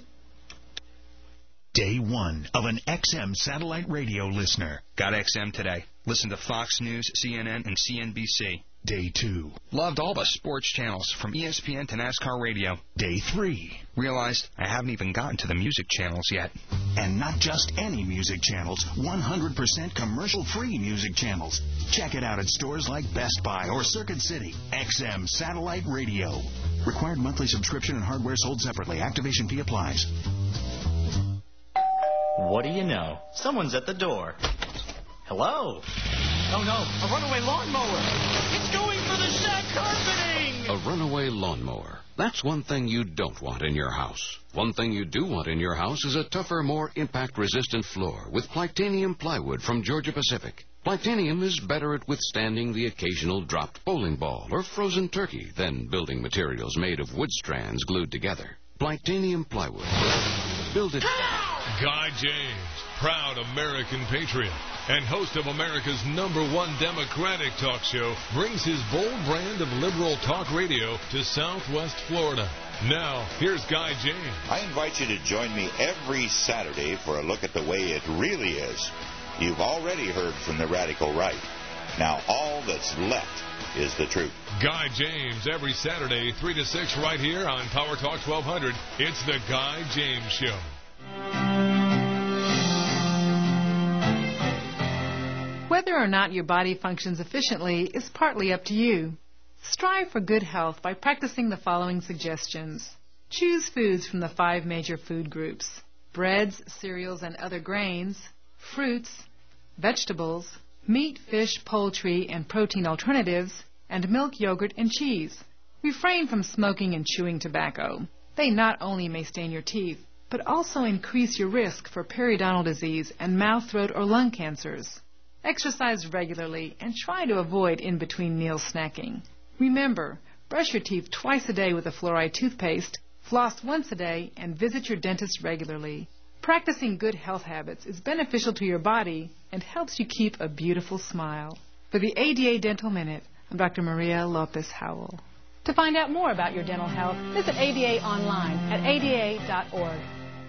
Day one of an X M satellite radio listener. Got X M today. Listen to Fox News, C N N, and C N B C. Day two. Loved all the sports channels, from E S P N to NASCAR Radio. Day three. Realized I haven't even gotten to the music channels yet. And not just any music channels, one hundred percent commercial-free music channels. Check it out at stores like Best Buy or Circuit City. X M Satellite Radio. Required monthly subscription and hardware sold separately. Activation fee applies. What do you know? Someone's at the door. Hello? Oh, no, a runaway lawnmower. It's going for the shag carpeting. A runaway lawnmower. That's one thing you don't want in your house. One thing you do want in your house is a tougher, more impact-resistant floor with Plitanium plywood from Georgia Pacific. Plitanium is better at withstanding the occasional dropped bowling ball or frozen turkey than building materials made of wood strands glued together. Plitanium plywood. Build it. Guy James, proud American patriot and host of America's number one Democratic talk show, brings his bold brand of liberal talk radio to Southwest Florida. Now, here's Guy James. I invite you to join me every Saturday for a look at the way it really is. You've already heard from the radical right. Now, all that's left is the truth. Guy James, every Saturday, three to six, right here on Power Talk twelve hundred. It's the Guy James Show. Whether or not your body functions efficiently is partly up to you. Strive for good health by practicing the following suggestions. Choose foods from the five major food groups: breads, cereals, and other grains, fruits, vegetables, meat, fish, poultry, and protein alternatives, and milk, yogurt, and cheese. Refrain from smoking and chewing tobacco. They not only may stain your teeth, but also increase your risk for periodontal disease and mouth, throat, or lung cancers. Exercise regularly and try to avoid in-between meal snacking. Remember, brush your teeth twice a day with a fluoride toothpaste, floss once a day, and visit your dentist regularly. Practicing good health habits is beneficial to your body and helps you keep a beautiful smile. For the A D A Dental Minute, I'm Doctor Maria Lopez Howell. To find out more about your dental health, visit A D A online at A D A dot org.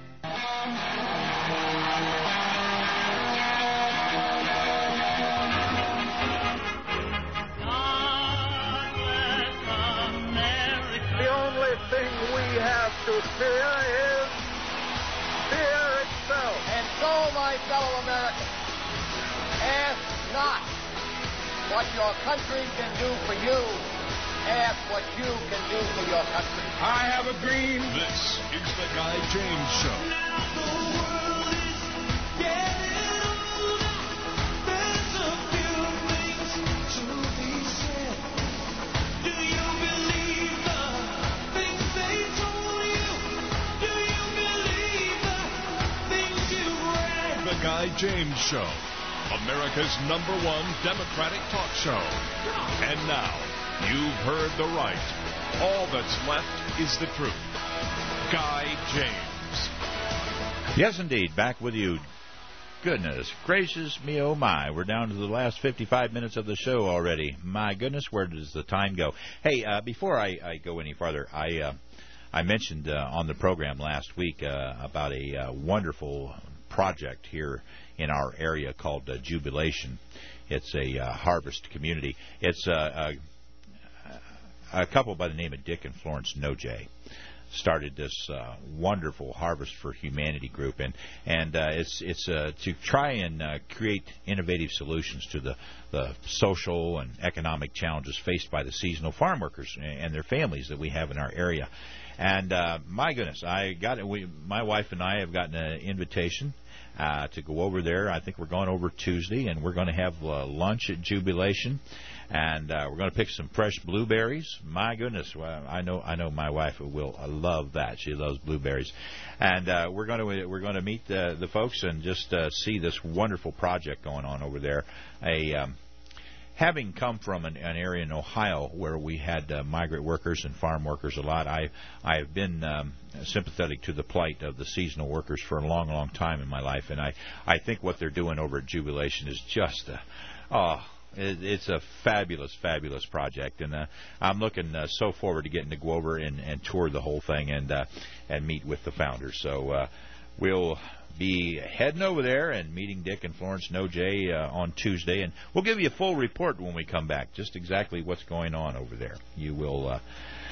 The only thing we have to fear is fear itself. And so, my fellow Americans, ask not what your country can do for you. Ask what you can do for your country. I have a dream. This is the Guy James Show. The Guy James Show, America's number one Democratic talk show. And now, you've heard the right. All that's left is the truth. Guy James. Yes, indeed. Back with you. Goodness gracious me, oh my. We're down to the last fifty-five minutes of the show already. My goodness, where does the time go? Hey, uh, before I, I go any farther, I uh, I mentioned uh, on the program last week uh, about a uh, wonderful project here in our area called uh, Jubilation. It's a uh, harvest community. It's uh, a, a couple by the name of Dick and Florence Nojay started this uh, wonderful Harvest for Humanity group, and and uh, it's it's uh, to try and uh, create innovative solutions to the the social and economic challenges faced by the seasonal farm workers and their families that we have in our area. And uh, my goodness, I got it. We, my wife and I have gotten an invitation uh, to go over there. I think we're going over Tuesday, and we're going to have uh, lunch at Jubilation. And uh, we're going to pick some fresh blueberries. My goodness, well, I know I know my wife will love that. She loves blueberries, and uh, we're going to we're going to meet the, the folks and just uh, see this wonderful project going on over there. A um, having come from an, an area in Ohio where we had uh, migrant workers and farm workers a lot, I I have been um, sympathetic to the plight of the seasonal workers for a long, long time in my life, and I I think what they're doing over at Jubilation is just uh, oh. It's a fabulous, fabulous project, and uh, I'm looking uh, so forward to getting to go over and, and tour the whole thing and uh, and meet with the founders. So uh, we'll be heading over there and meeting Dick and Florence Nojay uh, on Tuesday, and we'll give you a full report when we come back, just exactly what's going on over there. You will. Uh,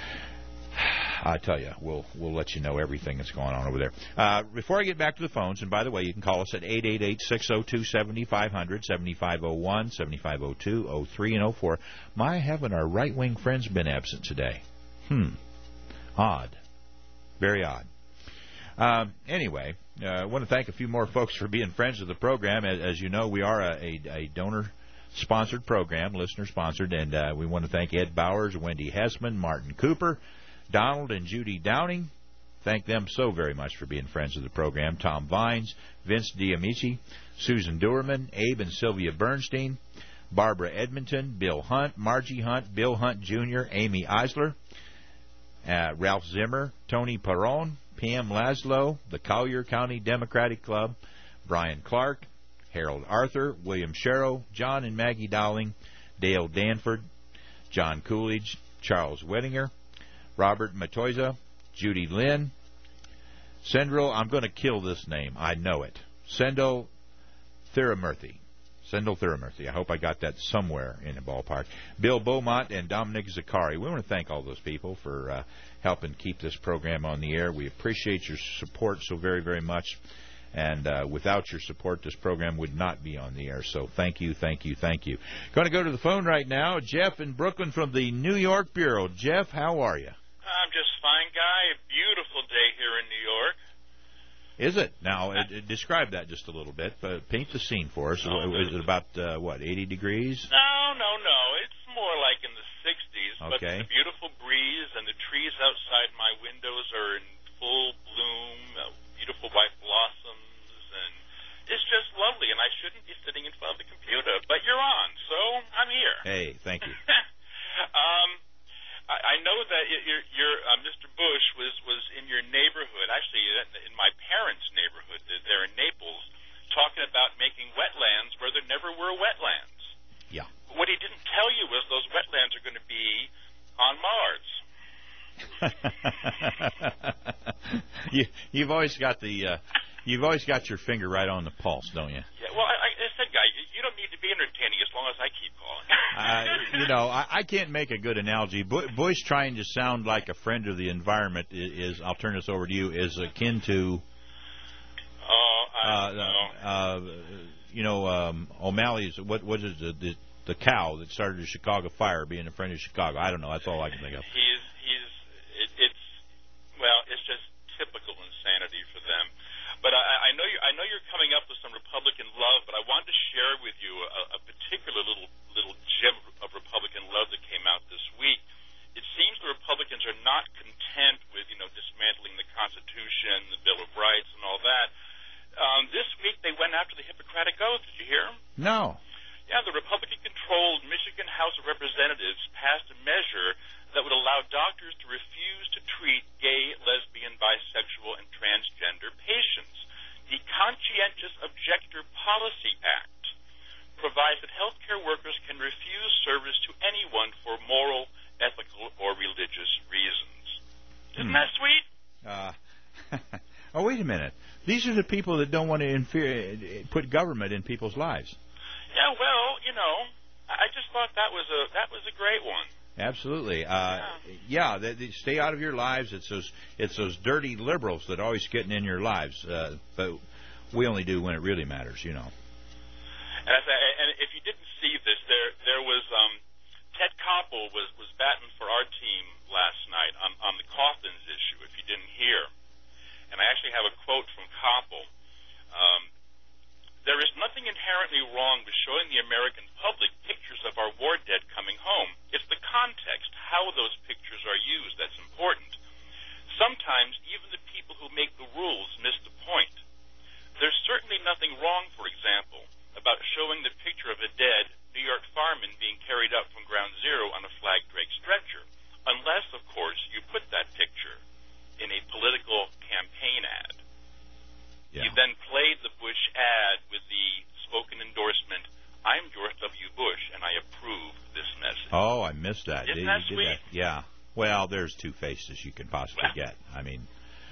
I tell you, we'll we'll let you know everything that's going on over there. Uh, before I get back to the phones, and by the way, you can call us at eight eight eight, six oh two, seven five zero zero, seven five oh one, seven five oh two, oh three, and oh four. My, haven't our right-wing friends been absent today? Hmm. Odd. Very odd. Um, anyway, uh, I want to thank a few more folks for being friends of the program. As, as you know, we are a, a, a donor-sponsored program, listener-sponsored, and uh, we want to thank Ed Bowers, Wendy Hessman, Martin Cooper, Donald and Judy Downing. Thank them so very much for being friends of the program. Tom Vines, Vince Diamici, Susan Duerman, Abe and Sylvia Bernstein, Barbara Edmonton, Bill Hunt, Margie Hunt, Bill Hunt Junior, Amy Eisler, uh, Ralph Zimmer, Tony Perron, Pam Laszlo, the Collier County Democratic Club, Brian Clark, Harold Arthur, William Sherrow, John and Maggie Dowling, Dale Danford, John Coolidge, Charles Wettinger, Robert Matoiza, Judy Lynn, Sendro, I'm going to kill this name. I know it. Sendel Thiramurthy. Sendel Thiramurthy. I hope I got that somewhere in the ballpark. Bill Beaumont and Dominic Zakari. We want to thank all those people for uh, helping keep this program on the air. We appreciate your support so very, very much. And uh, without your support, this program would not be on the air. So thank you, thank you, thank you. Going to go to the phone right now. Jeff in Brooklyn from the New York Bureau. Jeff, how are you? I'm just fine, Guy. A beautiful day here in New York. Is it? Now, uh, uh, describe that just a little bit. But paint the scene for us. Oh, is it about, uh, what, eighty degrees? No, no, no. It's more like in the sixties. But Okay. the beautiful breeze and the trees outside my windows are in full bloom, uh, beautiful white blossoms, and it's just lovely. And I shouldn't be sitting in front of the computer, but you're on, so I'm here. Hey, thank you. um, I, I know that your, your uh, Mister Bush was, was in your neighborhood, actually in my parents' neighborhood there in Naples, talking about making wetlands where there never were wetlands. Yeah. What he didn't tell you was those wetlands are going to be on Mars. you, you've always got the, uh, you've always got your finger right on the pulse, don't you? Yeah. Well, I, I said, guy, you don't need to be entertaining as long as I keep calling. uh, you know, I, I can't make a good analogy. Bu- Bush trying to sound like a friend of the environment is, is I'll turn this over to you, is akin to. Oh, I uh, don't know. Uh, you know, um, O'Malley's, what was it, the, the, the cow that started the Chicago fire, being a friend of Chicago. I don't know. That's all I can think of. He's, he's, it, it's, well, it's just typical insanity for them. But I, I know you, I know you're coming up with some Republican love, but I wanted to share with you a, a particular little, little gem of Republican love that came out this week. It seems the Republicans are not content with, you know, dismantling the Constitution, the Bill of Rights, and all that. Um, this week they went after the Hippocratic Oath. Did you hear? No. Yeah, the Republican-controlled Michigan House of Representatives passed a measure that would allow doctors to refuse to treat gay, lesbian, bisexual, and transgender patients. The Conscientious Objector Policy Act provides that healthcare workers can refuse service to anyone for moral, ethical, or religious reasons. Isn't Hmm. that sweet? Uh, oh, wait a minute. These are the people that don't want to infer- put government in people's lives. Yeah, well, you know, I just thought that was a that was a great one. Absolutely. Uh, yeah, they, they stay out of your lives. It's those it's those dirty liberals that are always getting in your lives. Uh, but we only do when it really matters, you know. And, I, and if you didn't see this, there there was um, Ted Koppel was was batting for our team last night on on the coffins issue. If you didn't hear, and I actually have a quote from Koppel. Um, There is nothing inherently wrong with showing the American public pictures of our war dead coming home. It's the context, how those pictures are used, that's important. Sometimes even the people who make the rules miss the point. There's certainly nothing wrong, for example, about showing the picture of a dead New York fireman being carried up from ground zero on a flag draped stretcher, unless, of course, you put that picture in a political campaign ad. Yeah. He then played the Bush ad with the spoken endorsement, "I'm George W. Bush, and I approve this message." Oh, I missed that. Isn't Did, that you sweet? did that? Yeah. Well, there's two faces you can possibly Well. get. I mean,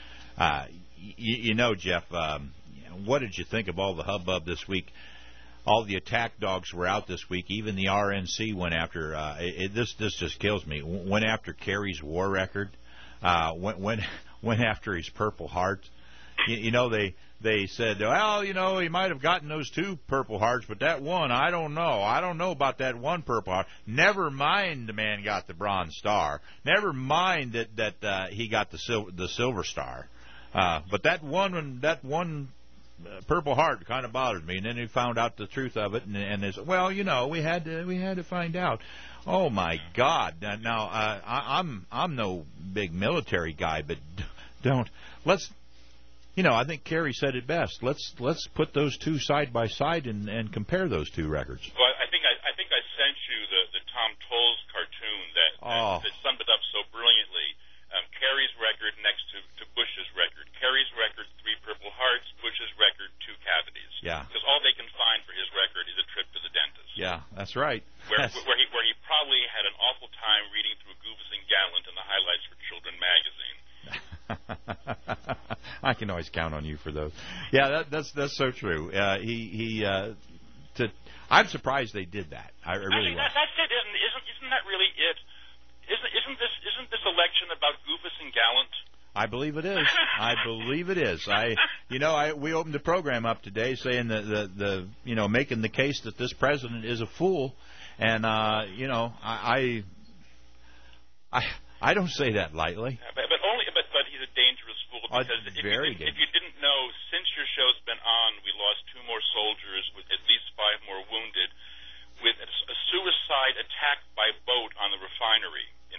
uh, y- you know, Jeff, um, what did you think of all the hubbub this week? All the attack dogs were out this week. Even the R N C went after. Uh, it, this this just kills me. Went after Kerry's war record. Uh, went went went after his Purple Heart. You, you know, they they said, well, you know, he might have gotten those two Purple Hearts, but that one, I don't know. I don't know about that one Purple Heart. Never mind the man got the Bronze Star. Never mind that that uh, he got the sil- the Silver Star. Uh, but that one, that one uh, Purple Heart kind of bothered me. And then he found out the truth of it, and, and it's, well, you know, we had to we had to find out. Oh my God! Now uh, I, I'm I'm no big military guy, but don't let's. You know, I think Kerry said it best. Let's let's put those two side by side and, and compare those two records. Well, I think I, I think I sent you the, the Tom Tolles cartoon that, Oh. that, that summed it up so brilliantly. Um, Kerry's record next to, to Bush's record. Kerry's record, three Purple Hearts. Bush's record, two cavities. Yeah. Because all they can find for his record is a trip to the dentist. Yeah, that's right. Where, That's- where, he, where he probably had an awful time reading through Goofus and Gallant and the Highlights for Children magazine. I can always count on you for those. Yeah, that, that's that's so true. Uh, he he. Uh, to, I'm surprised they did that. I really Actually, was. that, that's it, isn't, isn't isn't that really it? Isn't isn't this isn't this election about Goofus and Gallant? I believe it is. I believe it is. I, you know, I we opened the program up today saying that the the you know making the case that this president is a fool, and uh, you know I I I don't say that lightly. Yeah, but, but only but but he's a dangerous fool Oh, because if, very you didn't, if you didn't know, since your show's been on, we lost two more soldiers with at least five more wounded, with a, a suicide attack by boat on the refinery in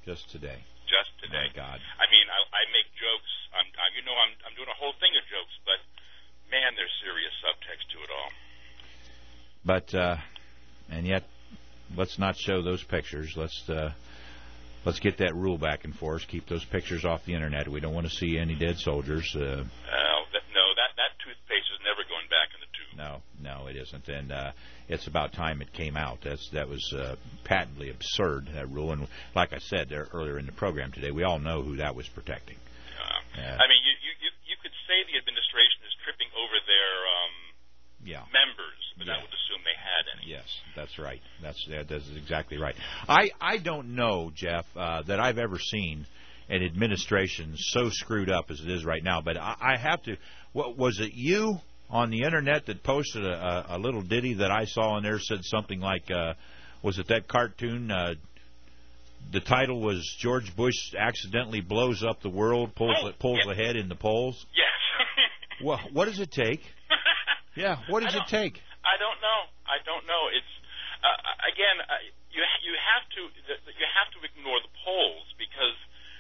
Just today. Just today. My God. I mean, I, I make jokes. I'm, I, you know, I'm, I'm doing a whole thing of jokes, but man, there's serious subtext to it all. But uh, and yet, let's not show those pictures. Let's uh, let's get that rule back in force. Keep those pictures off the internet. We don't want to see any dead soldiers. Uh, uh, that, no, that that toothpaste is never going back in the tube. No, no, it isn't. And uh, it's about time it came out. That's that was uh, patently absurd, that rule. And like I said there earlier in the program today, we all know who that was protecting. Uh, uh, I mean, you, you you you could say the administration is tripping over their um, yeah. members, but yeah. I would assume they had any. Yes, that's right. That's that is exactly right. I I don't know, Jeff, uh, that I've ever seen an administration so screwed up as it is right now. But I, I have to. What was it? You on the internet that posted a, a, a little ditty that I saw in there said something like, uh, was it that cartoon? Uh, the title was George Bush accidentally blows up the world, pulls oh, pulls yeah. ahead in the polls. Yes. Well, what does it take? Yeah, what does it take? I don't know. I don't know. It's uh, again, uh, you you have to you have to ignore the polls because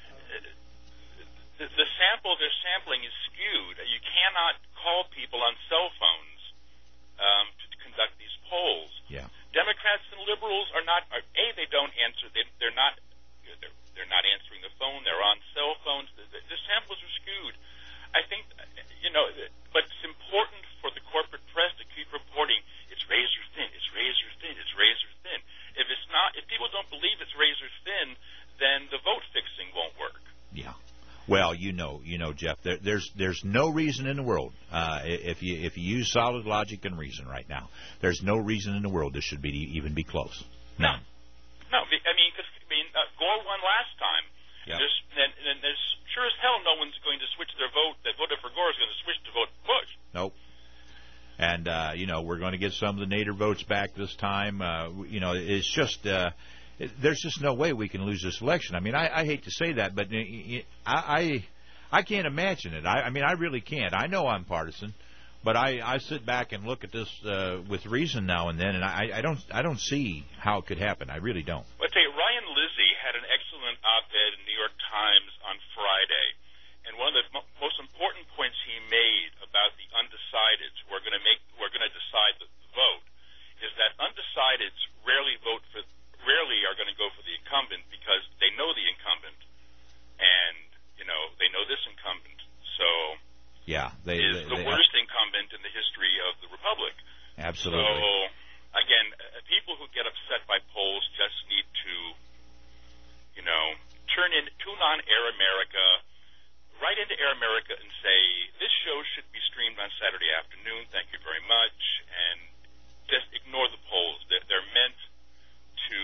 the, the sample they're sampling is skewed. You cannot call people on cell phones um, to conduct these polls. Yeah. Democrats and liberals are not. Are, a they don't answer. They, they're not. They're, they're not answering the phone. They're on cell phones. The, the, the samples are skewed. I think you know, but it's important for the corporate press to keep reporting. It's razor thin. It's razor thin. It's razor thin. If it's not, if people don't believe it's razor thin, then the vote fixing won't work. Yeah. Well, you know, you know, Jeff. There, there's there's no reason in the world uh, if you if you use solid logic and reason right now. There's no reason in the world this should be even be close. None. No, I mean, because I mean, uh, Gore won last time. Yeah. There's and, and there's sure as hell no one's going to switch their vote. That voted for Gore is going to switch to vote for Bush. Nope. And uh, you know, we're going to get some of the native votes back this time. Uh, you know, it's just. Uh, There's just no way we can lose this election. I mean, I, I hate to say that, but I I, I can't imagine it. I, I mean, I really can't. I know I'm partisan, but I, I sit back and look at this uh, with reason now and then, and I, I don't I don't see how it could happen. I really don't. Well, I tell you, Ryan Lizzie had an excellent op-ed in the New York Times on Friday, and one of the mo- most important points he made about the undecideds who are going to make who are going to decide the, the vote is that undecideds rarely vote for. rarely are going to go for the incumbent because they know the incumbent, and you know they know this incumbent. So yeah, they is they, the they, worst incumbent in the history of the republic. Absolutely. So again, uh, people who get upset by polls just need to, you know, turn in, tune on Air America, right into Air America, and say this show should be streamed on Saturday afternoon. Thank you very much, and just ignore the polls. They're, they're meant to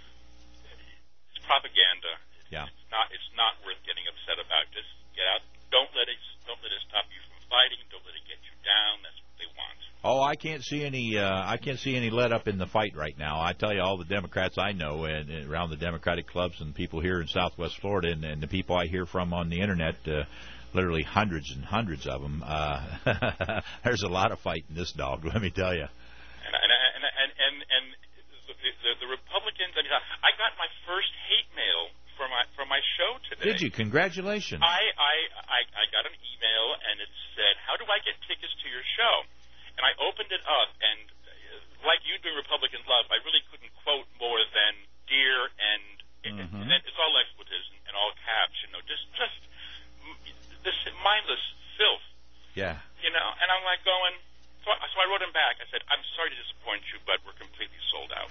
it's propaganda. Yeah. It's not it's not worth getting upset about. Just get out. Don't let it don't let it stop you from fighting. Don't let it get you down. That's what they want. Oh, I can't see any uh, I can't see any let up in the fight right now. I tell you, all the Democrats I know and, and around the Democratic clubs and people here in Southwest Florida and, and the people I hear from on the internet, uh, literally hundreds and hundreds of them. Uh, there's a lot of fight in this dog. Let me tell you. And and and and and. and The, the, the Republicans. I mean, I got my first hate mail from my from my show today. Did you? Congratulations. I, I I I got an email and it said, "How do I get tickets to your show?" And I opened it up, and uh, like you doing Republican Love, I really couldn't quote more than "dear" and, mm-hmm. and, and it's all expletives and, and all caps. You know, just just this mindless filth. Yeah. You know, and I'm like going. So I, so I wrote him back. I said, "I'm sorry to disappoint you, but we're completely sold out."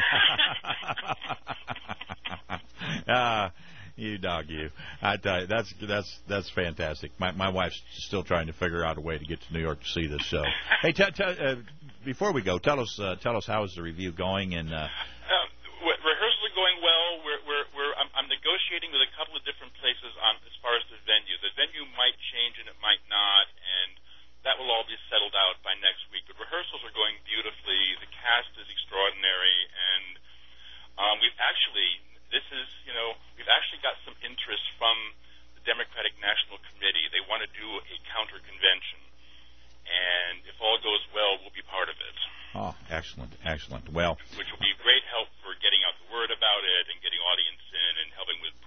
Ah, you dog, you. I tell you, that's that's that's fantastic. My my wife's still trying to figure out a way to get to New York to see this show. Hey, t- t- uh, before we go, tell us uh, tell us how is the review going and. Uh, uh, rehearsals are going well. We're we're, we're I'm, I'm negotiating with a couple of different places on as far as the venue. The venue might change and it might not, and. That will all be settled out by next week. But rehearsals are going beautifully. The cast is extraordinary, and um, we've actually, this is, you know, we've actually got some interest from the Democratic National Committee. They want to do a counter convention, and if all goes well, we'll be part of it. Oh, excellent, excellent. Well, which will be great help for getting out the word about it and getting audience in and helping with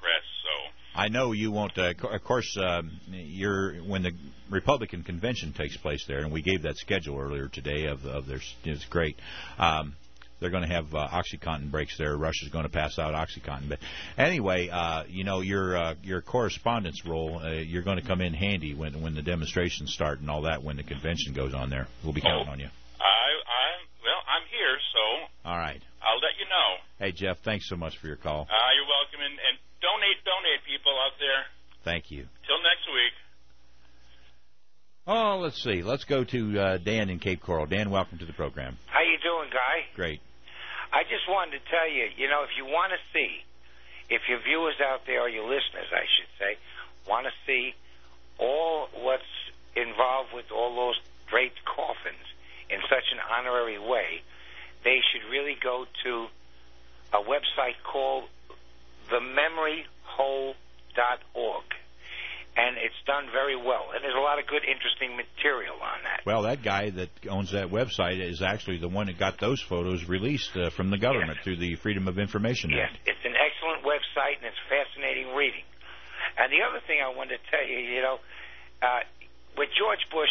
I know you won't. Uh, of course, um, you're when the Republican convention takes place there, and we gave that schedule earlier today of of their. It's great. Um, They're going to have uh, OxyContin breaks there. Russia's going to pass out OxyContin. But anyway, uh, you know, your uh, your correspondence role, uh, you're going to come in handy when when the demonstrations start and all that, when the convention goes on there. We'll be counting on you. I, I, well, I'm here, so. All right. I'll let you know. Hey, Jeff, thanks so much for your call. Uh, you're welcome. And, and donate, donate, people out there. Thank you. Till next week. Oh, let's see. Let's go to uh, Dan in Cape Coral. Dan, welcome to the program. How you doing, Guy? Great. I just wanted to tell you, you know, if you want to see, if your viewers out there, or your listeners, I should say, want to see all what's involved with all those draped coffins in such an honorary way, they should really go to a website called the memory hole dot org. And it's done very well. And there's a lot of good, interesting material on that. Well, that guy that owns that website is actually the one that got those photos released uh, from the government yes. through the Freedom of Information Act. Yes, it's an excellent website, and it's fascinating reading. And the other thing I wanted to tell you, you know, uh, with George Bush,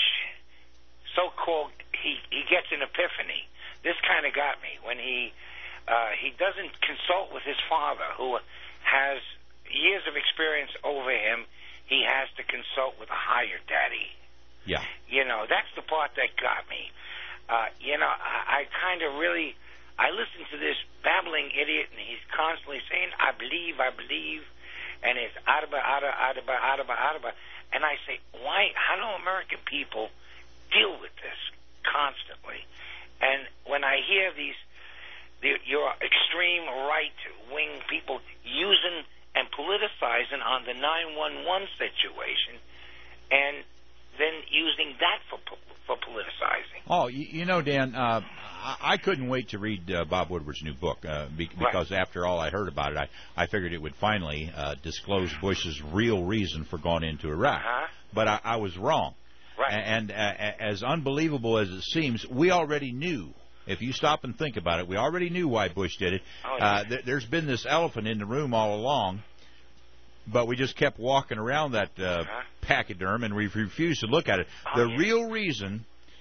so-called, he, he gets an epiphany. This kind of got me when he uh, he doesn't consult with his father, who has years of experience over him. He has to consult with a higher daddy. Yeah. You know, that's the part that got me. Uh, you know, I, I kind of really, I listen to this babbling idiot, and he's constantly saying, I believe, I believe, and it's adaba, adaba, adaba, adaba, adaba. And I say, why, how do American people deal with this constantly? And when I hear these, the, your extreme right-wing people using and politicizing on the nine one one situation, and then using that for for politicizing. Oh, you, you know, Dan, uh, I, I couldn't wait to read uh, Bob Woodward's new book uh, be, because right. after all I heard about it, I, I figured it would finally uh, disclose Bush's real reason for going into Iraq. Uh-huh. But I, I was wrong. Right. And, and uh, as unbelievable as it seems, we already knew. If you stop and think about it, we already knew why Bush did it. Oh, yeah. uh, th- there's been this elephant in the room all along, but we just kept walking around that uh, uh-huh. pachyderm, and we refused to look at it. Oh, the yeah. real reason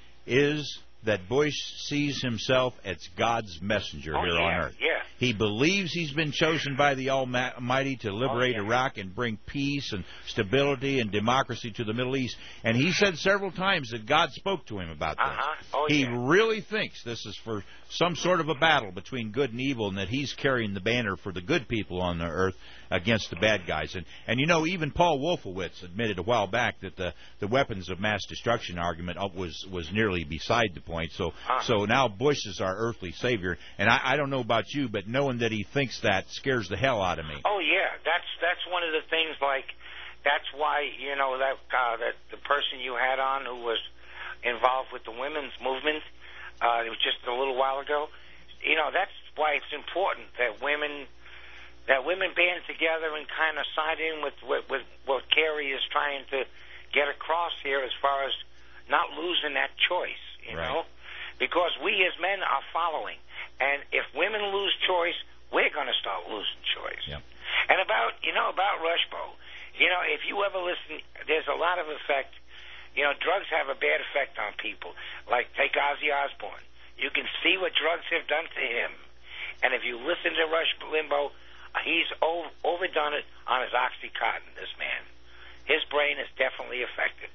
is that Bush sees himself as God's messenger oh, here yeah, on earth. Yeah. He believes he's been chosen by the Almighty to liberate oh, yeah. Iraq and bring peace and stability and democracy to the Middle East. And he said several times that God spoke to him about this. Uh-huh. Oh, he yeah. really thinks this is for some sort of a battle between good and evil, and that he's carrying the banner for the good people on the earth against the bad guys. And, and you know, even Paul Wolfowitz admitted a while back that the, the weapons of mass destruction argument was, was nearly beside the point. So, uh-huh. so now Bush is our earthly savior. And I, I don't know about you, but knowing that he thinks that scares the hell out of me. Oh yeah, that's that's one of the things. Like, that's why, you know, that uh, that the person you had on who was involved with the women's movement, uh, it was just a little while ago. You know, that's why it's important that women that women band together and kind of side in with with, with what Kerry is trying to get across here, as far as not losing that choice. You right. know, because we as men are following, and if women lose choice, we're going to start losing choice. Yep. And about, you know, about Rushbo, you know, if you ever listen, there's a lot of effect. You know, drugs have a bad effect on people. Like, take Ozzy Osbourne. You can see what drugs have done to him. And if you listen to Rush Limbaugh, he's over, overdone it on his OxyContin, this man. His brain is definitely affected.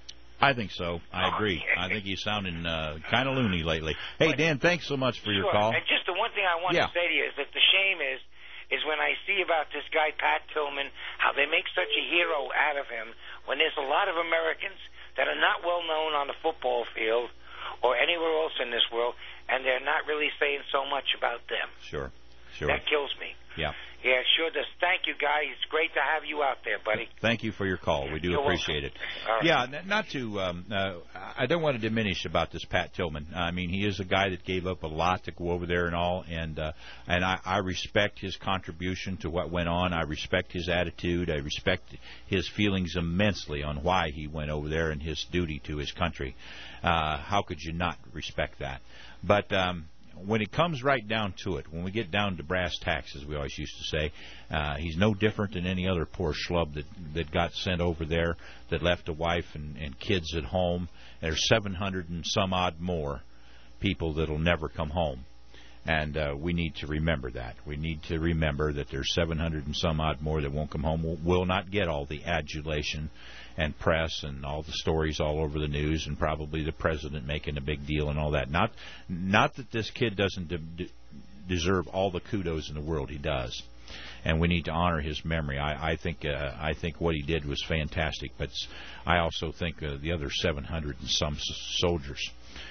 I think so. I agree. I think he's sounding uh, kind of loony lately. Hey, Dan, thanks so much for your sure. call. And just the one thing I want yeah. to say to you is that the shame is, is when I see about this guy, Pat Tillman, how they make such a hero out of him, when there's a lot of Americans that are not well known on the football field or anywhere else in this world, and they're not really saying so much about them. Sure, sure. That kills me. Yeah. Yeah, sure does. Thank you, guys. It's great to have you out there, buddy. Thank you for your call. We do You're appreciate welcome. it. All right. Yeah, n- not to. Um, uh, I don't want to diminish about this Pat Tillman. I mean, he is a guy that gave up a lot to go over there and all, and uh, and I, I respect his contribution to what went on. I respect his attitude. I respect his feelings immensely on why he went over there and his duty to his country. Uh, how could you not respect that? But. Um, when it comes right down to it, when we get down to brass tacks, as we always used to say, uh, he's no different than any other poor schlub that, that got sent over there, that left a wife and, and kids at home. There's seven hundred and some odd more people that'll never come home. And uh, we need to remember that. We need to remember that there's seven hundred and some odd more that won't come home, will, will not get all the adulation and press and all the stories all over the news, and probably the president making a big deal and all that. Not not that this kid doesn't de- de- deserve all the kudos in the world. He does. And we need to honor his memory. I, I think uh, I think what he did was fantastic, but I also think uh, the other seven hundred and some s- soldiers.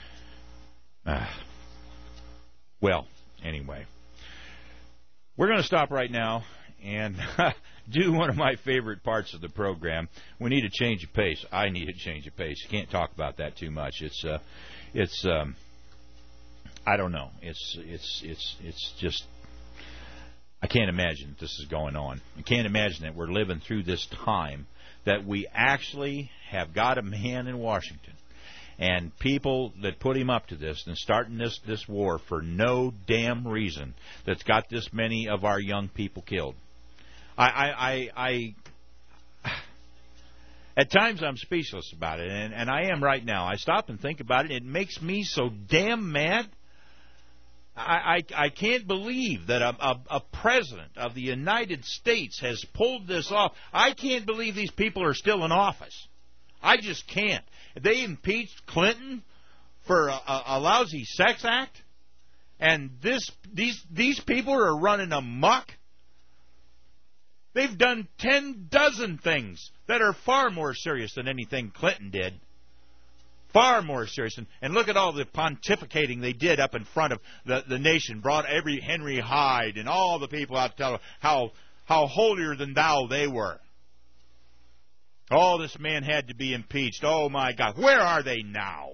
Uh, Well, anyway, we're going to stop right now and do one of my favorite parts of the program. We need a change of pace. I need a change of pace. You can't talk about that too much. It's, uh, it's, um, I don't know. It's, it's, it's, it's just. I can't imagine this is going on. I can't imagine that we're living through this time that we actually have got a man in Washington. And people that put him up to this and starting this, this war for no damn reason that's got this many of our young people killed. I, I, I, I at times I'm speechless about it, and, and I am right now. I stop and think about it. It makes me so damn mad. I, I, I can't believe that a, a, a president of the United States has pulled this off. I can't believe these people are still in office. I just can't. They impeached Clinton for a, a, a lousy sex act, and this these these people are running amok. They've done ten dozen things that are far more serious than anything Clinton did. Far more serious. And, and look at all the pontificating they did up in front of the, the nation. Brought every Henry Hyde and all the people out to tell how how holier than thou they were. Oh, this man had to be impeached. Oh, my God. Where are they now?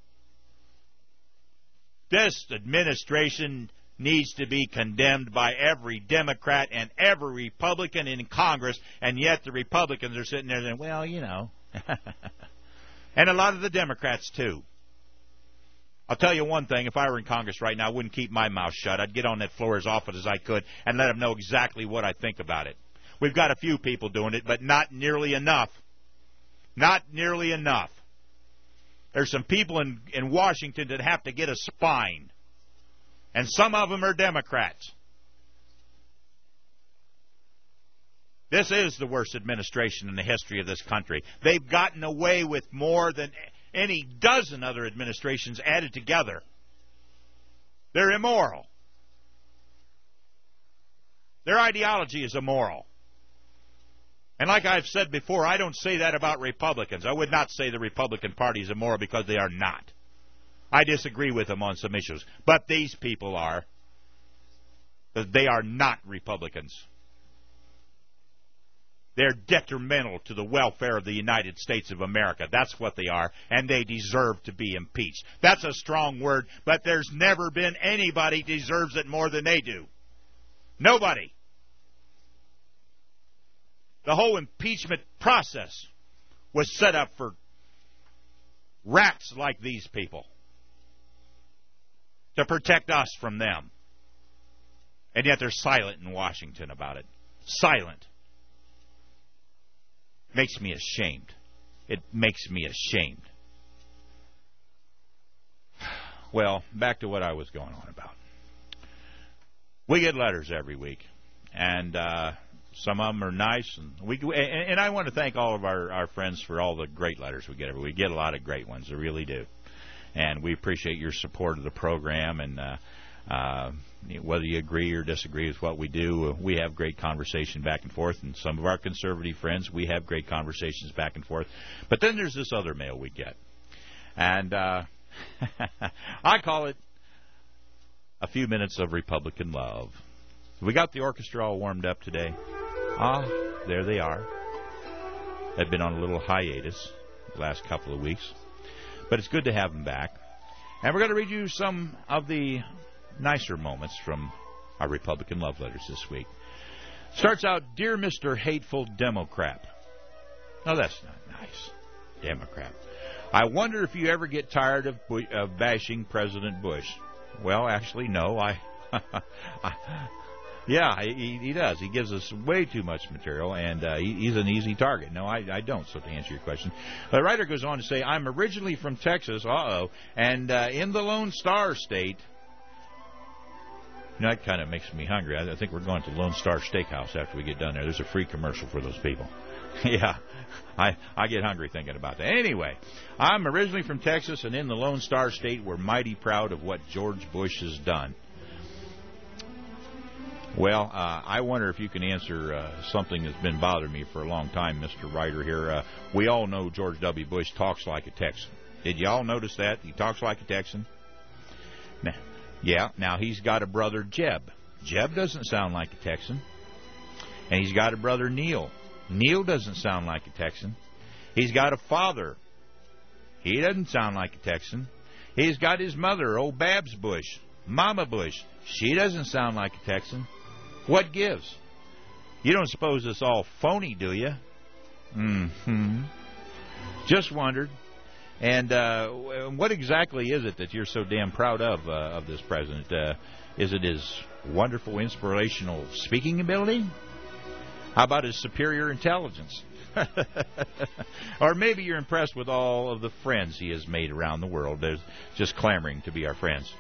This administration needs to be condemned by every Democrat and every Republican in Congress, and yet the Republicans are sitting there saying, well, you know. And a lot of the Democrats, too. I'll tell you one thing. If I were in Congress right now, I wouldn't keep my mouth shut. I'd get on that floor as often as I could and let them know exactly what I think about it. We've got a few people doing it, but not nearly enough. Not nearly enough. There's some people in, in Washington that have to get a spine. And some of them are Democrats. This is the worst administration in the history of this country. They've gotten away with more than any dozen other administrations added together. They're immoral. Their ideology is immoral. And like I've said before, I don't say that about Republicans. I would not say the Republican Party is immoral because they are not. I disagree with them on some issues. But these people are. They are not Republicans. They're detrimental to the welfare of the United States of America. That's what they are, and they deserve to be impeached. That's a strong word, but there's never been anybody deserves it more than they do. Nobody. The whole impeachment process was set up for rats like these people to protect us from them. And yet they're silent in Washington about it. Silent. Makes me ashamed. It makes me ashamed. Well, back to what I was going on about. We get letters every week, and uh, some of them are nice. And we and, and I want to thank all of our, our friends for all the great letters we get every week. We get a lot of great ones. We really do. And we appreciate your support of the program, and uh, uh, whether you agree or disagree with what we do, we have great conversation back and forth. And some of our conservative friends, we have great conversations back and forth. But then there's this other mail we get. And uh, I call it a few minutes of Republican love. We got the orchestra all warmed up today. Ah, there they are. They've been on a little hiatus the last couple of weeks. But it's good to have them back. And we're going to read you some of the nicer moments from our Republican love letters this week. Starts out, Dear Mister Hateful Democrat. No, that's not nice. Democrat. I wonder if you ever get tired of, of bashing President Bush. Well, actually, no. I, I yeah, he, he does. He gives us way too much material, and uh, he, he's an easy target. No, I, I don't, so to answer your question. The writer goes on to say, I'm originally from Texas, uh-oh, and uh, in the Lone Star State. You know, that kind of makes me hungry. I, I think we're going to Lone Star Steakhouse after we get done there. There's a free commercial for those people. Yeah, I, I get hungry thinking about that. Anyway, I'm originally from Texas, and in the Lone Star State, we're mighty proud of what George Bush has done. Well, uh, I wonder if you can answer uh, something that's been bothering me for a long time, Mister Writer here. Uh, we all know George W. Bush talks like a Texan. Did you all notice that? He talks like a Texan? Now, yeah, now he's got a brother, Jeb. Jeb doesn't sound like a Texan. And he's got a brother, Neil. Neil doesn't sound like a Texan. He's got a father. He doesn't sound like a Texan. He's got his mother, old Babs Bush, Mama Bush. She doesn't sound like a Texan. What gives? You don't suppose it's all phony, do you? Mm-hmm. Just wondered. And uh, what exactly is it that you're so damn proud of uh, of this president? Uh, is it his wonderful, inspirational speaking ability? How about his superior intelligence? Or maybe you're impressed with all of the friends he has made around the world. There's just clamoring to be our friends.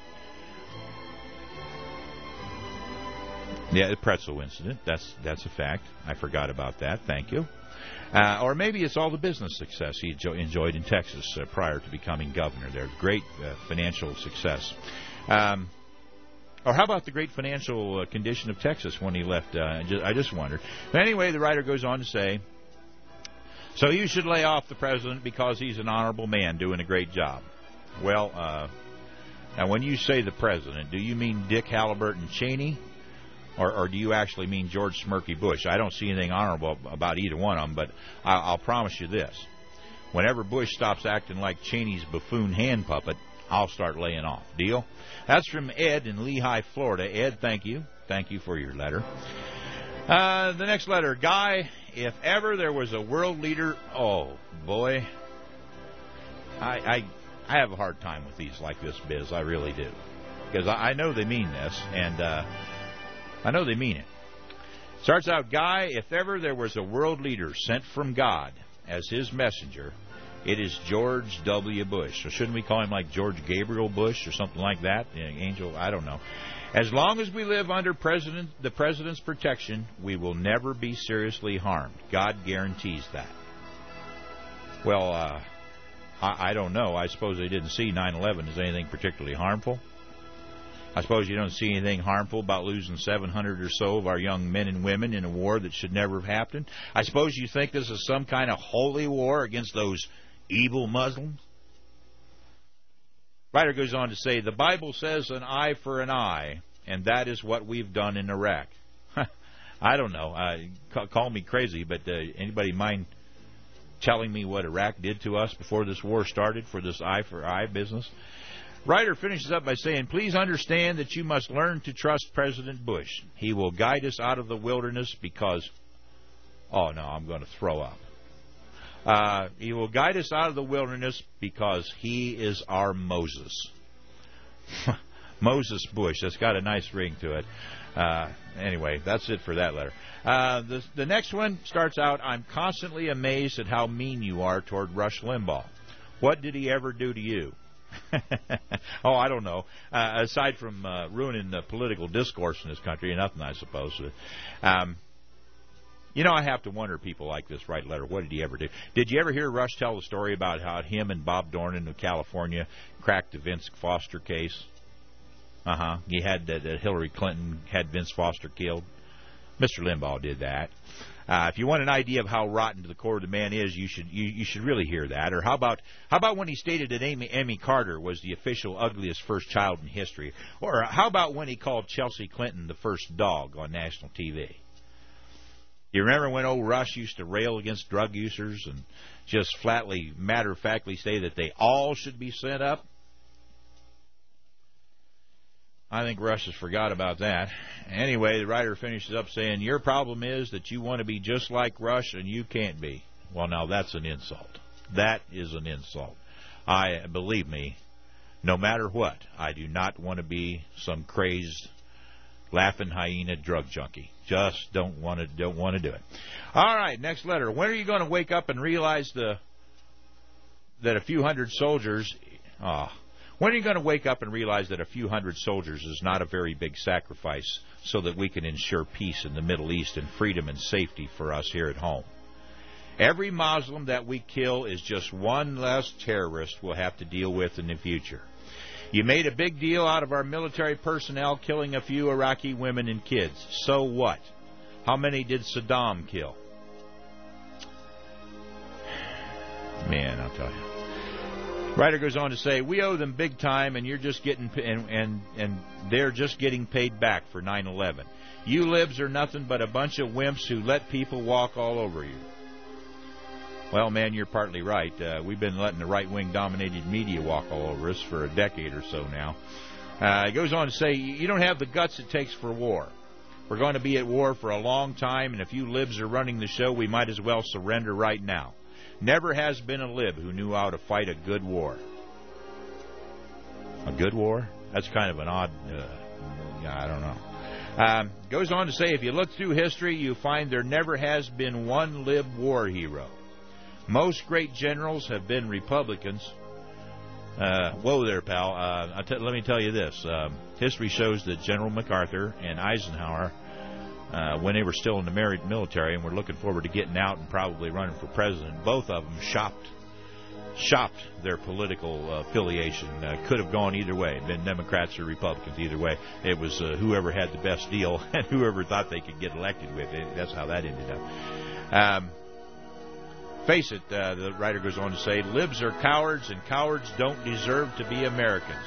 Yeah, the pretzel incident. That's that's a fact. I forgot about that. Thank you. Uh, or maybe it's all the business success he enjoyed in Texas uh, prior to becoming governor there. Great uh, financial success. Um, or how about the great financial uh, condition of Texas when he left? Uh, I just wonder. But anyway, the writer goes on to say, so you should lay off the president because he's an honorable man doing a great job. Well, uh, now when you say the president, do you mean Dick Halliburton Cheney? Or, or do you actually mean George Smirky Bush? I don't see anything honorable about either one of them, but I'll, I'll promise you this. Whenever Bush stops acting like Cheney's buffoon hand puppet, I'll start laying off. Deal? That's from Ed in Lehigh, Florida. Ed, thank you. Thank you for your letter. Uh, the next letter. Guy, if ever there was a world leader, oh, boy. I, I, I have a hard time with these like this, Biz. I really do. Because I, I know they mean this, and... Uh, I know they mean it. Starts out, Guy, if ever there was a world leader sent from God as his messenger, it is George W. Bush. Or shouldn't we call him like George Gabriel Bush or something like that? Angel, I don't know. As long as we live under president, the president's protection, we will never be seriously harmed. God guarantees that. Well, uh, I, I don't know. I suppose they didn't see nine eleven as anything particularly harmful. I suppose you don't see anything harmful about losing seven hundred or so of our young men and women in a war that should never have happened. I suppose you think this is some kind of holy war against those evil Muslims. Writer goes on to say, the Bible says an eye for an eye, and that is what we've done in Iraq. I don't know. Uh, call me crazy, but uh, anybody mind telling me what Iraq did to us before this war started for this eye for eye business? Writer finishes up by saying, please understand that you must learn to trust President Bush. He will guide us out of the wilderness because, oh no, I'm going to throw up. Uh, he will guide us out of the wilderness because he is our Moses. Moses Bush, that's got a nice ring to it. Uh, anyway, that's it for that letter. Uh, the, the next one starts out, I'm constantly amazed at how mean you are toward Rush Limbaugh. What did he ever do to you? Oh, I don't know. Uh, aside from uh, ruining the political discourse in this country, nothing, I suppose. Um, you know, I have to wonder, people like this write a letter, what did he ever do? Did you ever hear Rush tell the story about how him and Bob Dornan of California cracked the Vince Foster case? Uh-huh. He had that uh, Hillary Clinton had Vince Foster killed. Mister Limbaugh did that. Uh, if you want an idea of how rotten to the core the man is, you should you, you should really hear that. Or how about how about when he stated that Amy, Amy Carter was the official ugliest first child in history? Or how about when he called Chelsea Clinton the first dog on national T V? You remember when old Rush used to rail against drug users and just flatly, matter-of-factly say that they all should be sent up? I think Rush has forgot about that. Anyway, the writer finishes up saying, your problem is that you want to be just like Rush and you can't be. Well, now that's an insult. That is an insult. I believe me, No matter what, I do not want to be some crazed, laughing hyena drug junkie. Just don't want to don't want to do it. All right, next letter. When are you going to wake up and realize the that a few hundred soldiers? Ah, oh, when are you going to wake up and realize that a few hundred soldiers is not a very big sacrifice, so that we can ensure peace in the Middle East and freedom and safety for us here at home? Every Muslim that we kill is just one less terrorist we'll have to deal with in the future. You made a big deal out of our military personnel killing a few Iraqi women and kids. So what? How many did Saddam kill? Man, I'll tell you. Writer goes on to say, we owe them big time, and you're just getting and and and they're just getting paid back for nine eleven. You libs are nothing but a bunch of wimps who let people walk all over you. Well, man, you're partly right. Uh, we've been letting the right-wing dominated media walk all over us for a decade or so now. Uh, it goes on to say, you don't have the guts it takes for war. We're going to be at war for a long time, and if you libs are running the show, we might as well surrender right now. Never has been a lib who knew how to fight a good war. A good war? That's kind of an odd, uh, yeah, I don't know. Um, goes on to say, if you look through history, you find there never has been one lib war hero. Most great generals have been Republicans. Uh, whoa there, pal. Uh, t- let me tell you this. Um, history shows that General MacArthur and Eisenhower, uh, when they were still in the married military and were looking forward to getting out and probably running for president, both of them shopped shopped their political uh, affiliation. Uh, could have gone either way, been Democrats or Republicans. Either way, it was uh, whoever had the best deal and whoever thought they could get elected with it. That's how that ended up. Um, Face it, uh, the writer goes on to say, libs are cowards, and cowards don't deserve to be Americans.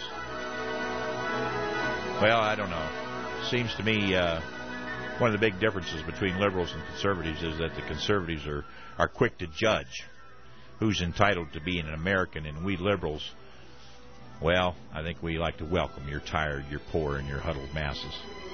Well, I don't know. Seems to me uh, one of the big differences between liberals and conservatives is that the conservatives are, are quick to judge who's entitled to being an American, and we liberals, well, I think we like to welcome your tired, your poor, and your huddled masses.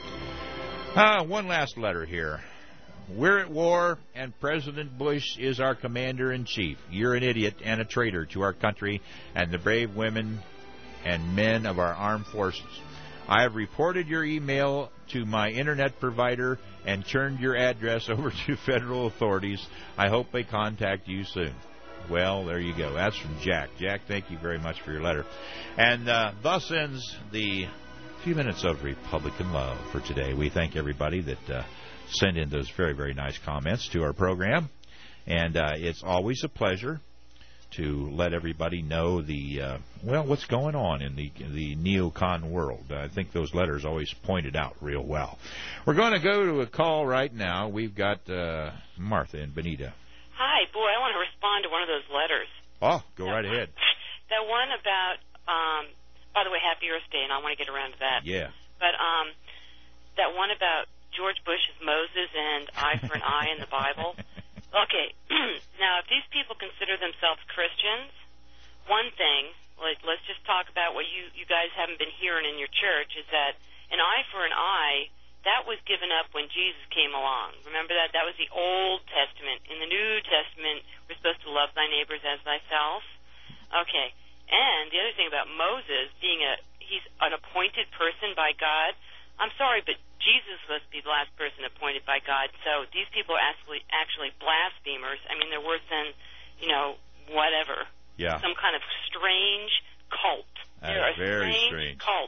Uh, one last letter here. We're at war, and President Bush is our commander-in-chief. You're an idiot and a traitor to our country and the brave women and men of our armed forces. I have reported your email to my internet provider and turned your address over to federal authorities. I hope they contact you soon. Well, there you go. That's from Jack. Jack, thank you very much for your letter. And uh, thus ends the few minutes of Republican love for today. We thank everybody that uh, send in those very, very nice comments to our program. And uh, it's always a pleasure to let everybody know the, uh, well, what's going on in the the neocon world. I think those letters always point it out real well. We're going to go to a call right now. We've got uh, Martha and Benita. Hi. Boy, I want to respond to one of those letters. Oh, go that right one, ahead. That one about, um, by the way, Happy Earth Day, and I want to get around to that. Yeah. But um, that one about George Bush's Moses and eye for an eye in the Bible. Okay, now if these people consider themselves Christians, one thing, like, let's just talk about what you, you guys haven't been hearing in your church, is that an eye for an eye, that was given up when Jesus came along. Remember that? That was the Old Testament. In the New Testament, we're supposed to love thy neighbors as thyself. Okay, and the other thing about Moses being a, he's an appointed person by God, I'm sorry, but Jesus was the last person appointed by God, so these people are actually, actually blasphemers. I mean, they're worse than, you know, whatever. Yeah. Some kind of strange cult. That they're is a very strange. strange cult.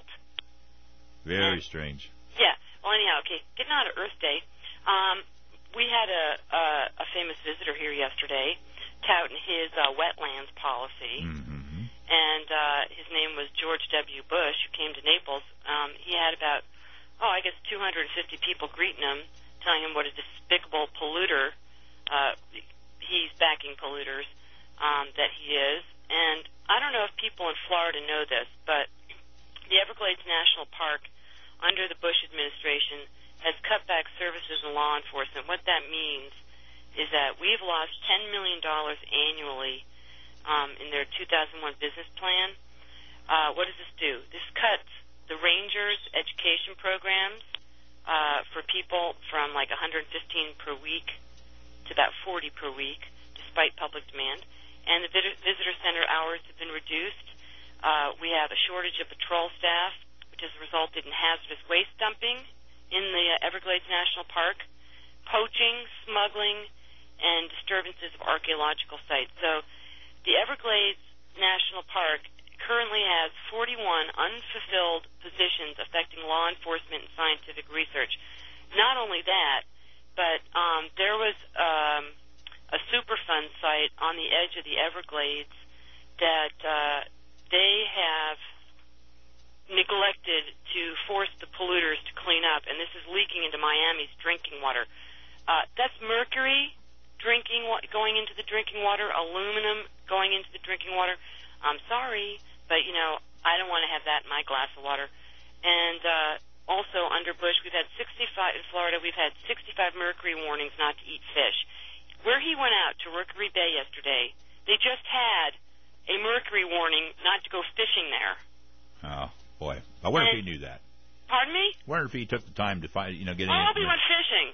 Very and, strange. Yeah. Well, anyhow, okay, getting out of Earth Day, um, we had a, a, a famous visitor here yesterday touting his uh, wetlands policy. Mm-hmm. And uh, his name was George W. Bush, who came to Naples. Um, he had about oh, I guess two hundred fifty people greeting him, telling him what a despicable polluter, uh, he's backing polluters, um, that he is. And I don't know if people in Florida know this, but the Everglades National Park, under the Bush administration, has cut back services and law enforcement. What that means is that we've lost ten million dollars annually um, in their two thousand one business plan. Uh, what does this do? This cuts the rangers' education programs uh, for people from like one hundred fifteen per week to about forty per week, despite public demand. And the visitor center hours have been reduced. Uh, we have a shortage of patrol staff, which has resulted in hazardous waste dumping in the uh, Everglades National Park, poaching, smuggling, and disturbances of archaeological sites. So the Everglades National Park currently has forty-one unfulfilled positions affecting law enforcement and scientific research. Not only that, but um, there was um, a Superfund site on the edge of the Everglades that uh, they have neglected to force the polluters to clean up, and this is leaking into Miami's drinking water. Uh, that's mercury drinking wa- going into the drinking water, aluminum going into the drinking water. I'm sorry, but, you know, I don't want to have that in my glass of water. And uh, also under Bush, we've had sixty-five, in Florida, we've had sixty-five mercury warnings not to eat fish. Where he went out to Rookery Bay yesterday, they just had a mercury warning not to go fishing there. Oh, boy. I wonder and, if he knew that. Pardon me? I wonder if he took the time to find, you know, get in. Oh, he went fishing.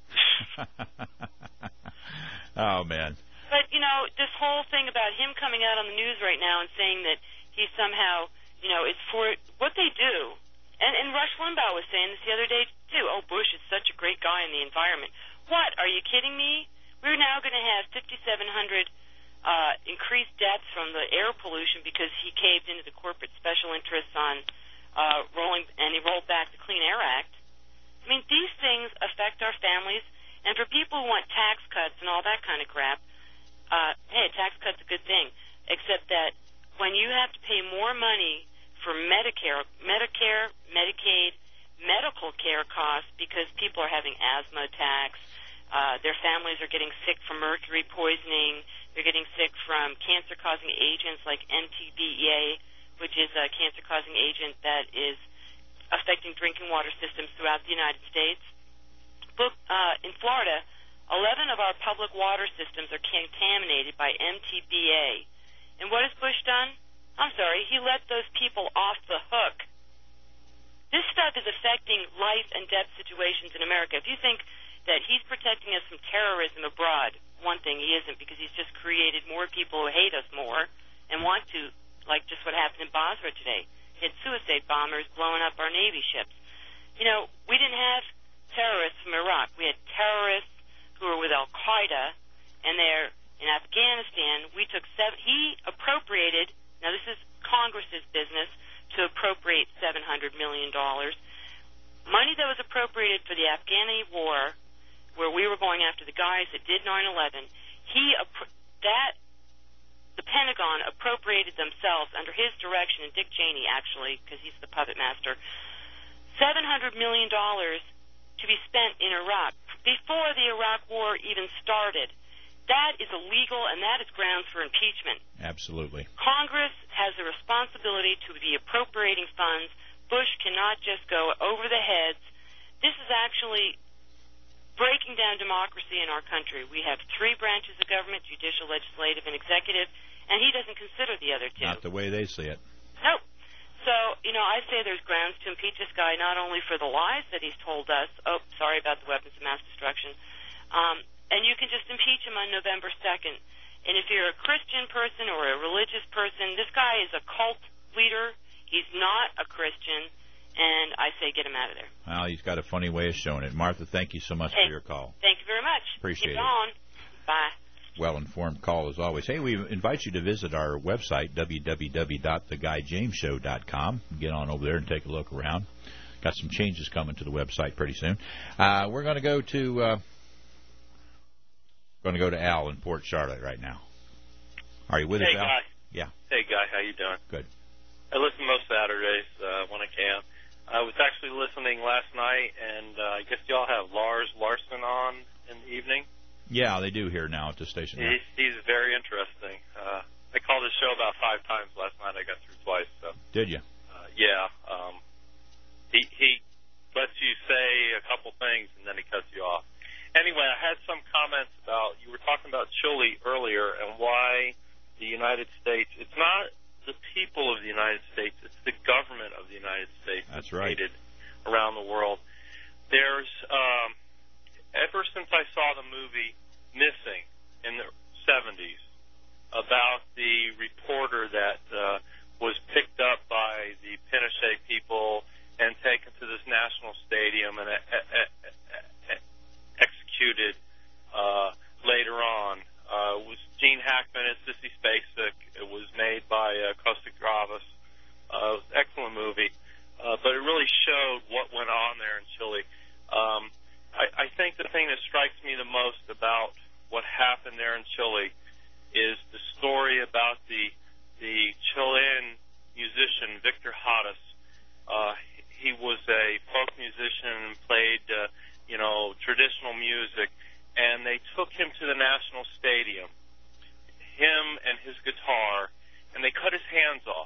Oh, man. But, you know, this whole thing about him coming out on the news right now and saying that he somehow, you know, is for what they do. And, and Rush Limbaugh was saying this the other day, too. Oh, Bush is such a great guy in the environment. What? Are you kidding me? We're now going to have fifty-seven hundred uh, increased deaths from the air pollution because he caved into the corporate special interests on uh, rolling, and he rolled back the Clean Air Act. I mean, these things affect our families. And for people who want tax cuts and all that kind of crap, uh, hey, a tax cut's a good thing, except that when you have to pay more money for Medicare, Medicare, Medicaid, medical care costs because people are having asthma attacks, uh, their families are getting sick from mercury poisoning, they're getting sick from cancer-causing agents like M T B E A, which is a cancer-causing agent that is affecting drinking water systems throughout the United States. Book, uh, in Florida, eleven of our public water systems are contaminated by M T B A. And what has Bush done? I'm sorry, he let those people off the hook. This stuff is affecting life and death situations in America. If you think that he's protecting us from terrorism abroad, one thing he isn't, because he's just created more people who hate us more and want to, like just what happened in Basra today. He had suicide bombers blowing up our Navy ships. You know, we didn't have terrorists from Iraq. We had terrorists who were with Al-Qaeda, and they're in Afghanistan. We took seven, he appropriated, now this is Congress's business, to appropriate seven hundred million dollars. Money that was appropriated for the Afghani war, where we were going after the guys that did nine eleven, he, that, the Pentagon appropriated themselves under his direction, and Dick Cheney actually, because he's the puppet master, seven hundred million dollars to be spent in Iraq before the Iraq war even started. That is illegal, and that is grounds for impeachment. Absolutely. Congress has a responsibility to be appropriating funds. Bush cannot just go over the heads. This is actually breaking down democracy in our country. We have three branches of government, judicial, legislative, and executive, and he doesn't consider the other two. Not the way they see it. Nope. So, you know, I say there's grounds to impeach this guy not only for the lies that he's told us, oh, sorry about the weapons of mass destruction, um, and you can just impeach him on November second. And if you're a Christian person or a religious person, this guy is a cult leader. He's not a Christian, and I say get him out of there. Well, he's got a funny way of showing it. Martha, thank you so much hey, for your call. Thank you very much. Appreciate Keep it. on. Bye. Well-informed call as always. Hey, we invite you to visit our website, w w w dot the guy james show dot com. Get on over there and take a look around. Got some changes coming to the website pretty soon. Uh, we're going to go to uh, going to go to Al in Port Charlotte right now. Are you with hey, us, Al? Guy. Yeah. Hey, Guy. How you doing? Good. I listen most Saturdays uh, when I can. I was actually listening last night, and uh, I guess y'all have Lars Larson on in the evening. Yeah, they do here now at the station. He's, he's very interesting. Uh, I called his show about five times last night. I got through twice. So. Did you? Uh, yeah. Um, he he lets you say a couple things, and then he cuts you off. Anyway, I had some comments about, you were talking about Chile earlier and why the United States, it's not the people of the United States, it's the government of the United States that's right. hated around the world. There's, um, ever since I saw the movie Missing in the seventies about the reporter that uh, was picked debuted uh, later on. Uh, it was Gene Hackman and Sissy Spacek. It was made by uh, Kostas Gravas. Uh, it was an excellent movie, uh, but it really showed what went on there in Chile. Um, I, I think the thing that strikes me the most about what happened there in Chile is the story about the the Chilean musician Victor Hadas. Uh, he was a folk musician and played, uh, you know, traditional music. And they took him to the National Stadium, him and his guitar, and they cut his hands off.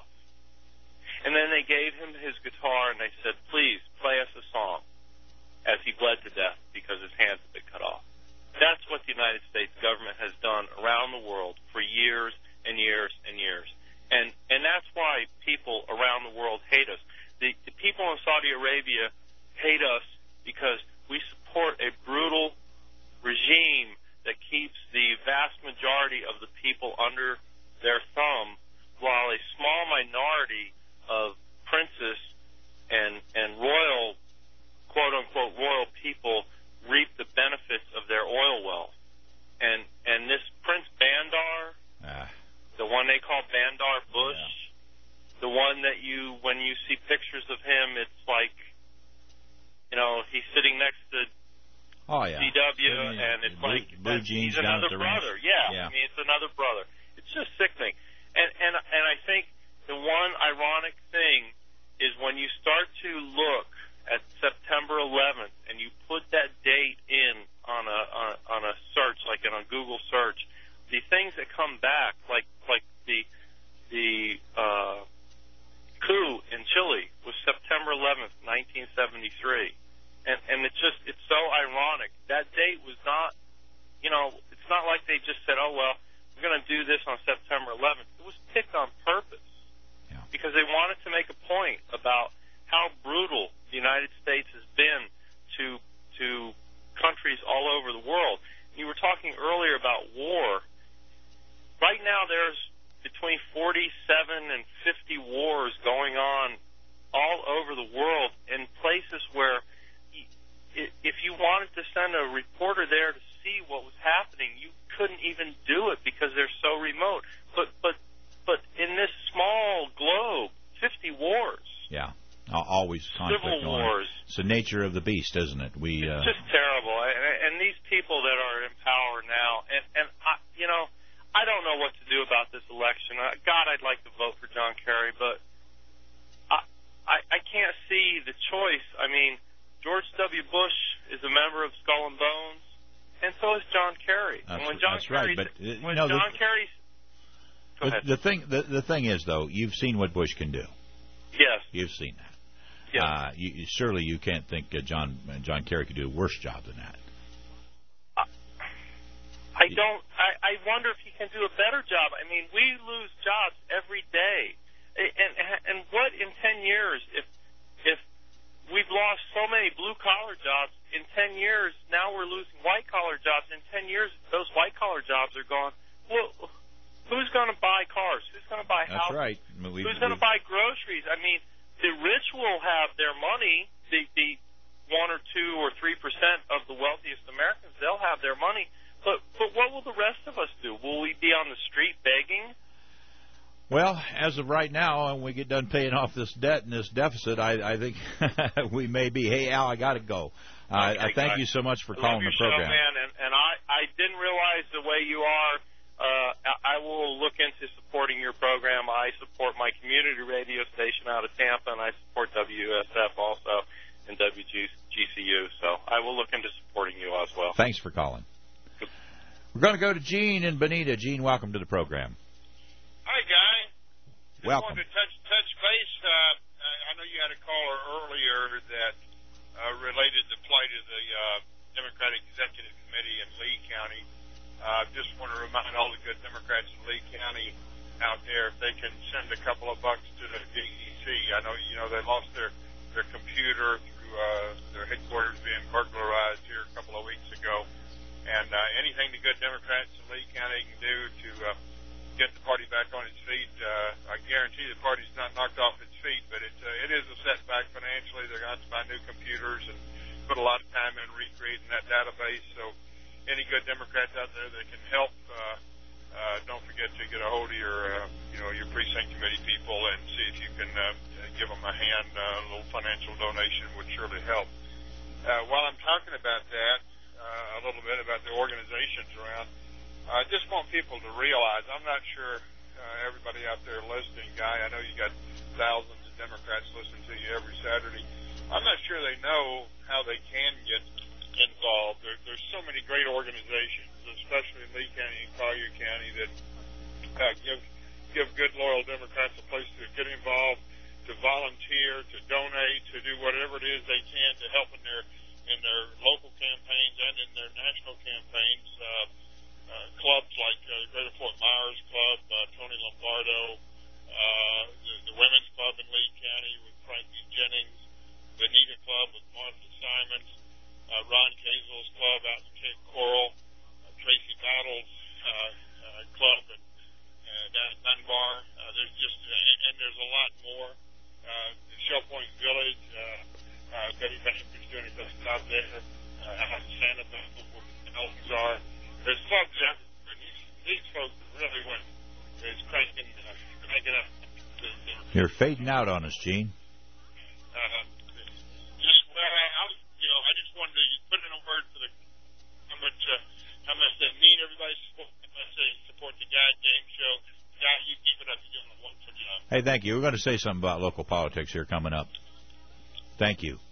And then they gave him his guitar, and they said, please, play us a song, as he bled to death because his hands had been cut off. That's what the United States government has done around the world for years and years and years. And and that's why people around the world hate us. The, the people in Saudi Arabia hate us because we support a brutal regime that keeps the vast majority of the people under their thumb, while a small minority of princes and and royal, quote-unquote, royal people reap the benefits of their oil wealth. And and this Prince Bandar, ah. the one they call Bandar Bush, yeah. the one that you, when you see pictures of him, it's like, you know, he's sitting next to Oh, yeah. C W, I mean, and it's blue, like blue jeans he's down another at the brother. ranch. Yeah, yeah, I mean, it's another brother. It's just sickening. And and and I think the one ironic thing is when you start to look at September eleventh and you put that date in on a on a, on a search, like in a Google search, the things that come back, like like the the uh, coup in Chile was September eleventh, nineteen seventy-three. And, and it's just, it's so ironic. That date was not, you know, it's not like they just said, oh, well, we're going to do this on September eleventh. It was picked on purpose yeah. because they wanted to make a point about how brutal the United States has been to to countries all over the world. You were talking earlier about war. Right now there's between forty-seven and fifty wars going on all over the world in places where if you wanted to send a reporter there to see what was happening, you couldn't even do it because they're so remote. But but but in this small globe, fifty wars. Yeah, always conflict. Civil wars. It's the nature of the beast, isn't it? We. It's uh, just terrible. And, and these people that are in power now, and and I, you know, I don't know what to do about this election. God, I'd like to vote for John Kerry, but I I, I can't see the choice. I mean, George W. Bush is a member of Skull and Bones, and so is John Kerry. That's, and when John that's Kerry's, right, but uh, when no, John the, Kerry's, go the, ahead. the thing, the, the thing is, though, you've seen what Bush can do. Yes, you've seen that. Yes. Uh, you, you, surely you can't think uh, John uh, John Kerry could do a worse job than that. Uh, I don't. I, I wonder if he can do a better job. I mean, we lose jobs every day, and and what in ten years if if we've lost so many blue-collar jobs. In ten years, now we're losing white-collar jobs. In ten years, those white-collar jobs are gone. Well, who's going to buy cars? Who's going to buy That's houses? right. I mean, who's going to buy groceries? I mean, the rich will have their money, the, the one or two or three percent of the wealthiest Americans, they'll have their money. But, but what will the rest of us do? Will we be on the street begging? Well, as of right now, when we get done paying off this debt and this deficit, I, I think we may be. Hey, Al, I got to go. Uh, okay, I thank guys. you so much for I calling love the your program. Show, man, and, and I, I didn't realize the way you are. Uh, I will look into supporting your program. I support my community radio station out of Tampa, and I support W S F also and W G C U. So I will look into supporting you as well. Thanks for calling. We're going to go to Gene in Bonita. Gene, welcome to the program. Hi, Guy. Just welcome. wanted to touch, touch base. Uh, I know you had a caller earlier that uh, related the plight of the uh, Democratic Executive Committee in Lee County. I uh, just want to remind all the good Democrats in Lee County out there if they can send a couple of bucks to the D E C. I know, you know, they lost their, their computer through uh, their headquarters being burglarized here a couple of weeks ago. And uh, anything the good Democrats in Lee County can do to uh, get the party back on its feet, uh, I guarantee the party's not knocked off its feet, but it, uh, it is a setback financially. They're going to have to buy new computers and put a lot of time in recreating that database. So any good Democrats out there that can help, uh, uh, don't forget to get a hold of your, uh, you know, your precinct committee people and see if you can uh, give them a hand. Uh, a little financial donation would surely help. Uh, while I'm talking about that, uh, a little bit about the organizations around, I just want people to realize, I'm not sure uh, everybody out there listening, Guy, I know you got thousands of Democrats listening to you every Saturday. I'm not sure they know how they can get involved. There, there's so many great organizations, especially in Lee County and Collier County, that uh, give give good, loyal Democrats a place to get involved, to volunteer, to donate, to do whatever it is they can to help in their in their local campaigns and in their national campaigns. Uh, uh, clubs like uh, the Greater Fort Myers Club, uh, Tony Lombardo, uh, the, the Women's Club in Lee County with Frankie Jennings, the Nita Club with Martha Simons, uh, Ron Kazel's club out in Cape Coral, uh, Tracy Battles' uh, uh, club at, uh, down at Dunbar. Uh, there's just, uh, and there's a lot more. Uh, Shell Point Village, uh, uh, Betty Banker's doing a good job there. Uh, out in Santa Barbara, where the Elks are. There's clubs out there. These, these folks really went, is cranking, uh, cranking up. The, the, You're fading out on us, Gene. Uh, just, well, I, was, you know, I just wanted to put in a word for the, how much, uh, how much they mean everybody support, I say support the Guy James Show. Guy, you keep it up. You're doing a wonderful job. Hey, thank you. We're going to say something about local politics here coming up. Thank you.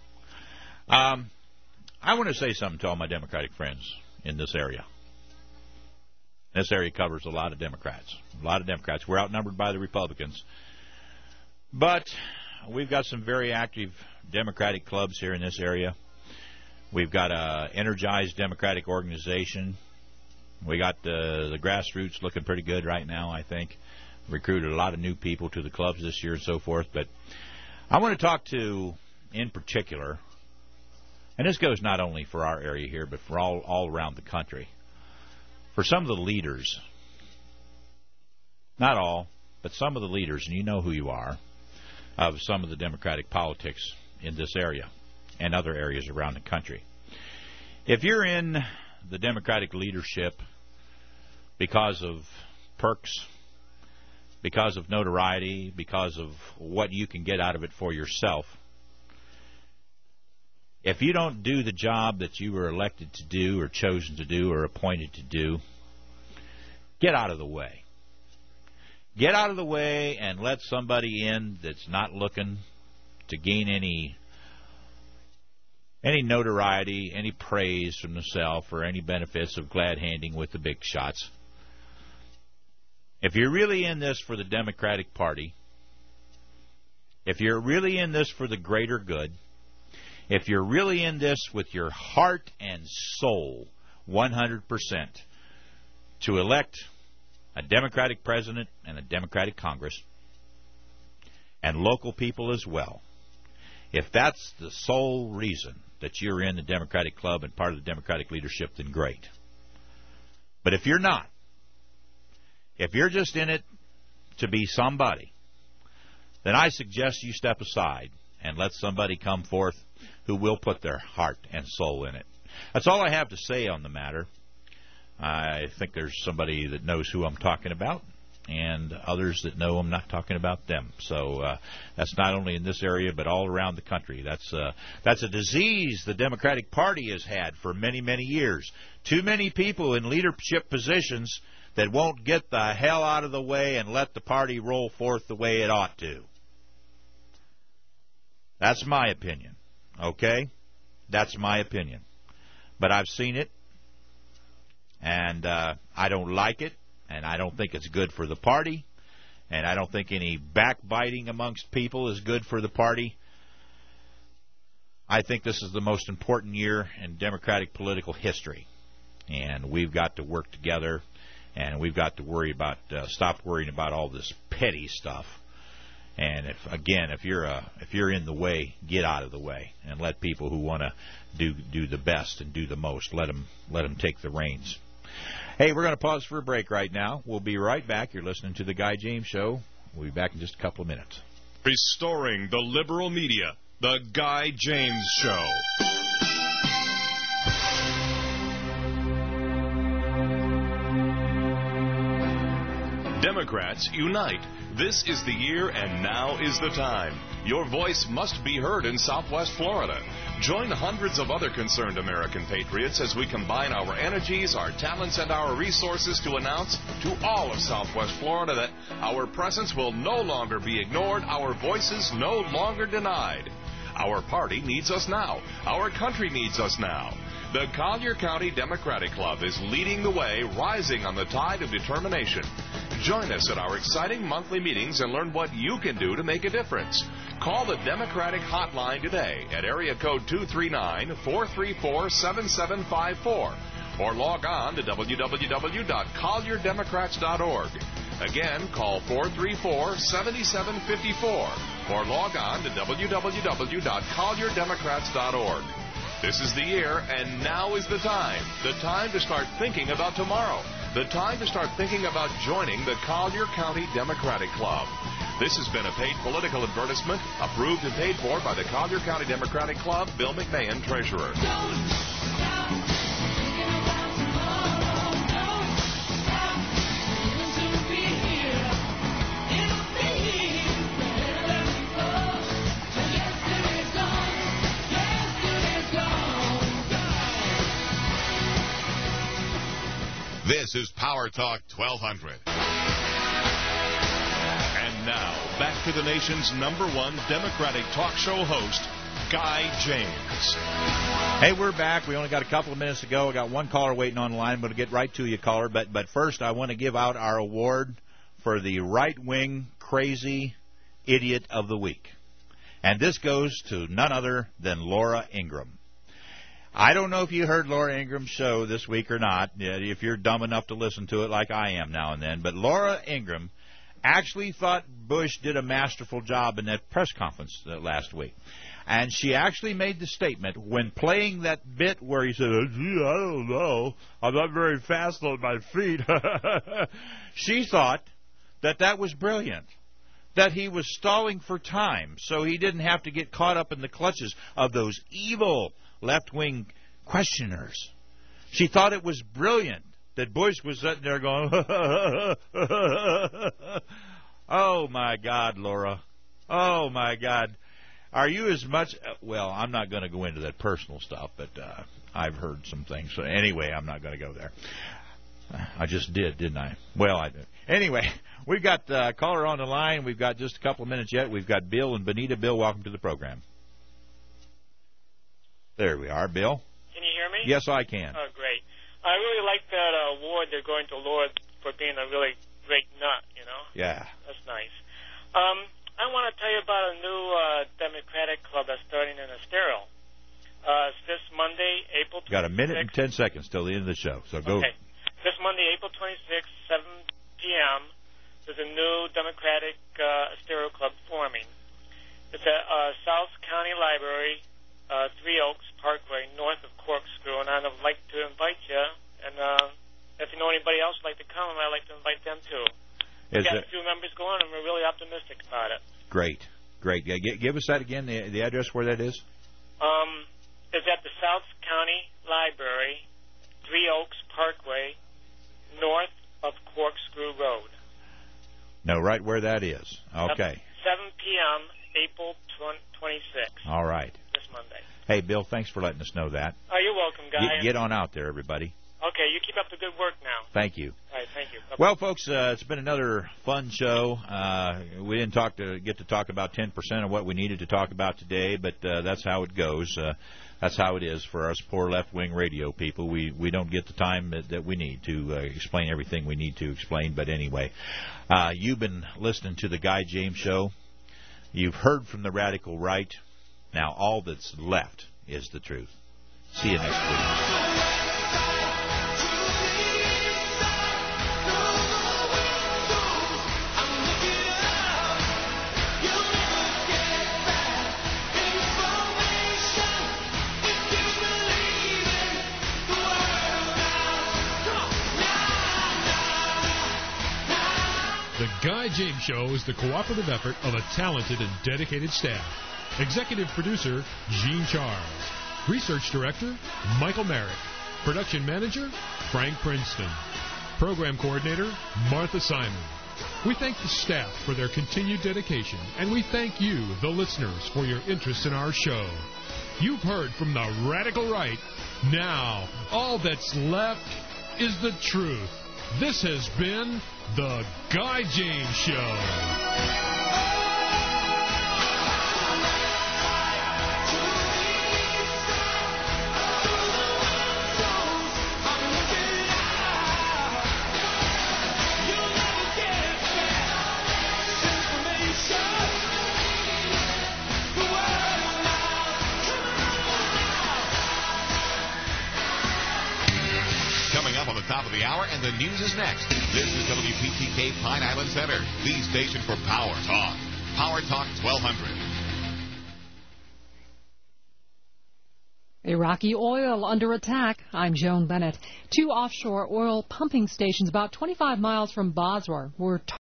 Um, I want to say something to all my Democratic friends in this area. This area covers a lot of Democrats. A lot of Democrats. We're outnumbered by the Republicans. But we've got some very active Democratic clubs here in this area. We've got a energized Democratic organization. We got the, the grassroots looking pretty good right now, I think. Recruited a lot of new people to the clubs this year and so forth. But I want to talk to, in particular, and this goes not only for our area here, but for all, all around the country, for some of the leaders, not all, but some of the leaders, and you know who you are, of some of the Democratic politics in this area and other areas around the country. If you're in the Democratic leadership because of perks, because of notoriety, because of what you can get out of it for yourself, if you don't do the job that you were elected to do or chosen to do or appointed to do, get out of the way. Get out of the way and let somebody in that's not looking to gain any any notoriety, any praise from themselves, or any benefits of glad handing with the big shots. If you're really in this for the Democratic Party, if you're really in this for the greater good, if you're really in this with your heart and soul, one hundred percent, to elect a Democratic president and a Democratic Congress, and local people as well, if that's the sole reason that you're in the Democratic Club and part of the Democratic leadership, then great. But if you're not, if you're just in it to be somebody, then I suggest you step aside and let somebody come forth who will put their heart and soul in it. That's all I have to say on the matter. I think there's somebody that knows who I'm talking about, and others that know I'm not talking about them. So uh, that's not only in this area, but all around the country. That's uh, that's a disease the Democratic Party has had for many, many years. Too many people in leadership positions that won't get the hell out of the way and let the party roll forth the way it ought to. That's my opinion. Okay? That's my opinion. But I've seen it, and uh, I don't like it, and I don't think it's good for the party, and I don't think any backbiting amongst people is good for the party. I think this is the most important year in Democratic political history, and we've got to work together, and we've got to worry about uh, stop worrying about all this petty stuff. And if again, if you're uh, if you're in the way, get out of the way and let people who want to do do the best and do the most, let them let them take the reins. Hey, we're going to pause for a break right now. We'll be right back. You're listening to the Guy James Show. We'll be back in just a couple of minutes. Restoring the liberal media, the Guy James Show. Democrats, unite. This is the year and now is the time. Your voice must be heard in Southwest Florida. Join hundreds of other concerned American patriots as we combine our energies, our talents, and our resources to announce to all of Southwest Florida that our presence will no longer be ignored, our voices no longer denied. Our party needs us now. Our country needs us now. The Collier County Democratic Club is leading the way, rising on the tide of determination. Join us at our exciting monthly meetings and learn what you can do to make a difference. Call the Democratic Hotline today at area code two three nine, four three four, seven seven five four or log on to w w w dot collier democrats dot org. Again, call four three four, seven seven five four or log on to w w w dot collier democrats dot org. This is the year, and now is the time. The time to start thinking about tomorrow. The time to start thinking about joining the Collier County Democratic Club. This has been a paid political advertisement, approved and paid for by the Collier County Democratic Club, Bill McMahon, Treasurer. This is Power Talk twelve hundred. And now, back to the nation's number one Democratic talk show host, Guy James. Hey, we're back. We only got a couple of minutes to go. I got one caller waiting on the line. I'm going to get right to you, caller. But, but first, I want to give out our award for the right-wing crazy idiot of the week. And this goes to none other than Laura Ingraham. I don't know if you heard Laura Ingram's show this week or not, if you're dumb enough to listen to it like I am now and then, but Laura Ingraham actually thought Bush did a masterful job in that press conference last week. And she actually made the statement when playing that bit where he said, oh, gee, I don't know, I'm not very fast on my feet. She thought that that was brilliant, that he was stalling for time so he didn't have to get caught up in the clutches of those evil left-wing questioners. She thought it was brilliant that Bush was sitting there going, oh, my God, Laura. Oh, my God. Are you as much... Well, I'm not going to go into that personal stuff, but uh, I've heard some things. So anyway, I'm not going to go there. I just did, didn't I? Well, I did. Anyway, we've got a caller on the line. We've got just a couple of minutes yet. We've got Bill and Benita. Bill, welcome to the program. There we are, Bill. Can you hear me? Yes, I can. Oh, great. I really like that uh, award they're going to Laura for being a really great nut, you know? Yeah. That's nice. Um, I want to tell you about a new uh, Democratic club that's starting in Estero. Uh, it's this Monday, April twenty-sixth. Got a minute and ten seconds till the end of the show, so go. Okay. This Monday, April twenty-sixth, seven p.m., there's a new Democratic uh, Estero club forming. It's at uh, South County Library, Uh, Three Oaks Parkway, north of Corkscrew, and I'd like to invite you. And uh, if you know anybody else who'd like to come, I'd like to invite them too. We've got a few members going, and we're really optimistic about it. Great, great. Yeah, g- give us that again, the, the address where that is. Um, it's at the South County Library, Three Oaks Parkway, north of Corkscrew Road. No, right where that is. Okay. seven p.m., April twenty-sixth. All right. This Monday. Hey, Bill, thanks for letting us know that. Oh, you're welcome, guy. Get, get on out there, everybody. Okay, you keep up the good work now. Thank you. All right, thank you. Bye-bye. Well, folks, uh, it's been another fun show. Uh, we didn't talk to get to talk about ten percent of what we needed to talk about today, but uh, that's how it goes. Uh, that's how it is for us poor left-wing radio people. We we don't get the time that, that we need to uh, explain everything we need to explain. But anyway, uh, you've been listening to the Guy James Show. You've heard from the radical right. Now all that's left is the truth. See you next week. The Guy James Show is the cooperative effort of a talented and dedicated staff. Executive producer, Gene Charles. Research director, Michael Merrick. Production manager, Frank Princeton. Program coordinator, Martha Simon. We thank the staff for their continued dedication, and we thank you, the listeners, for your interest in our show. You've heard from the radical right. Now, all that's left is the truth. This has been The Guy James Show. Top of the hour, and the news is next. This is W P T K Pine Island Center, the station for Power Talk. Power Talk twelve hundred. Iraqi oil under attack. I'm Joan Bennett. Two offshore oil pumping stations about twenty-five miles from Basra were